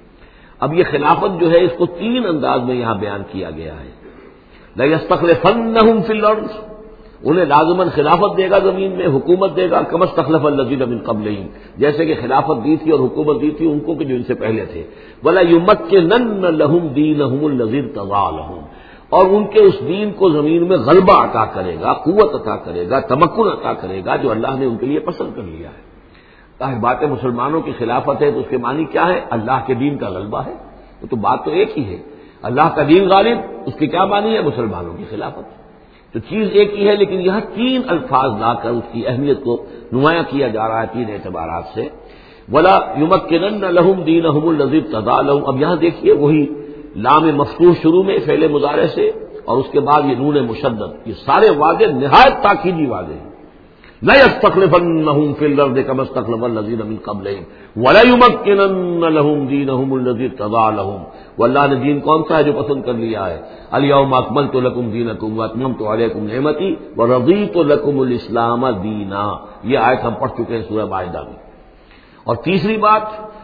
S1: اب یہ خلافت جو ہے اس کو تین انداز میں یہاں بیان کیا گیا ہے۔ لَيَسْتَخْلِفَنَّهُمْ فِي الْأَرْضِ، انہیں لازماً خلافت دے گا زمین میں، حکومت دے گا، کما استخلف الذین من قبلہم، جیسے کہ خلافت دی تھی اور حکومت دی تھی ان کو کہ جو ان سے پہلے تھے۔ وَلَا يُمَكِّنَنَّ لَهُمْ دِينَهُمُ الَّذِي ارْتَضَىٰ لَهُمْ، اور ان کے اس دین کو زمین میں غلبہ عطا کرے گا، قوت عطا کرے گا، تمکن عطا کرے گا جو اللہ نے ان کے لیے پسند کر لیا ہے۔ ظاہر بات ہے مسلمانوں کی خلافت ہے تو اس کے معنی کیا ہے؟ اللہ کے دین کا غلبہ ہے، وہ تو بات تو ایک ہی ہے، اللہ کا دین غالب، اس کی کیا معنی ہے؟ مسلمانوں کی خلافت۔ تو چیز ایک ہی ہے لیکن یہاں تین الفاظ لا کر اس کی اہمیت کو نمایاں کیا جا رہا ہے تین اعتبارات سے۔ وَلَا يُمَكِّنَنَّ لَهُمْ دِينَهُمُ الَّذِي ارْتَضَىٰ لَهُمْ، اب یہاں دیکھیے وہی لام مفتوح شروع میں فعل مضارع سے اور اس کے بعد یہ نون مشدد، یہ سارے وعدے نہایت تاکیدی وعدے ہیں۔ لَيَسْتَخْلِفَنَّهُمْ فِي الْأَرْضِ كَمَا اسْتَخْلَفَ الَّذِينَ مِن قَبْلِهِمْ وَلَيُمَكِّنَنَّ لَهُمْ دِينَهُمُ الَّذِي ارْتَضَىٰ لَهُمْ، واللہ نے دین کون سا ہے جو پسند کر لیا ہے؟ الْيَوْمَ أَكْمَلْتُ لَكُمْ دِينَكُمْ وَأَتْمَمْتُ عَلَيْكُمْ نِعْمَتِي وَرَضِيتُ لَكُمُ الْإِسْلَامَ دِينًا، یہ آیت ہم پڑھ چکے ہیں سورہ مائدہ میں۔ اور تیسری بات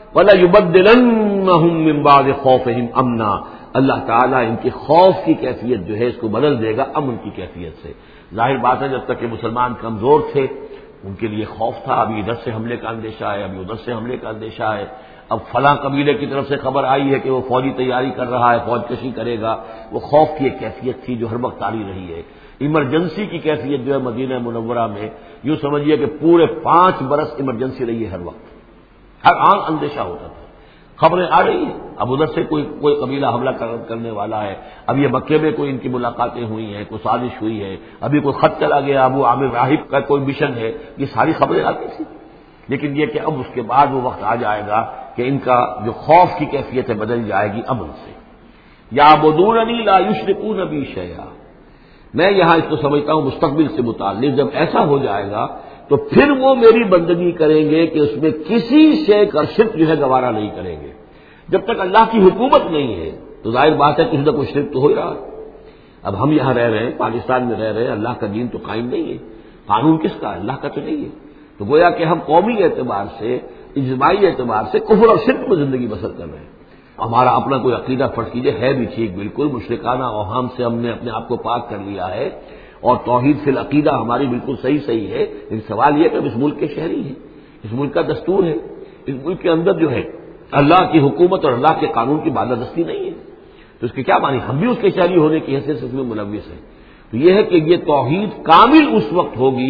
S1: وَلَيُبَدِّلَنَّهُم مِّن بَعْدِ خَوْفِهِمْ أَمْنًا، اللہ تعالیٰ ان کے خوف کی کیفیت جو ہے اس کو بدل دے گا امن کی کیفیت سے۔ ظاہر بات ہے جب تک کہ مسلمان کمزور تھے ان کے لیے خوف تھا، ابھی ادھر سے حملے کا اندیشہ ہے، ابھی ادھر سے حملے کا اندیشہ ہے، اب فلاں قبیلے کی طرف سے خبر آئی ہے کہ وہ فوجی تیاری کر رہا ہے، فوج کشی کرے گا، وہ خوف کی ایک کیفیت تھی جو ہر وقت جاری رہی ہے۔ ایمرجنسی کی کیفیت جو ہے مدینہ منورہ میں یوں سمجھیے کہ پورے پانچ برس ایمرجنسی رہی ہے، ہر وقت ہر آن اندیشہ ہوتا تھا، خبریں آ رہی ہیں اب ادھر سے کوئی کوئی قبیلہ حملہ کرنے والا ہے، اب یہ مکے میں کوئی ان کی ملاقاتیں ہوئی ہیں، کوئی سازش ہوئی ہے، ابھی کوئی خط چلا گیا ابو عامر راہب کا کوئی مشن ہے، یہ ساری خبریں آتی تھیں۔ لیکن یہ کہ اب اس کے بعد وہ وقت آ جائے گا کہ ان کا جو خوف کی کیفیت ہے بدل جائے گی امن سے۔ یعبدوننی لا یشرکون بی شیئا، میں یہاں اس کو سمجھتا ہوں مستقبل سے متعلق، جب ایسا ہو جائے گا تو پھر وہ میری بندگی کریں گے کہ اس میں کسی شے کا شرک جو ہے گوارا نہیں کریں گے۔ جب تک اللہ کی حکومت نہیں ہے تو ظاہر بات ہے کچھ نہ کچھ شرک تو ہو ہی رہا ہے۔ اب ہم یہاں رہ رہے ہیں، پاکستان میں رہ رہے ہیں، اللہ کا دین تو قائم نہیں ہے، قانون کس کا ہے؟ اللہ کا تو نہیں ہے، تو گویا کہ ہم قومی اعتبار سے، اجتماعی اعتبار سے کفر اور شرک میں زندگی بسر کر رہے ہیں۔ ہمارا اپنا کوئی عقیدہ فرض کیجیے ہے بھی ٹھیک، بالکل مشرکانہ اوہام سے ہم نے اپنے آپ کو پاک کر لیا ہے اور توحید فی العقیدہ ہماری بالکل صحیح صحیح ہے، لیکن سوال یہ کہ ہم اس ملک کے شہری ہیں، اس ملک کا دستور ہے، اس ملک کے اندر جو ہے اللہ کی حکومت اور اللہ کے قانون کی بالادستی نہیں ہے، تو اس کے کیا معنی؟ ہم بھی اس کے شہری ہونے کی حیثیت سے اس میں ملوث ہیں۔ تو یہ ہے کہ یہ توحید کامل اس وقت ہوگی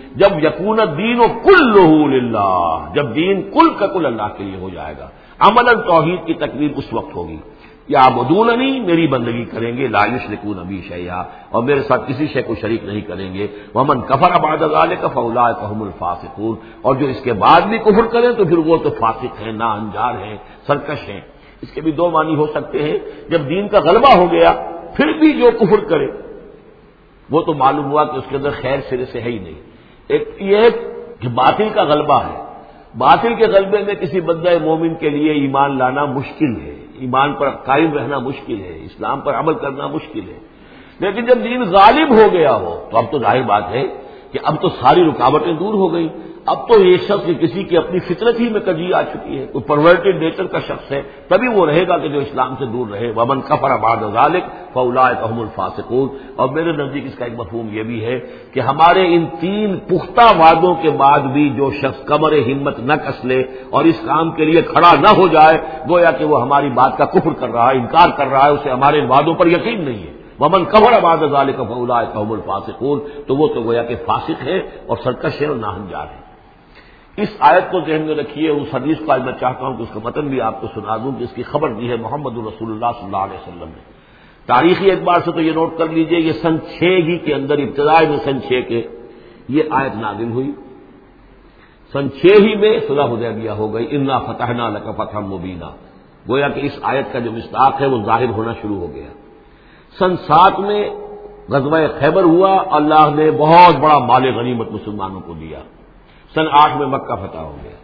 S1: جب یکون الدین کلہ للہ، جب دین کل کا کل اللہ کے لیے ہو جائے گا. عملاً توحید کی تکمیل اس وقت ہوگی. یعبدوننی، میری بندگی کریں گے، لا یشرکون بی شیئا، اور میرے ساتھ کسی شے کو شریک نہیں کریں گے. ومن کفر بعد ذلک فاولئک هم الفاسقون، اور جو اس کے بعد بھی کفر کریں تو پھر وہ تو فاسق ہیں، ناانجار ہیں، سرکش ہیں. اس کے بھی دو معنی ہو سکتے ہیں. جب دین کا غلبہ ہو گیا پھر بھی جو کفر کرے وہ تو معلوم ہوا کہ اس کے اندر خیر سرے سے ہے ہی نہیں. ایک یہ کہ باطل کا غلبہ ہے، باطل کے غلبے میں کسی بندہ مومن کے لیے ایمان لانا مشکل ہے، ایمان پر قائم رہنا مشکل ہے، اسلام پر عمل کرنا مشکل ہے. لیکن جب دین غالب ہو گیا ہو تو اب تو ظاہر بات ہے کہ اب تو ساری رکاوٹیں دور ہو گئی. اب تو یہ شخص کسی کی اپنی فطرت ہی میں کجی آ چکی ہے، کوئی پرورٹڈ نیچر کا شخص ہے، تبھی وہ رہے گا کہ جو اسلام سے دور رہے. ومن کفر بعد ذلک فاولئک هم الفاسقون. اور میرے نزدیک اس کا ایک مفہوم یہ بھی ہے کہ ہمارے ان تین پختہ وعدوں کے بعد بھی جو شخص کمر ہمت نہ کس لے اور اس کام کے لیے کھڑا نہ ہو جائے، گویا کہ وہ ہماری بات کا کفر کر رہا ہے، انکار کر رہا ہے، اسے ہمارے ان وعدوں پر یقین نہیں ہے. ومن کفر بعد ذلک فاولئک هم الفاسقون، تو وہ تو گویا کہ فاسق ہے اور سرکش ہے اور ناہنجار ہے. اس آیت کو ذہن میں رکھیے. اس حدیث کو آج میں چاہتا ہوں کہ اس کا متن بھی آپ کو سنا دوں کہ اس کی خبر دی ہے محمد رسول اللہ صلی اللہ علیہ وسلم نے. تاریخی اعتبار سے تو یہ نوٹ کر لیجئے، یہ سن چھ ہی کے اندر، ابتدائی میں سن چھ کے یہ آیت نازل ہوئی. سن چھ ہی میں صلح حدیبیہ ہو گئی. انا فتحنا لک فتحا مبینا، گویا کہ اس آیت کا جو مصداق ہے وہ ظاہر ہونا شروع ہو گیا. سن سات میں غزوہ خیبر ہوا، اللہ نے بہت بڑا مال غنیمت مسلمانوں کو دیا. سن آٹھ میں مکہ فتح ہو گیا.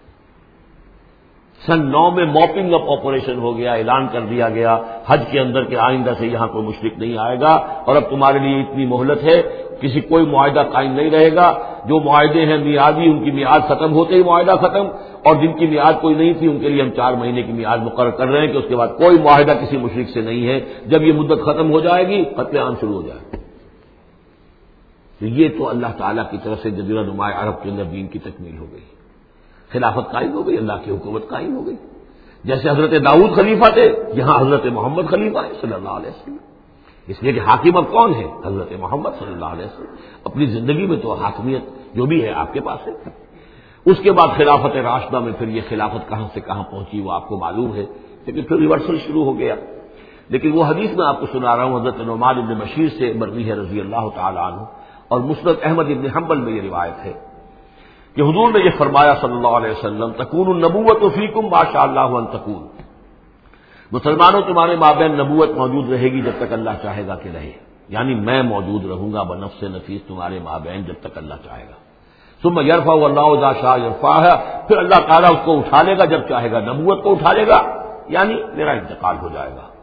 S1: سن نو میں موپنگ اپ آپریشن ہو گیا، اعلان کر دیا گیا حج کے اندر کہ آئندہ سے یہاں کوئی مشرک نہیں آئے گا، اور اب تمہارے لیے اتنی مہلت ہے، کسی کوئی معاہدہ قائم نہیں رہے گا. جو معاہدے ہیں میعادی، ان کی میعاد ختم ہوتے ہی معاہدہ ختم، اور جن کی میعاد کوئی نہیں تھی ان کے لیے ہم چار مہینے کی میعاد مقرر کر رہے ہیں کہ اس کے بعد کوئی معاہدہ کسی مشرک سے نہیں ہے. جب یہ مدت ختم ہو جائے گی قتل عام شروع ہو جائے گا. تو یہ تو اللہ تعالیٰ کی طرف سے جزیرہ نما عرب کے اندر دین کی تکمیل ہو گئی، خلافت قائم ہو گئی، اللہ کی حکومت قائم ہو گئی. جیسے حضرت داؤد خلیفہ تھے، یہاں حضرت محمد خلیفہ ہے صلی اللہ علیہ وسلم. اس لیے کہ حاکم اب کون ہے؟ حضرت محمد صلی اللہ علیہ وسلم. اپنی زندگی میں تو حاکمیت جو بھی ہے آپ کے پاس ہے. اس کے بعد خلافت راشدہ میں پھر یہ خلافت کہاں سے کہاں پہنچی وہ آپ کو معلوم ہے، لیکن پھر ریورسل شروع ہو گیا. لیکن وہ حدیث میں آپ کو سنا رہا ہوں، حضرت نعمان بن بشیر سے مروی ہے رضی اللہ تعالی عنہ، اور مسند احمد بن حنبل میں یہ روایت ہے کہ حضور نے یہ فرمایا صلی اللہ علیہ وسلم، تکون النبوۃ فیکم ما شاء اللہ ان تکون، مسلمانوں تمہارے مابین نبوت موجود رہے گی جب تک اللہ چاہے گا کہ رہے، یعنی میں موجود رہوں گا بنفس نفیس تمہارے مابین جب تک اللہ چاہے گا. ثم یرفع اللہ اذا شاء یرفعها، پھر اللہ تعالیٰ اس کو اٹھا لے گا جب چاہے گا، نبوت کو اٹھا لے گا، یعنی میرا انتقال ہو جائے گا.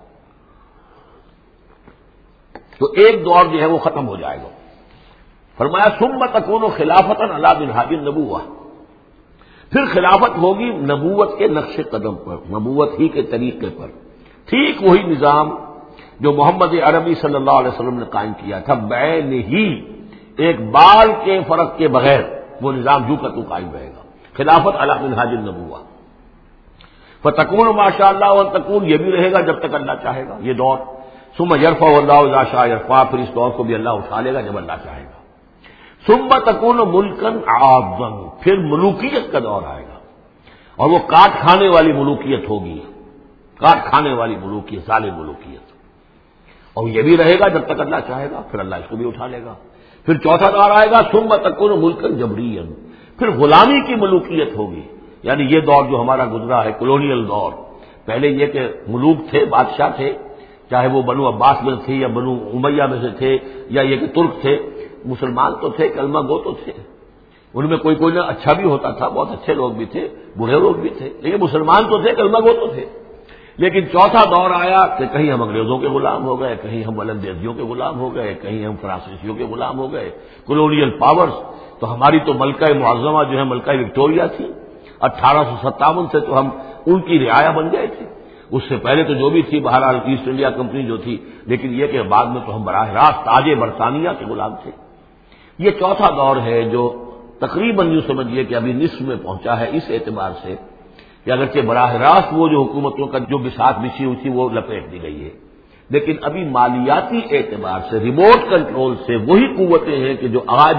S1: تو ایک دور جو ہے وہ ختم ہو جائے گا. فرمایا ثم تکون خلافتا علی منہاج النبوہ، پھر خلافت ہوگی نبوت کے نقش قدم پر، نبوت ہی کے طریقے پر، ٹھیک وہی نظام جو محمد عربی صلی اللہ علیہ وسلم نے قائم کیا تھا، بین ہی ایک بال کے فرق کے بغیر وہ نظام جو کا تو قائم رہے گا. خلافت علی منہاج النبوہ. فتکون ما شاء اللہ وان تکون، یہ بھی رہے گا جب تک اللہ چاہے گا یہ دور. ثم یرفع اللہ اذا شاء یرفع، پھر اس دور کو بھی اللہ اٹھا لے گا جب اللہ چاہے گا. ثم تکون ملکن عاضا، پھر ملوکیت کا دور آئے گا، اور وہ کاٹ کھانے والی ملوکیت ہوگی، کاٹ کھانے والی ملوکیت، ظالم ملوکیت. اور یہ بھی رہے گا جب تک اللہ چاہے گا، پھر اللہ اس کو بھی اٹھا لے گا. پھر چوتھا دور آئے گا ثم تکون ملکن جبریا، پھر غلامی کی ملوکیت ہوگی. یعنی یہ دور جو ہمارا گزرا ہے کولونیل دور، پہلے یہ کہ ملوک تھے، بادشاہ تھے، چاہے وہ بنو عباس میں تھے یا بنو امیہ میں سے تھے یا یہ کہ ترک تھے. مسلمان تو تھے، کلمہ گو تو تھے، ان میں کوئی کوئی نہ اچھا بھی ہوتا تھا، بہت اچھے لوگ بھی تھے، بوڑھے لوگ بھی تھے، لیکن مسلمان تو تھے، کلمہ گو تو تھے. لیکن چوتھا دور آیا کہ کہیں ہم انگریزوں کے غلام ہو گئے، کہیں ہم ولندیزیوں کے غلام ہو گئے، کہیں ہم فرانسیسیوں کے غلام ہو گئے، کولونیل پاورز. تو ہماری تو ملکہ معظمہ جو ہے ملکہ وکٹوریہ تھی، اٹھارہ سو ستاون سے تو ہم ان کی رعایا بن گئے تھے. اس سے پہلے تو جو بھی تھی بہرحال ایسٹ انڈیا کمپنی جو تھی، لیکن یہ کہ بعد میں تو ہم براہ راست تاج برطانیہ کے غلام تھے. یہ چوتھا دور ہے جو تقریباً یوں سمجھیے کہ ابھی نصف میں پہنچا ہے، اس اعتبار سے کہ اگرچہ براہ راست وہ جو حکومتوں کا جو بساط بچھی ہوئی تھی وہ لپیٹ دی گئی ہے، لیکن ابھی مالیاتی اعتبار سے ریموٹ کنٹرول سے وہی قوتیں ہیں کہ جو آج بھی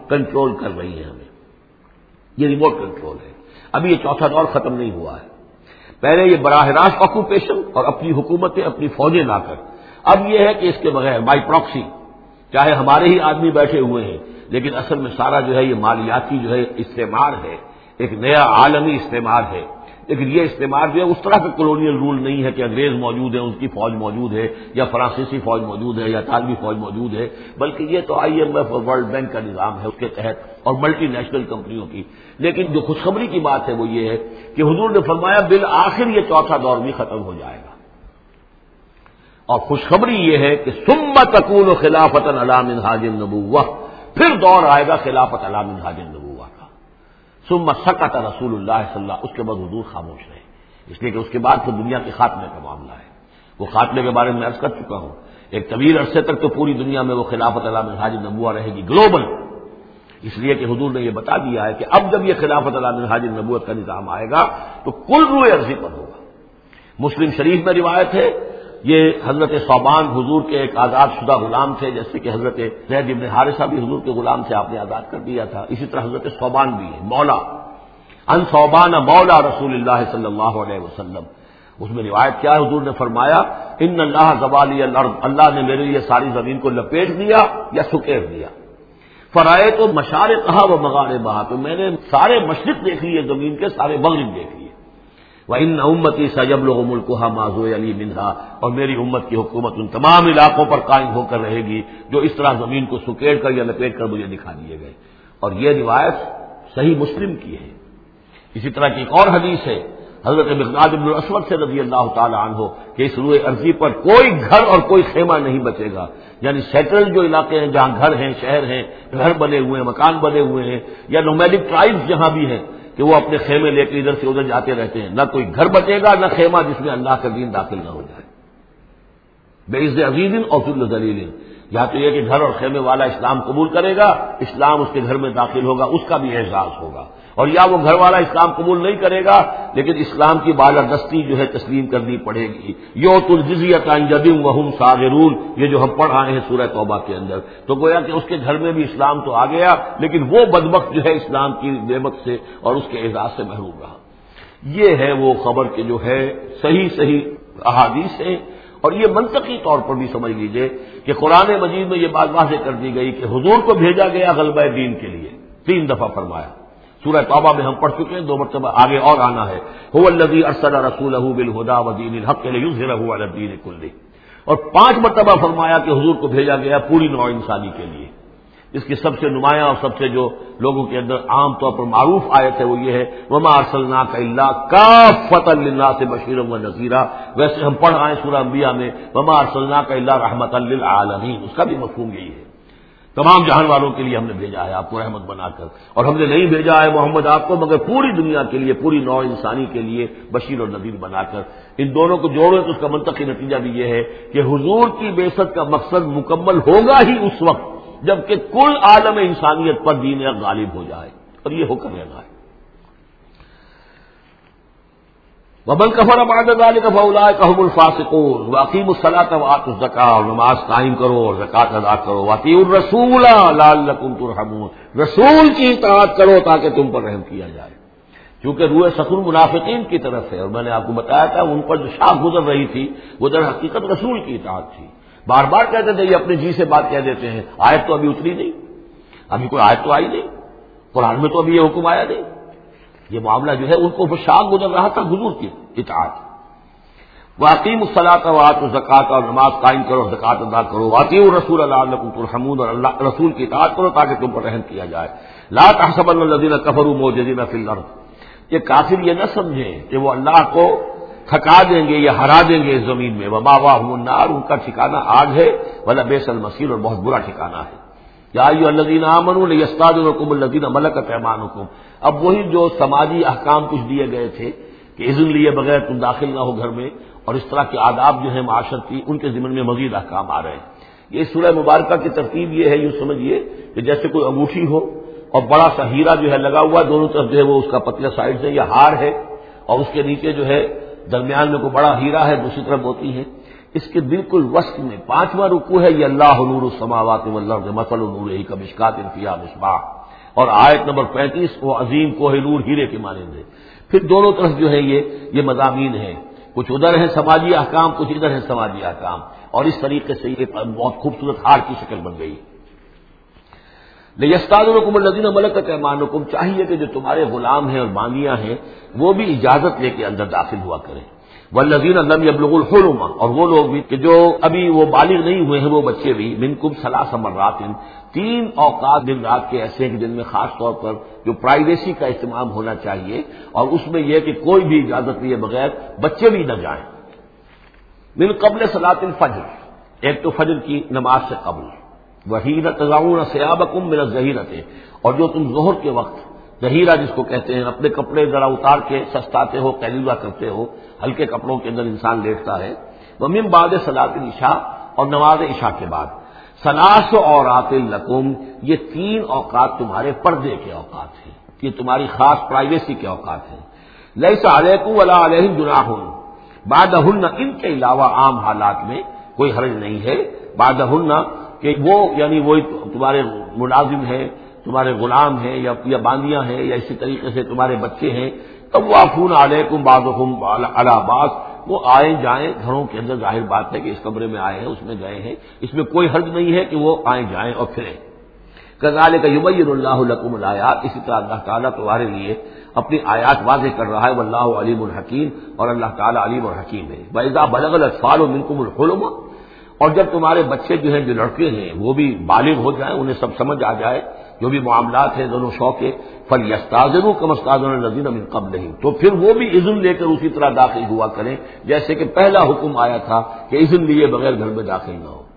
S1: کنٹرول کر رہی ہیں ہمیں. یہ ریموٹ کنٹرول ہے. ابھی یہ چوتھا دور ختم نہیں ہوا ہے. پہلے یہ براہ راست آکوپیشن اور اپنی حکومتیں اپنی فوجیں لا کر، اب یہ ہے کہ اس کے بغیر بائی پراکسی، چاہے ہمارے ہی آدمی بیٹھے ہوئے ہیں، لیکن اصل میں سارا جو ہے یہ مالیاتی جو ہے استعمار ہے، ایک نیا عالمی استعمار ہے. لیکن یہ استعمار جو ہے اس طرح کا کولونیل رول نہیں ہے کہ انگریز موجود ہے، ان کی فوج موجود ہے، یا فرانسیسی فوج موجود ہے، یا اطالوی فوج موجود ہے، بلکہ یہ تو آئی ایم ایف اور ورلڈ بینک کا نظام ہے اس کے تحت، اور ملٹی نیشنل کمپنیوں کی. لیکن جو خوشخبری کی بات ہے وہ یہ ہے کہ حضور نے فرمایا بالآخر یہ چوتھا دور بھی ختم ہو جائے گا. اور خوشخبری یہ ہے کہ ثم تکون خلافۃ علی منہاج النبوہ، پھر دور آئے گا خلافت علی منہاج النبوہ کا. ثم سکت رسول اللہ صلی اللہ، اس کے بعد حضور خاموش رہے، اس لیے کہ اس کے بعد تو دنیا کے خاتمے کا معاملہ ہے. وہ خاتمے کے بارے میں عرض کر چکا ہوں، ایک طویل عرصے تک تو پوری دنیا میں وہ خلافت علی منہاج النبوہ رہے گی گلوبل، اس لیے کہ حضور نے یہ بتا دیا ہے کہ اب جب یہ خلافت علی منہاج النبوت کا نظام آئے گا تو کل روئے ارضی پر ہوگا. مسلم شریف میں روایت ہے، یہ حضرت ثوبان حضور کے ایک آزاد شدہ غلام تھے، جیسے کہ حضرت زید بن حارثہ بھی حضور کے غلام تھے، آپ نے آزاد کر دیا تھا. اسی طرح حضرت ثوبان بھی ہے مولا، ان ثوبان مولا رسول اللہ صلی اللہ علیہ وسلم. اس میں روایت کیا ہے، حضور نے فرمایا ان اللہ زوالی الارض، اللہ نے میرے لیے ساری زمین کو لپیٹ دیا یا سکیڑ دیا. فرائے تو مشارقہا و مغاربہا، تو میں نے سارے مشرق دیکھ لیے زمین کے، سارے مغرب دیکھ لیے. وَإِنَّ أُمَّتِي سَيَبْلُغُ مُلْكُهَا مَا زُوِيَ لِي مِنْهَا، اور میری امت کی حکومت ان تمام علاقوں پر قائم ہو کر رہے گی جو اس طرح زمین کو سکیڑ کر یا لپیٹ کر مجھے دکھا دیے گئے. اور یہ روایت صحیح مسلم کی ہے. اسی طرح کی ایک اور حدیث ہے حضرت مقداد بن الاسود سے رضی اللہ تعالی عنہ کہ اس روئے ارضی پر کوئی گھر اور کوئی خیمہ نہیں بچے گا، یعنی سیٹل جو علاقے ہیں جہاں گھر ہیں، شہر ہیں، گھر بنے ہوئے ہیں، مکان بنے ہوئے ہیں، یا نومیڈک ٹرائبز جہاں بھی ہیں کہ وہ اپنے خیمے لے کے ادھر سے ادھر جاتے رہتے ہیں، نہ کوئی گھر بچے گا نہ خیمہ جس میں اللہ کا دین داخل نہ ہو جائے. بے عز عزیز اور ذل ذلیل، یا تو یہ کہ گھر اور خیمے والا اسلام قبول کرے گا، اسلام اس کے گھر میں داخل ہوگا، اس کا بھی اعزاز ہوگا، اور یا وہ گھر والا اسلام قبول نہیں کرے گا لیکن اسلام کی بالادستی جو ہے تسلیم کرنی پڑے گی. یؤتوا الجزیۃ عن ید وہم صاغرون، یہ جو ہم پڑھ رہے ہیں سورہ توبہ کے اندر، تو گویا کہ اس کے گھر میں بھی اسلام تو آ گیا لیکن وہ بدبخت جو ہے اسلام کی نعمت سے اور اس کے اعزاز سے محروم رہا. یہ ہے وہ خبر کہ جو ہے صحیح صحیح احادیث ہیں. اور یہ منطقی طور پر بھی سمجھ لیجئے کہ قرآن مجید میں یہ بات واضح کر دی گئی کہ حضور کو بھیجا گیا غلبہ دین کے لیے، تین دفعہ فرمایا. سورہ توبہ میں ہم پڑھ چکے ہیں، دو مرتبہ آگے اور آنا ہے. هو الذی ارسل رسولہ بالہدی ودین الحق لیظہرہ علی الدین کلہ، اور پانچ مرتبہ فرمایا کہ حضور کو بھیجا گیا پوری نوع انسانی کے لیے. اس کی سب سے نمایاں اور سب سے جو لوگوں کے اندر عام طور پر معروف آیت ہے وہ یہ ہے وما ارسلناک الا کافۃ للناس بشیرا ونذیرا. ویسے ہم پڑھ رہے ہیں سورہ انبیاء میں وما ارسلناک الا رحمۃ للعالمین، اس کا بھی مفہوم یہی ہے، تمام جہان والوں کے لیے ہم نے بھیجا ہے آپ کو رحمت بنا کر. اور ہم نے نہیں بھیجا ہے محمد آپ کو مگر پوری دنیا کے لیے، پوری نوع انسانی کے لیے بشیر اور نذیر بنا کر. ان دونوں کو جوڑیں تو اس کا منطقی نتیجہ بھی یہ ہے کہ حضور کی بعثت کا مقصد مکمل ہوگا ہی اس وقت جبکہ کل عالم انسانیت پر دین حق غالب ہو جائے، اور یہ ہو کر رہنا ہے. ومن کفر بعد ذلک فاولئک هم الفاسقون واقیموا الصلاۃ وآتوا الزکاۃ، اور نماز قائم کرو اور زکات ادا کرو. واطیعوا الرسول لعلکم ترحمون، رسول کی اطاعت کرو تاکہ تم پر رحم کیا جائے. کیونکہ روح سخن منافقین کی طرف ہے، اور میں نے آپ کو بتایا تھا ان پر جو شاخ گزر رہی تھی وہ در حقیقت رسول کی اطاعت تھی. بار بار کہتے تھے یہ اپنے جی سے بات کہہ دیتے ہیں، آیت تو ابھی اتری نہیں، ابھی کوئی آیت تو آئی نہیں، قرآن میں تو ابھی یہ حکم آیا نہیں. یہ معاملہ جو ہے ان کو وہ شاخ گزر رہا تھا حضور کی اطاعت. واقیموا الصلاۃ وآتوا الزکاۃ، اور نماز قائم کرو اور زکات ادا کرو. واطیعوا الرسول لعلکم ترحمون، اور اللہ رسول کی اطاعت کرو تاکہ تم پر رحم کیا جائے. لا تحسبن الذین کفروا معجزین فی الارض، یہ کافر یہ نہ سمجھیں کہ وہ اللہ کو تھکا دیں گے یا ہرا دیں گے اس زمین میں. ومأواہم النار، ان کا ٹھکانہ آگ ہے. ولبئس المصیر، اور بہت برا ٹھکانہ ہے. یا ایھا الذین آمنوا لیستأذنکم الذین ملکت ایمانکم، اب وہی جو سماجی احکام کچھ دیے گئے تھے کہ اذن لیے بغیر تم داخل نہ ہو گھر میں، اور اس طرح کے آداب جو ہیں معاشرتی ان کے ضمن میں مزید احکام آ رہے ہیں. یہ سورہ مبارکہ کی ترتیب یہ ہے، یوں سمجھیے کہ جیسے کوئی انگوٹھی ہو اور بڑا سا ہیرا جو ہے لگا ہوا، دونوں طرف جو ہے وہ اس کا پتلے سائڈ سے یا ہار ہے، اور اس کے نیچے جو ہے درمیان میں کوئی بڑا ہیرا ہے، دوسری طرف ہوتی ہے. اس کے بالکل وسط میں پانچواں رکوع ہے، یہ اللہ نور السماوات والارض مثل نورہ کمشکات فیہا مصباح، اور آیت نمبر پینتیس وہ عظیم کوہ نور ہیرے کے مانند ہے۔ پھر دونوں طرف جو ہے یہ یہ مضامین ہیں، کچھ ادھر ہیں سماجی احکام، کچھ ادھر ہیں سماجی احکام، اور اس طریقے سے یہ بہت خوبصورت ہار کی شکل بن گئی۔ لِیَسْتَأْذِنَكُمُ الَّذِينَ مَلَكَتْ أَيْمَانُكُمْ، چاہیے کہ جو تمہارے غلام ہیں اور باندیاں ہیں وہ بھی اجازت لے کے اندر داخل ہوا کریں۔ وَالَّذِينَ لَمْ يَبْلُغُوا الْحُلُمَ، اور وہ لوگ بھی کہ جو ابھی وہ بالغ نہیں ہوئے ہیں وہ بچے بھی، مِنْكُمْ ثَلَاثَ مَرَّاتٍ، تین اوقات دن رات کے ایسے ہیں کہ جن میں خاص طور پر جو پرائیویسی کا اہتمام ہونا چاہیے، اور اس میں یہ کہ کوئی بھی اجازت لیے بغیر بچے بھی نہ جائیں۔ من قبل صلاۃ الفجر، ایک تو فجر کی نماز سے قبل، وحین تضعون ثیابکم من الظہیرۃ، اور جو تم ظہر کے وقت ظہیرہ جس کو کہتے ہیں اپنے کپڑے ذرا اتار کے سستاتے ہو، قیلولہ کرتے ہو، ہلکے کپڑوں کے اندر انسان لیٹتا ہے۔ ومن بعد صلاۃ العشاء، اور نماز عشاء کے بعد۔ ثلاث عورات لکم، یہ تین اوقات تمہارے پردے کے اوقات ہیں، یہ تمہاری خاص پرائیویسی کے اوقات ہیں۔ لیس علیکم ولا علیہم جناح بعدہن، ان کے علاوہ عام حالات میں کوئی حرج نہیں ہے، بعدہن کہ وہ یعنی وہی تمہارے ملازم ہیں، تمہارے غلام ہیں یا یا باندیاں ہیں یا اسی طریقے سے تمہارے بچے ہیں، طوافون علیکم بعضهم علی بعض، وہ آئیں جائیں گھروں کے اندر، ظاہر بات ہے کہ اس کمرے میں آئے ہیں اس میں گئے ہیں، اس میں کوئی حرج نہیں ہے کہ وہ آئیں جائیں اور پھریں۔ کذالک یبین اللہ لکم الآیات، اسی طرح اللہ تعالیٰ تمہارے لیے اپنی آیات واضح کر رہا ہے، واللہ علیم الحکیم، اور اللہ تعالیٰ علیم اور حکیم ہے۔ وَإِذَا بَلَغَ الْأَطْفَالُ مِنْكُمُ الْحُلُمَ، اور جب تمہارے بچے جو ہیں جو لڑکے ہیں وہ بھی بالغ ہو جائیں، انہیں سب سمجھ آ جائے جو بھی معاملات ہیں دونوں شو کے، فَلْيَسْتَأْذِنُوا كَمَا اسْتَأْذَنَ الَّذِينَ مِن قَبْلِهِمْ، تو پھر وہ بھی اذن لے کر اسی طرح داخل ہوا کریں جیسے کہ پہلا حکم آیا تھا کہ اذن لیے بغیر گھر میں داخل نہ ہو۔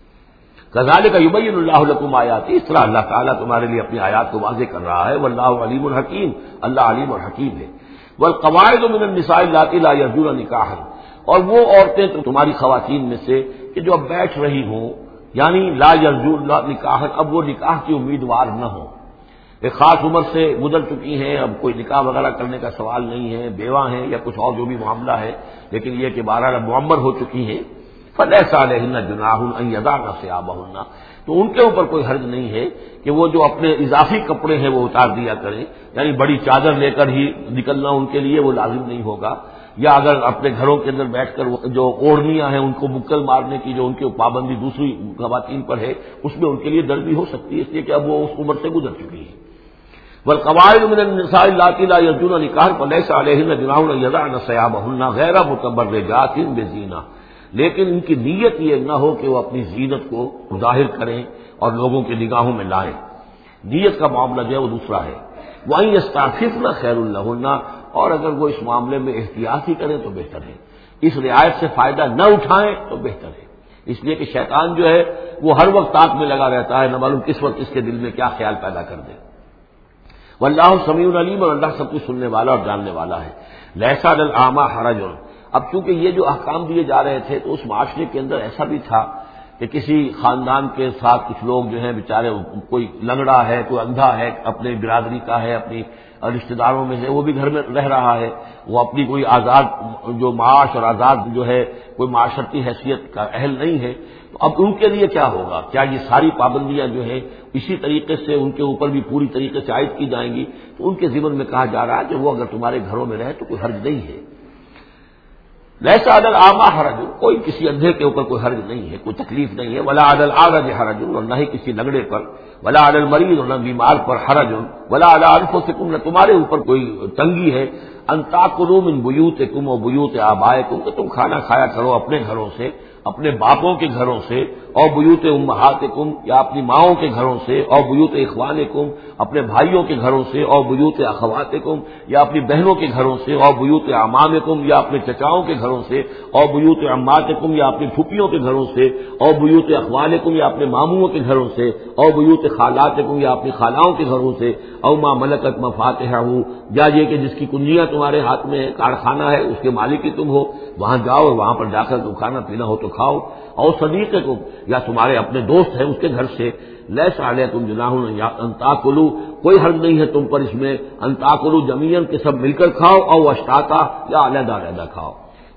S1: کذالک یبین اللہ لکم آیاتہ، اس طرح اللہ تعالیٰ تمہارے لیے اپنی آیات کو واضح کر رہا ہے، واللہ علیم الحکیم، اللہ علیم اور حکیم ہے۔ والقواعد من النساء اللاتي لا يرجون نکاحا، اور وہ عورتیں تمہاری خواتین میں سے کہ جو اب بیٹھ رہی ہوں، یعنی لا یرجون نکاحا، اب وہ نکاح کی امیدوار نہ ہوں، ایک خاص عمر سے گزر چکی ہیں، اب کوئی نکاح وغیرہ کرنے کا سوال نہیں ہے، بیوہ ہیں یا کچھ اور جو بھی معاملہ ہے، لیکن یہ کہ بہرحال اب معمر ہو چکی ہیں، فَلَيْسَ عَلَيْهِنَّ جُنَاحٌ أَن يَضَعْنَ ثِيَابَهُنَّ، تو ان کے اوپر کوئی حرج نہیں ہے کہ وہ جو اپنے اضافی کپڑے ہیں وہ اتار دیا کریں، یعنی بڑی چادر لے کر ہی نکلنا ان کے لیے وہ لازم نہیں ہوگا، یا اگر اپنے گھروں کے اندر بیٹھ کر جو اوڑھنیاں ہیں ان کو مکل مارنے کی جو ان کی پابندی دوسری خواتین پر ہے اس میں ان کے لیے درد بھی ہو سکتی ہے، اس لیے کہ اب وہ اس عمر سے گزر چکی ہے۔ والقواعد من النساء اللاتي لا يرجون نکاحا فليس عليهن جناح أن يضعن ثيابهن غير متبرجات بزينة، لیکن ان کی نیت یہ نہ ہو کہ وہ اپنی زینت کو ظاہر کریں اور لوگوں کی نگاہوں میں لائیں، نیت کا معاملہ جو ہے وہ دوسرا ہے۔ وَأَن يَسْتَعْفِفْنَ خَيْرٌ لَهُنَّ، اور اگر وہ اس معاملے میں احتیاط ہی کریں تو بہتر ہے، اس رعایت سے فائدہ نہ اٹھائیں تو بہتر ہے، اس لیے کہ شیطان جو ہے وہ ہر وقت طاق میں لگا رہتا ہے، نہ معلوم کس وقت اس کے دل میں کیا خیال پیدا کر دے۔ واللہ سمیع علیم، اور اللہ سب کچھ سننے والا اور جاننے والا ہے۔ لیس علی الاعمى حرج، اب چونکہ یہ جو احکام دیے جا رہے تھے تو اس معاشرے کے اندر ایسا بھی تھا کہ کسی خاندان کے ساتھ کچھ لوگ جو ہیں بیچارے، کوئی لنگڑا ہے، کوئی اندھا ہے، اپنے برادری کا ہے، اپنی رشتہ داروں میں سے، وہ بھی گھر میں رہ رہا ہے، وہ اپنی کوئی آزاد جو معاش اور آزاد جو ہے کوئی معاشرتی حیثیت کا اہل نہیں ہے، تو اب ان کے لیے کیا ہوگا؟ کیا یہ ساری پابندیاں جو ہیں اسی طریقے سے ان کے اوپر بھی پوری طریقے سے عائد کی جائیں گی؟ تو ان کے ذمن میں کہا جا رہا ہے کہ وہ اگر تمہارے گھروں میں رہے تو کوئی حرج نہیں ہے۔ لیس علی الاعمى حرج، کوئی کسی اندھے کے اوپر کوئی حرج نہیں ہے، کوئی تکلیف نہیں ہے۔ ولا علی الاعرج حرج، اور نہ ہی کسی لنگڑے پر، ولا علی المریض، اور نہ بیمار پر حرج، ولا علی انفسکم، نہ تمہارے اوپر کوئی تنگی ہے، ان تاکلوا من بیوتکم و بیوت آبائکم، کہ تم کھانا کھایا کرو اپنے گھروں سے، اپنے باپوں کے گھروں سے، اور بیوت امہاتکم، یا اپنی ماؤں کے گھروں سے، اور بیوت اخوانکم، اپنے بھائیوں کے گھروں سے، اور بیوت اخواتکم، یا اپنی بہنوں کے گھروں سے، اور بیوت اعمامکم، یا اپنے چچاؤں کے گھروں سے، اور بیوت عماتکم، یا اپنی پھوپھیوں کے گھروں سے، اور بیوت اخوالکم، یا اپنے ماموں کے گھروں سے، اور بیوت خالاتکم، یا اپنی خالاؤں کے گھروں سے، او ما ملکت مفاتحہ، یا یہ کہ جس کی کنجیاں تمہارے ہاتھ میں ہے، کارخانہ ہے، اس کے مالک ہی تم ہو، وہاں جاؤ اور وہاں پر جا کر تم کھانا پینا ہو تو کھاؤ، اور صدیقکم، یا تمہارے اپنے دوست ہیں اس کے گھر سے، لیس علیکم جناح ان تاکلوا، کوئی حرج نہیں ہے تم پر اس میں، ان تاکلوا جمیعا، کہ سب مل کر کھاؤ، او اشتاتا، یا علیحدہ علیحدہ کھاؤ۔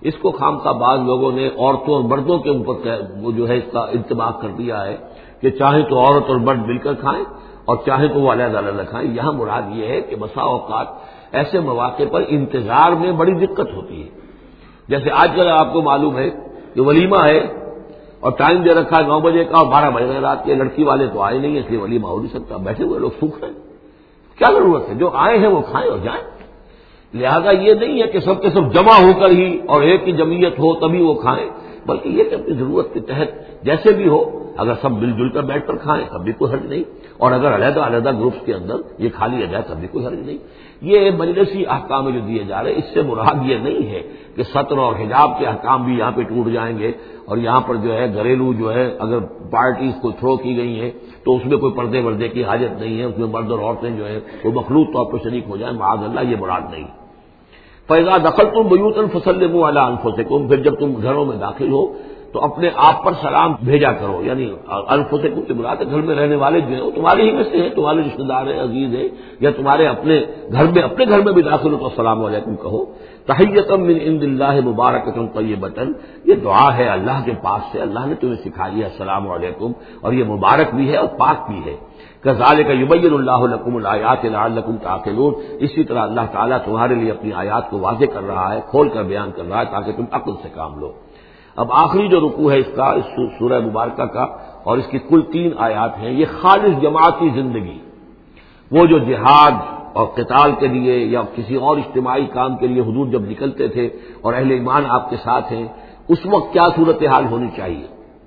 S1: اس کو خامخواہ بعض لوگوں نے عورتوں اور مردوں کے اوپر وہ جو ہے اس کا انتباہ کر دیا ہے کہ چاہے تو عورت اور مرد مل کر کھائیں اور چاہے تو وہ علیحدہ علیحدہ کھائیں. یہاں مراد یہ ہے کہ بسا اوقات ایسے مواقع پر انتظار میں بڑی دقت ہوتی ہے. جیسے آج کل آپ کو معلوم ہے کہ ولیمہ ہے اور ٹائم دے رکھا ہے نو بجے کا اور بارہ بجے رات کے، لڑکی والے تو آئے نہیں، اس لیے ولیمہ ہو نہیں سکتا. بیٹھے ہوئے لوگ سوکھ رہے ہیں، کیا ضرورت ہے؟ جو آئے ہیں وہ کھائیں اور جائیں. لہذا یہ نہیں ہے کہ سب کے سب جمع ہو کر ہی اور ایک کی جمعیت ہو تبھی وہ کھائیں، بلکہ یہ کہ اپنی ضرورت کے تحت جیسے بھی ہو اگر سب مل جل کر بیٹھ کر کھائیں تب بھی کوئی حرج نہیں، اور اگر علیحدہ علیحدہ گروپس کے اندر یہ کھا لیا جائے تب بھی کوئی حرج نہیں. یہ مجلسی احکام جو دیے جا رہے ہیں اس سے مراد یہ نہیں ہے کہ سطر اور حجاب کے احکام بھی یہاں پہ ٹوٹ جائیں گے اور یہاں پر جو ہے گھریلو جو ہے اگر پارٹیز کو تھرو کی گئی ہیں تو اس میں کوئی پردے وردے کی حاجت نہیں ہے، اس میں مرد اور عورتیں جو ہے وہ مخلوط طور پر شریک ہو جائیں، معاذ اللہ یہ مراد نہیں. فَإِذَا دَخَلْتُمْ بُيُوتًا فَسَلِّمُوا عَلَىٰ أَنفُسِكُمْ، پھر جب تم گھروں میں داخل ہو تو اپنے آپ پر سلام بھیجا کرو. یعنی انفسکم سے مراد ہے گھر میں رہنے والے جو ہیں وہ تمہارے ہی میں سے ہیں، تمہارے رشتے دار ہیں، عزیز ہیں، یا تمہارے اپنے گھر میں اپنے گھر میں بھی داخل ہو تو السلام علیکم کہو. تحیۃ من عند اللہ مبارکۃ طیبۃ، یہ دعا ہے اللہ کے پاس سے، اللہ نے تمہیں سکھائی ہے السلام علیکم، اور یہ مبارک بھی ہے اور پاک بھی ہے. کذالک یبین اللہ لکم الآیات لعلکم تعقلون، اسی طرح اللہ تعالیٰ تمہارے لیے اپنی آیات کو واضح کر رہا ہے، کھول کر بیان کر رہا ہے تاکہ تم عقل سے کام لو. اب آخری جو رکوع ہے اس کا، اس سورہ مبارکہ کا، اور اس کی کل تین آیات ہیں، یہ خالص جماعتی زندگی، وہ جو جہاد اور قتال کے لیے یا کسی اور اجتماعی کام کے لیے حضور جب نکلتے تھے اور اہل ایمان آپ کے ساتھ ہیں، اس وقت کیا صورتحال ہونی چاہیے.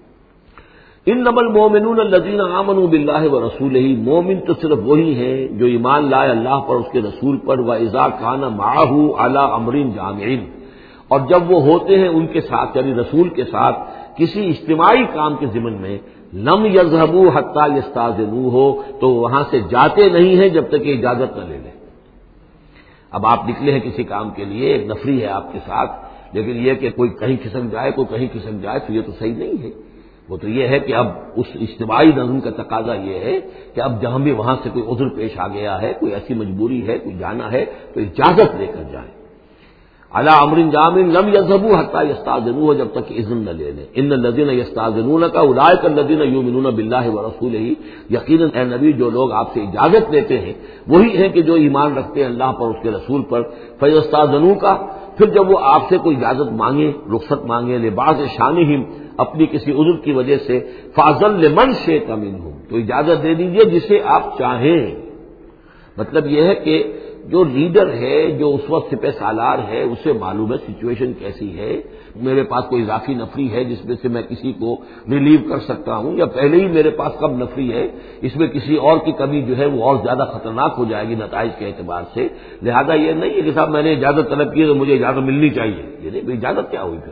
S1: انما المؤمنون الذین آمنوا باللہ ورسولہ، مومن تو صرف وہی ہیں جو ایمان لائے اللہ پر، اس کے رسول پر. واذا کان معہ علی امر جامع، اور جب وہ ہوتے ہیں ان کے ساتھ یعنی رسول کے ساتھ کسی اجتماعی کام کے ضمن میں، لم یذهبوا حتی یستاذنوہ، تو وہاں سے جاتے نہیں ہیں جب تک کہ اجازت نہ لے لیں. اب آپ نکلے ہیں کسی کام کے لیے، ایک نفری ہے آپ کے ساتھ، لیکن یہ کہ کوئی کہیں کھسک جائے کوئی کہیں کھسک جائے تو یہ تو صحیح نہیں ہے. وہ تو یہ ہے کہ اب اس اجتماعی نظم کا تقاضا یہ ہے کہ اب جہاں بھی وہاں سے کوئی عذر پیش آ گیا ہے، کوئی ایسی مجبوری ہے، کوئی جانا ہے تو اجازت لے کر جائیں. علی امر جامع لم یذهبوا حتی یستاذنوہ، جب تک کہ اذن نہ لے لیں. ان الذین یستاذنونک اولئک الذین یؤمنون باللہ ورسولہ، یقیناً اے نبی جو لوگ آپ سے اجازت لیتے ہیں وہی ہیں کہ جو ایمان رکھتے ہیں اللہ پر، اس کے رسول پر. فیستاذنوک، پھر جب وہ آپ سے کوئی اجازت مانگے، رخصت مانگے، لبعض شانہم، اپنی کسی عذر کی وجہ سے، فاذن لمن شئت منہم، تو اجازت دے دیجئے جسے آپ چاہیں. مطلب یہ ہے کہ جو لیڈر ہے، جو اس وقت سپہ سالار ہے، اسے معلوم ہے سچویشن کیسی ہے، میرے پاس کوئی اضافی نفری ہے جس میں سے میں کسی کو ریلیو کر سکتا ہوں، یا پہلے ہی میرے پاس کم نفری ہے، اس میں کسی اور کی کمی جو ہے وہ اور زیادہ خطرناک ہو جائے گی نتائج کے اعتبار سے. لہذا یہ نہیں ہے کہ صاحب میں نے اجازت طلب کی تو مجھے اجازت ملنی چاہیے. یہ نہیں، اجازت کیا ہوئی پھر؟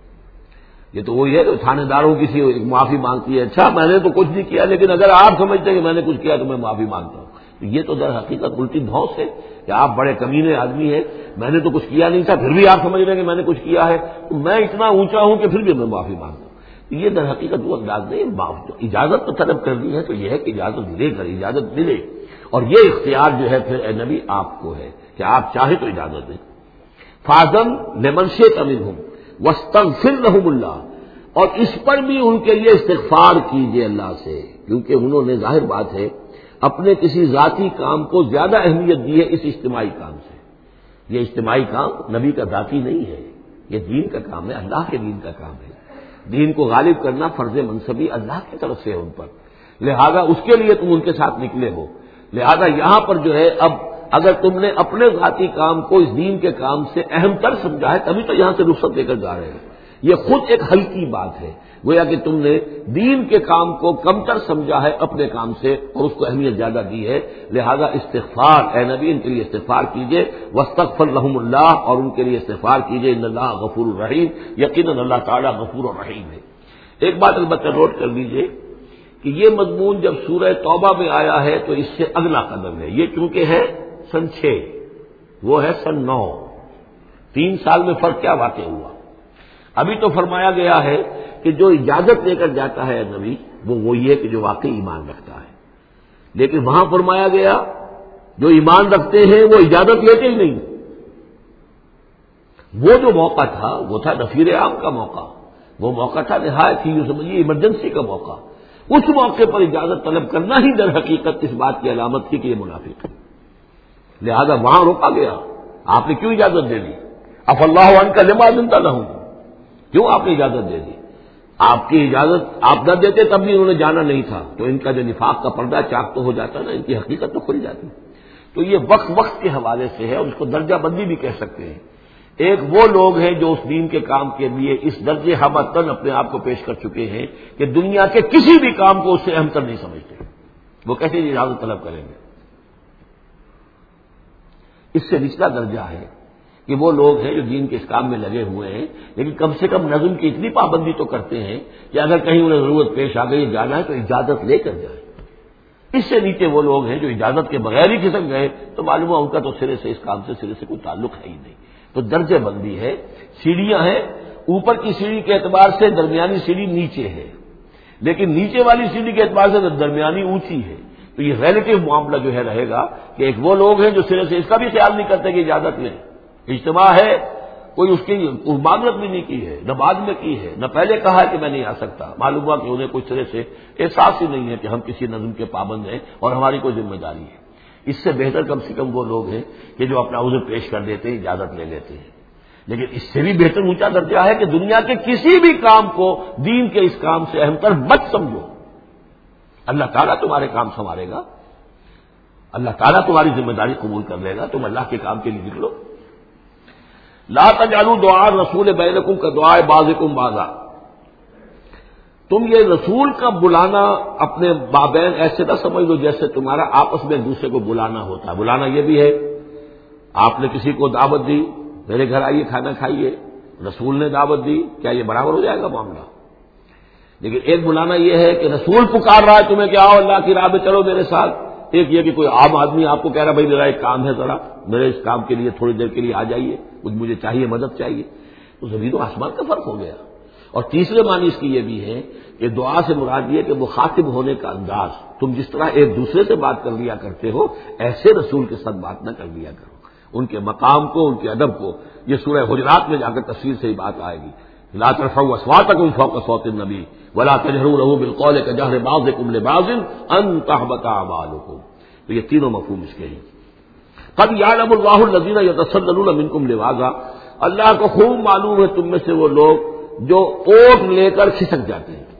S1: یہ تو وہی ہے کہ تھانے داروں کسی معافی مانگتی ہے، اچھا میں نے تو کچھ نہیں کیا لیکن اگر آپ سمجھتے ہیں کہ میں نے کچھ کیا تو میں معافی مانگتا ہوں. یہ تو در حقیقت الٹی دھوس ہے کہ آپ بڑے کمینے آدمی ہیں، میں نے تو کچھ کیا نہیں تھا پھر بھی آپ سمجھ رہے ہیں کہ میں نے کچھ کیا ہے، تو میں اتنا اونچا ہوں کہ پھر بھی میں معافی مانگتا ہوں. یہ در حقیقت وہ انداز نہیں. اجازت تو طلب کرنی ہے تو یہ ہے کہ اجازت لے کر اجازت ملے، اور یہ اختیار جو ہے پھر اے نبی آپ کو ہے کہ آپ چاہیں تو اجازت دیں. فاذن لمن شئت منہم واستغفر لہم اللہ، اور اس پر بھی ان کے لیے استغفار کیجیے اللہ سے، کیونکہ انہوں نے ظاہر بات ہے اپنے کسی ذاتی کام کو زیادہ اہمیت دی ہے اس اجتماعی کام سے. یہ اجتماعی کام نبی کا ذاتی نہیں ہے، یہ دین کا کام ہے، اللہ کے دین کا کام ہے. دین کو غالب کرنا فرض منصبی اللہ کی طرف سے ہے ان پر، لہذا اس کے لیے تم ان کے ساتھ نکلے ہو. لہذا یہاں پر جو ہے اب اگر تم نے اپنے ذاتی کام کو اس دین کے کام سے اہم تر سمجھا ہے تبھی تو یہاں سے رخصت لے کر جا رہے ہیں. یہ خود ایک ہلکی بات ہے، گویا کہ تم نے دین کے کام کو کمتر سمجھا ہے اپنے کام سے اور اس کو اہمیت زیادہ دی ہے. لہذا استغفار اے نبی ان کے لیے استغفار کیجئے، واستغفر لہم اللہ، اور ان کے لیے استغفار کیجئے. ان اللہ غفور الرحیم، یقیناً اللہ تعالیٰ غفور الرحیم ہے. ایک بات البتہ نوٹ کر لیجئے کہ یہ مضمون جب سورہ توبہ میں آیا ہے تو اس سے اگلا قدم ہے. یہ چونکہ ہے سن چھ، وہ ہے سن نو، تین سال میں فرق کیا واقع ہوا. ابھی تو فرمایا گیا ہے کہ جو اجازت لے کر جاتا ہے نبی وہ وہی ہے کہ جو واقعی ایمان رکھتا ہے، لیکن وہاں فرمایا گیا جو ایمان رکھتے ہیں وہ اجازت لیتے ہی نہیں. وہ جو موقع تھا وہ تھا نفیر عام کا موقع، وہ موقع تھا نہایت ہی یوں سمجھیے ایمرجنسی کا موقع. اس موقع پر اجازت طلب کرنا ہی در حقیقت اس بات کی علامت تھی کہ یہ منافق ہے. لہذا وہاں روکا گیا. آپ نے کیوں اجازت دے دی؟ اف اللہ عنک لما اذنت لهم، کیوں آپ نے اجازت دے دی؟ آپ کی اجازت آپ نہ دیتے تب بھی انہوں نے جانا نہیں تھا، تو ان کا جو نفاق کا پردہ چاک تو ہو جاتا نا، ان کی حقیقت تو کھل جاتی. تو یہ وقت وقت کے حوالے سے ہے، اور اس کو درجہ بندی بھی کہہ سکتے ہیں. ایک وہ لوگ ہیں جو اس دین کے کام کے لیے اس درجے ہمتن اپنے آپ کو پیش کر چکے ہیں کہ دنیا کے کسی بھی کام کو اس سے اہم تر نہیں سمجھتے. وہ کیسے اجازت طلب کریں گے؟ اس سے نچلا درجہ ہے کہ وہ لوگ ہیں جو دین کے اس کام میں لگے ہوئے ہیں، لیکن کم سے کم نظم کی اتنی پابندی تو کرتے ہیں کہ اگر کہیں انہیں ضرورت پیش آ گئی جانا ہے تو اجازت لے کر جائیں. اس سے نیچے وہ لوگ ہیں جو اجازت کے بغیر ہی کھسک گئے تو معلوم ہے ان کا تو سرے سے اس کام سے سرے سے کوئی تعلق ہے ہی نہیں. تو درجہ بندی ہے. سیڑھیاں ہیں، اوپر کی سیڑھی کے اعتبار سے درمیانی سیڑھی نیچے ہے، لیکن نیچے والی سیڑھی کے اعتبار سے درمیانی اونچی ہے. تو یہ ریلیٹو معاملہ جو ہے رہے گا کہ ایک وہ لوگ ہیں جو سرے سے اس کا بھی خیال نہیں کرتے کہ اجازت لیں. اجتماع ہے، کوئی اس کی معاملت بھی نہیں کی ہے، نہ بعد میں کی ہے، نہ پہلے کہا ہے کہ میں نہیں آ سکتا. معلوم ہوا کہ انہیں کوئی سرے سے احساس ہی نہیں ہے کہ ہم کسی نظم کے پابند ہیں اور ہماری کوئی ذمہ داری ہے. اس سے بہتر کم سے کم وہ لوگ ہیں کہ جو اپنا عذر پیش کر دیتے ہیں، اجازت لے لیتے ہیں. لیکن اس سے بھی بہتر اونچا درجہ ہے کہ دنیا کے کسی بھی کام کو دین کے اس کام سے اہم تر مت سمجھو. اللہ تعالیٰ تمہارے کام سنوارے گا، اللہ تعالیٰ تمہاری ذمہ داری قبول کر لے گا. تم اللہ کے کام کے لیے نکلو. لا تجعلوا دعاء الرسول بینکم کدعاء بعضکم بعضا. تم یہ رسول کا بلانا اپنے مابین ایسے نہ سمجھ لو جیسے تمہارا آپس میں ایک دوسرے کو بلانا ہوتا ہے. بلانا یہ بھی ہے، آپ نے کسی کو دعوت دی، میرے گھر آئیے کھانا کھائیے، رسول نے دعوت دی، کیا یہ برابر ہو جائے گا معاملہ؟ لیکن ایک بلانا یہ ہے کہ رسول پکار رہا ہے تمہیں کہ آؤ اللہ کی راہ میں چلو میرے ساتھ. ایک یہ کہ کوئی عام آدمی آپ کو کہہ رہا ہے بھائی میرا ایک کام ہے، ذرا میرے اس کام کے لیے تھوڑی دیر کے لیے آ جائیے، کچھ مجھے چاہیے، مدد چاہیے. تو زمین و آسمان کا فرق ہو گیا. اور تیسرے معنی اس کی یہ بھی ہے کہ دعا سے مراد یہ کہ مخاطب ہونے کا انداز، تم جس طرح ایک دوسرے سے بات کر لیا کرتے ہو ایسے رسول کے ساتھ بات نہ کر لیا کرو. ان کے مقام کو، ان کے ادب کو، یہ سورہ حجرات میں جا کر تفصیل سے ہی بات آئے گی. لا ترفعوا اصواتکم فوق صوت النبی ولا تجهروا له بالقول كجهر بعضكم لبعض ان تحبط اعمالكم. تو یہ تینوں مفہوم اس کے ہیں. قد يعلم الله الذين يتسللون منكم لواذا. اللہ کو خوب معلوم ہے تم میں سے وہ لوگ جو اوٹ لے کر کھسک جاتے ہیں،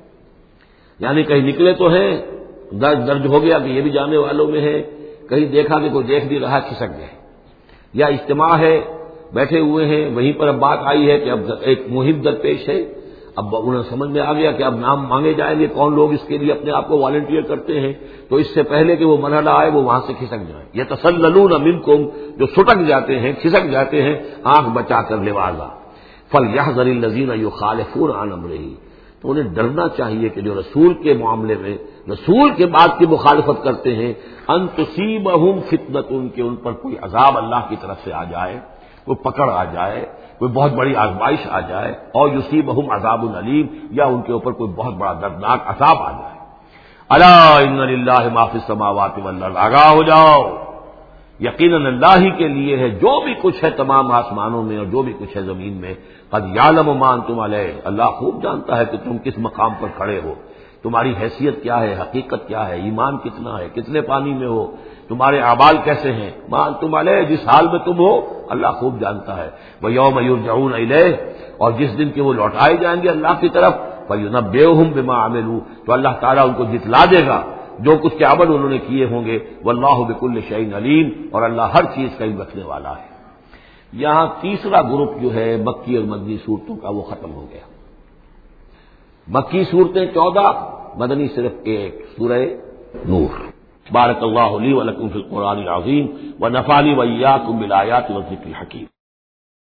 S1: یعنی کہیں نکلے تو ہیں، درج درج ہو گیا کہ یہ بھی جانے والوں میں ہے، کہیں دیکھا کہ کوئی دیکھ نہیں رہا کھسک گئے، یا اجتماع ہے بیٹھے ہوئے ہیں وہیں پر اب بات آئی ہے کہ اب ایک مہم درپیش ہے، اب انہیں سمجھ میں آ گیا کہ اب نام مانگے جائیں گے کون لوگ اس کے لیے اپنے آپ کو والنٹیئر کرتے ہیں، تو اس سے پہلے کہ وہ مرحلہ آئے وہ وہاں سے کھسک جائیں. یہ تسللون منکم، جو سٹک جاتے ہیں، کھسک جاتے ہیں آنکھ بچا کر لواذا. فلیحذر الذین یخالفون عن امرہ. تو انہیں ڈرنا چاہیے کہ جو رسول کے معاملے میں رسول کے بات کی مخالفت کرتے ہیں، ان تصیبہم فتنۃ، کہ ان پر کوئی عذاب اللہ کی طرف سے آ جائے، کوئی پکڑ آ جائے، کوئی بہت بڑی آزمائش آ جائے، اور یصیبہم عذاب علیم، یا ان کے اوپر کوئی بہت بڑا دردناک عذاب آ جائے. الا ان للہ ما فی السماوات والارض. آگاہ ہو جاؤ، یقیناً اللہ ہی کے لیے ہے جو بھی کچھ ہے تمام آسمانوں میں اور جو بھی کچھ ہے زمین میں. قد یعلم ما انتم علیہ. اللہ خوب جانتا ہے کہ تم کس مقام پر کھڑے ہو، تمہاری حیثیت کیا ہے، حقیقت کیا ہے، ایمان کتنا ہے، کتنے پانی میں ہو، تمہارے اعمال کیسے ہیں. ما انتم علیہ، جس حال میں تم ہو اللہ خوب جانتا ہے. ویوم یرجعون الیہ، اور جس دن کے وہ لوٹائے جائیں گے اللہ کی طرف، فینبئہم بما عملوا، تو اللہ تعالیٰ ان کو جتلا دے گا جو کچھ کے عمل انہوں نے کیے ہوں گے. واللہ بکل شیء علیم، اور اللہ ہر چیز کا علم رکھنے والا ہے. یہاں تیسرا گروپ جو ہے مکی اور مدنی صورتوں کا وہ ختم ہو گیا. مکی صورتیں چودہ، مدنی صرف ایک، سورہ نور. بارک اللہ لی و لکم فی القرآن العظیم ونفعنی وإیاکم بالآیات والذکر الحکیم.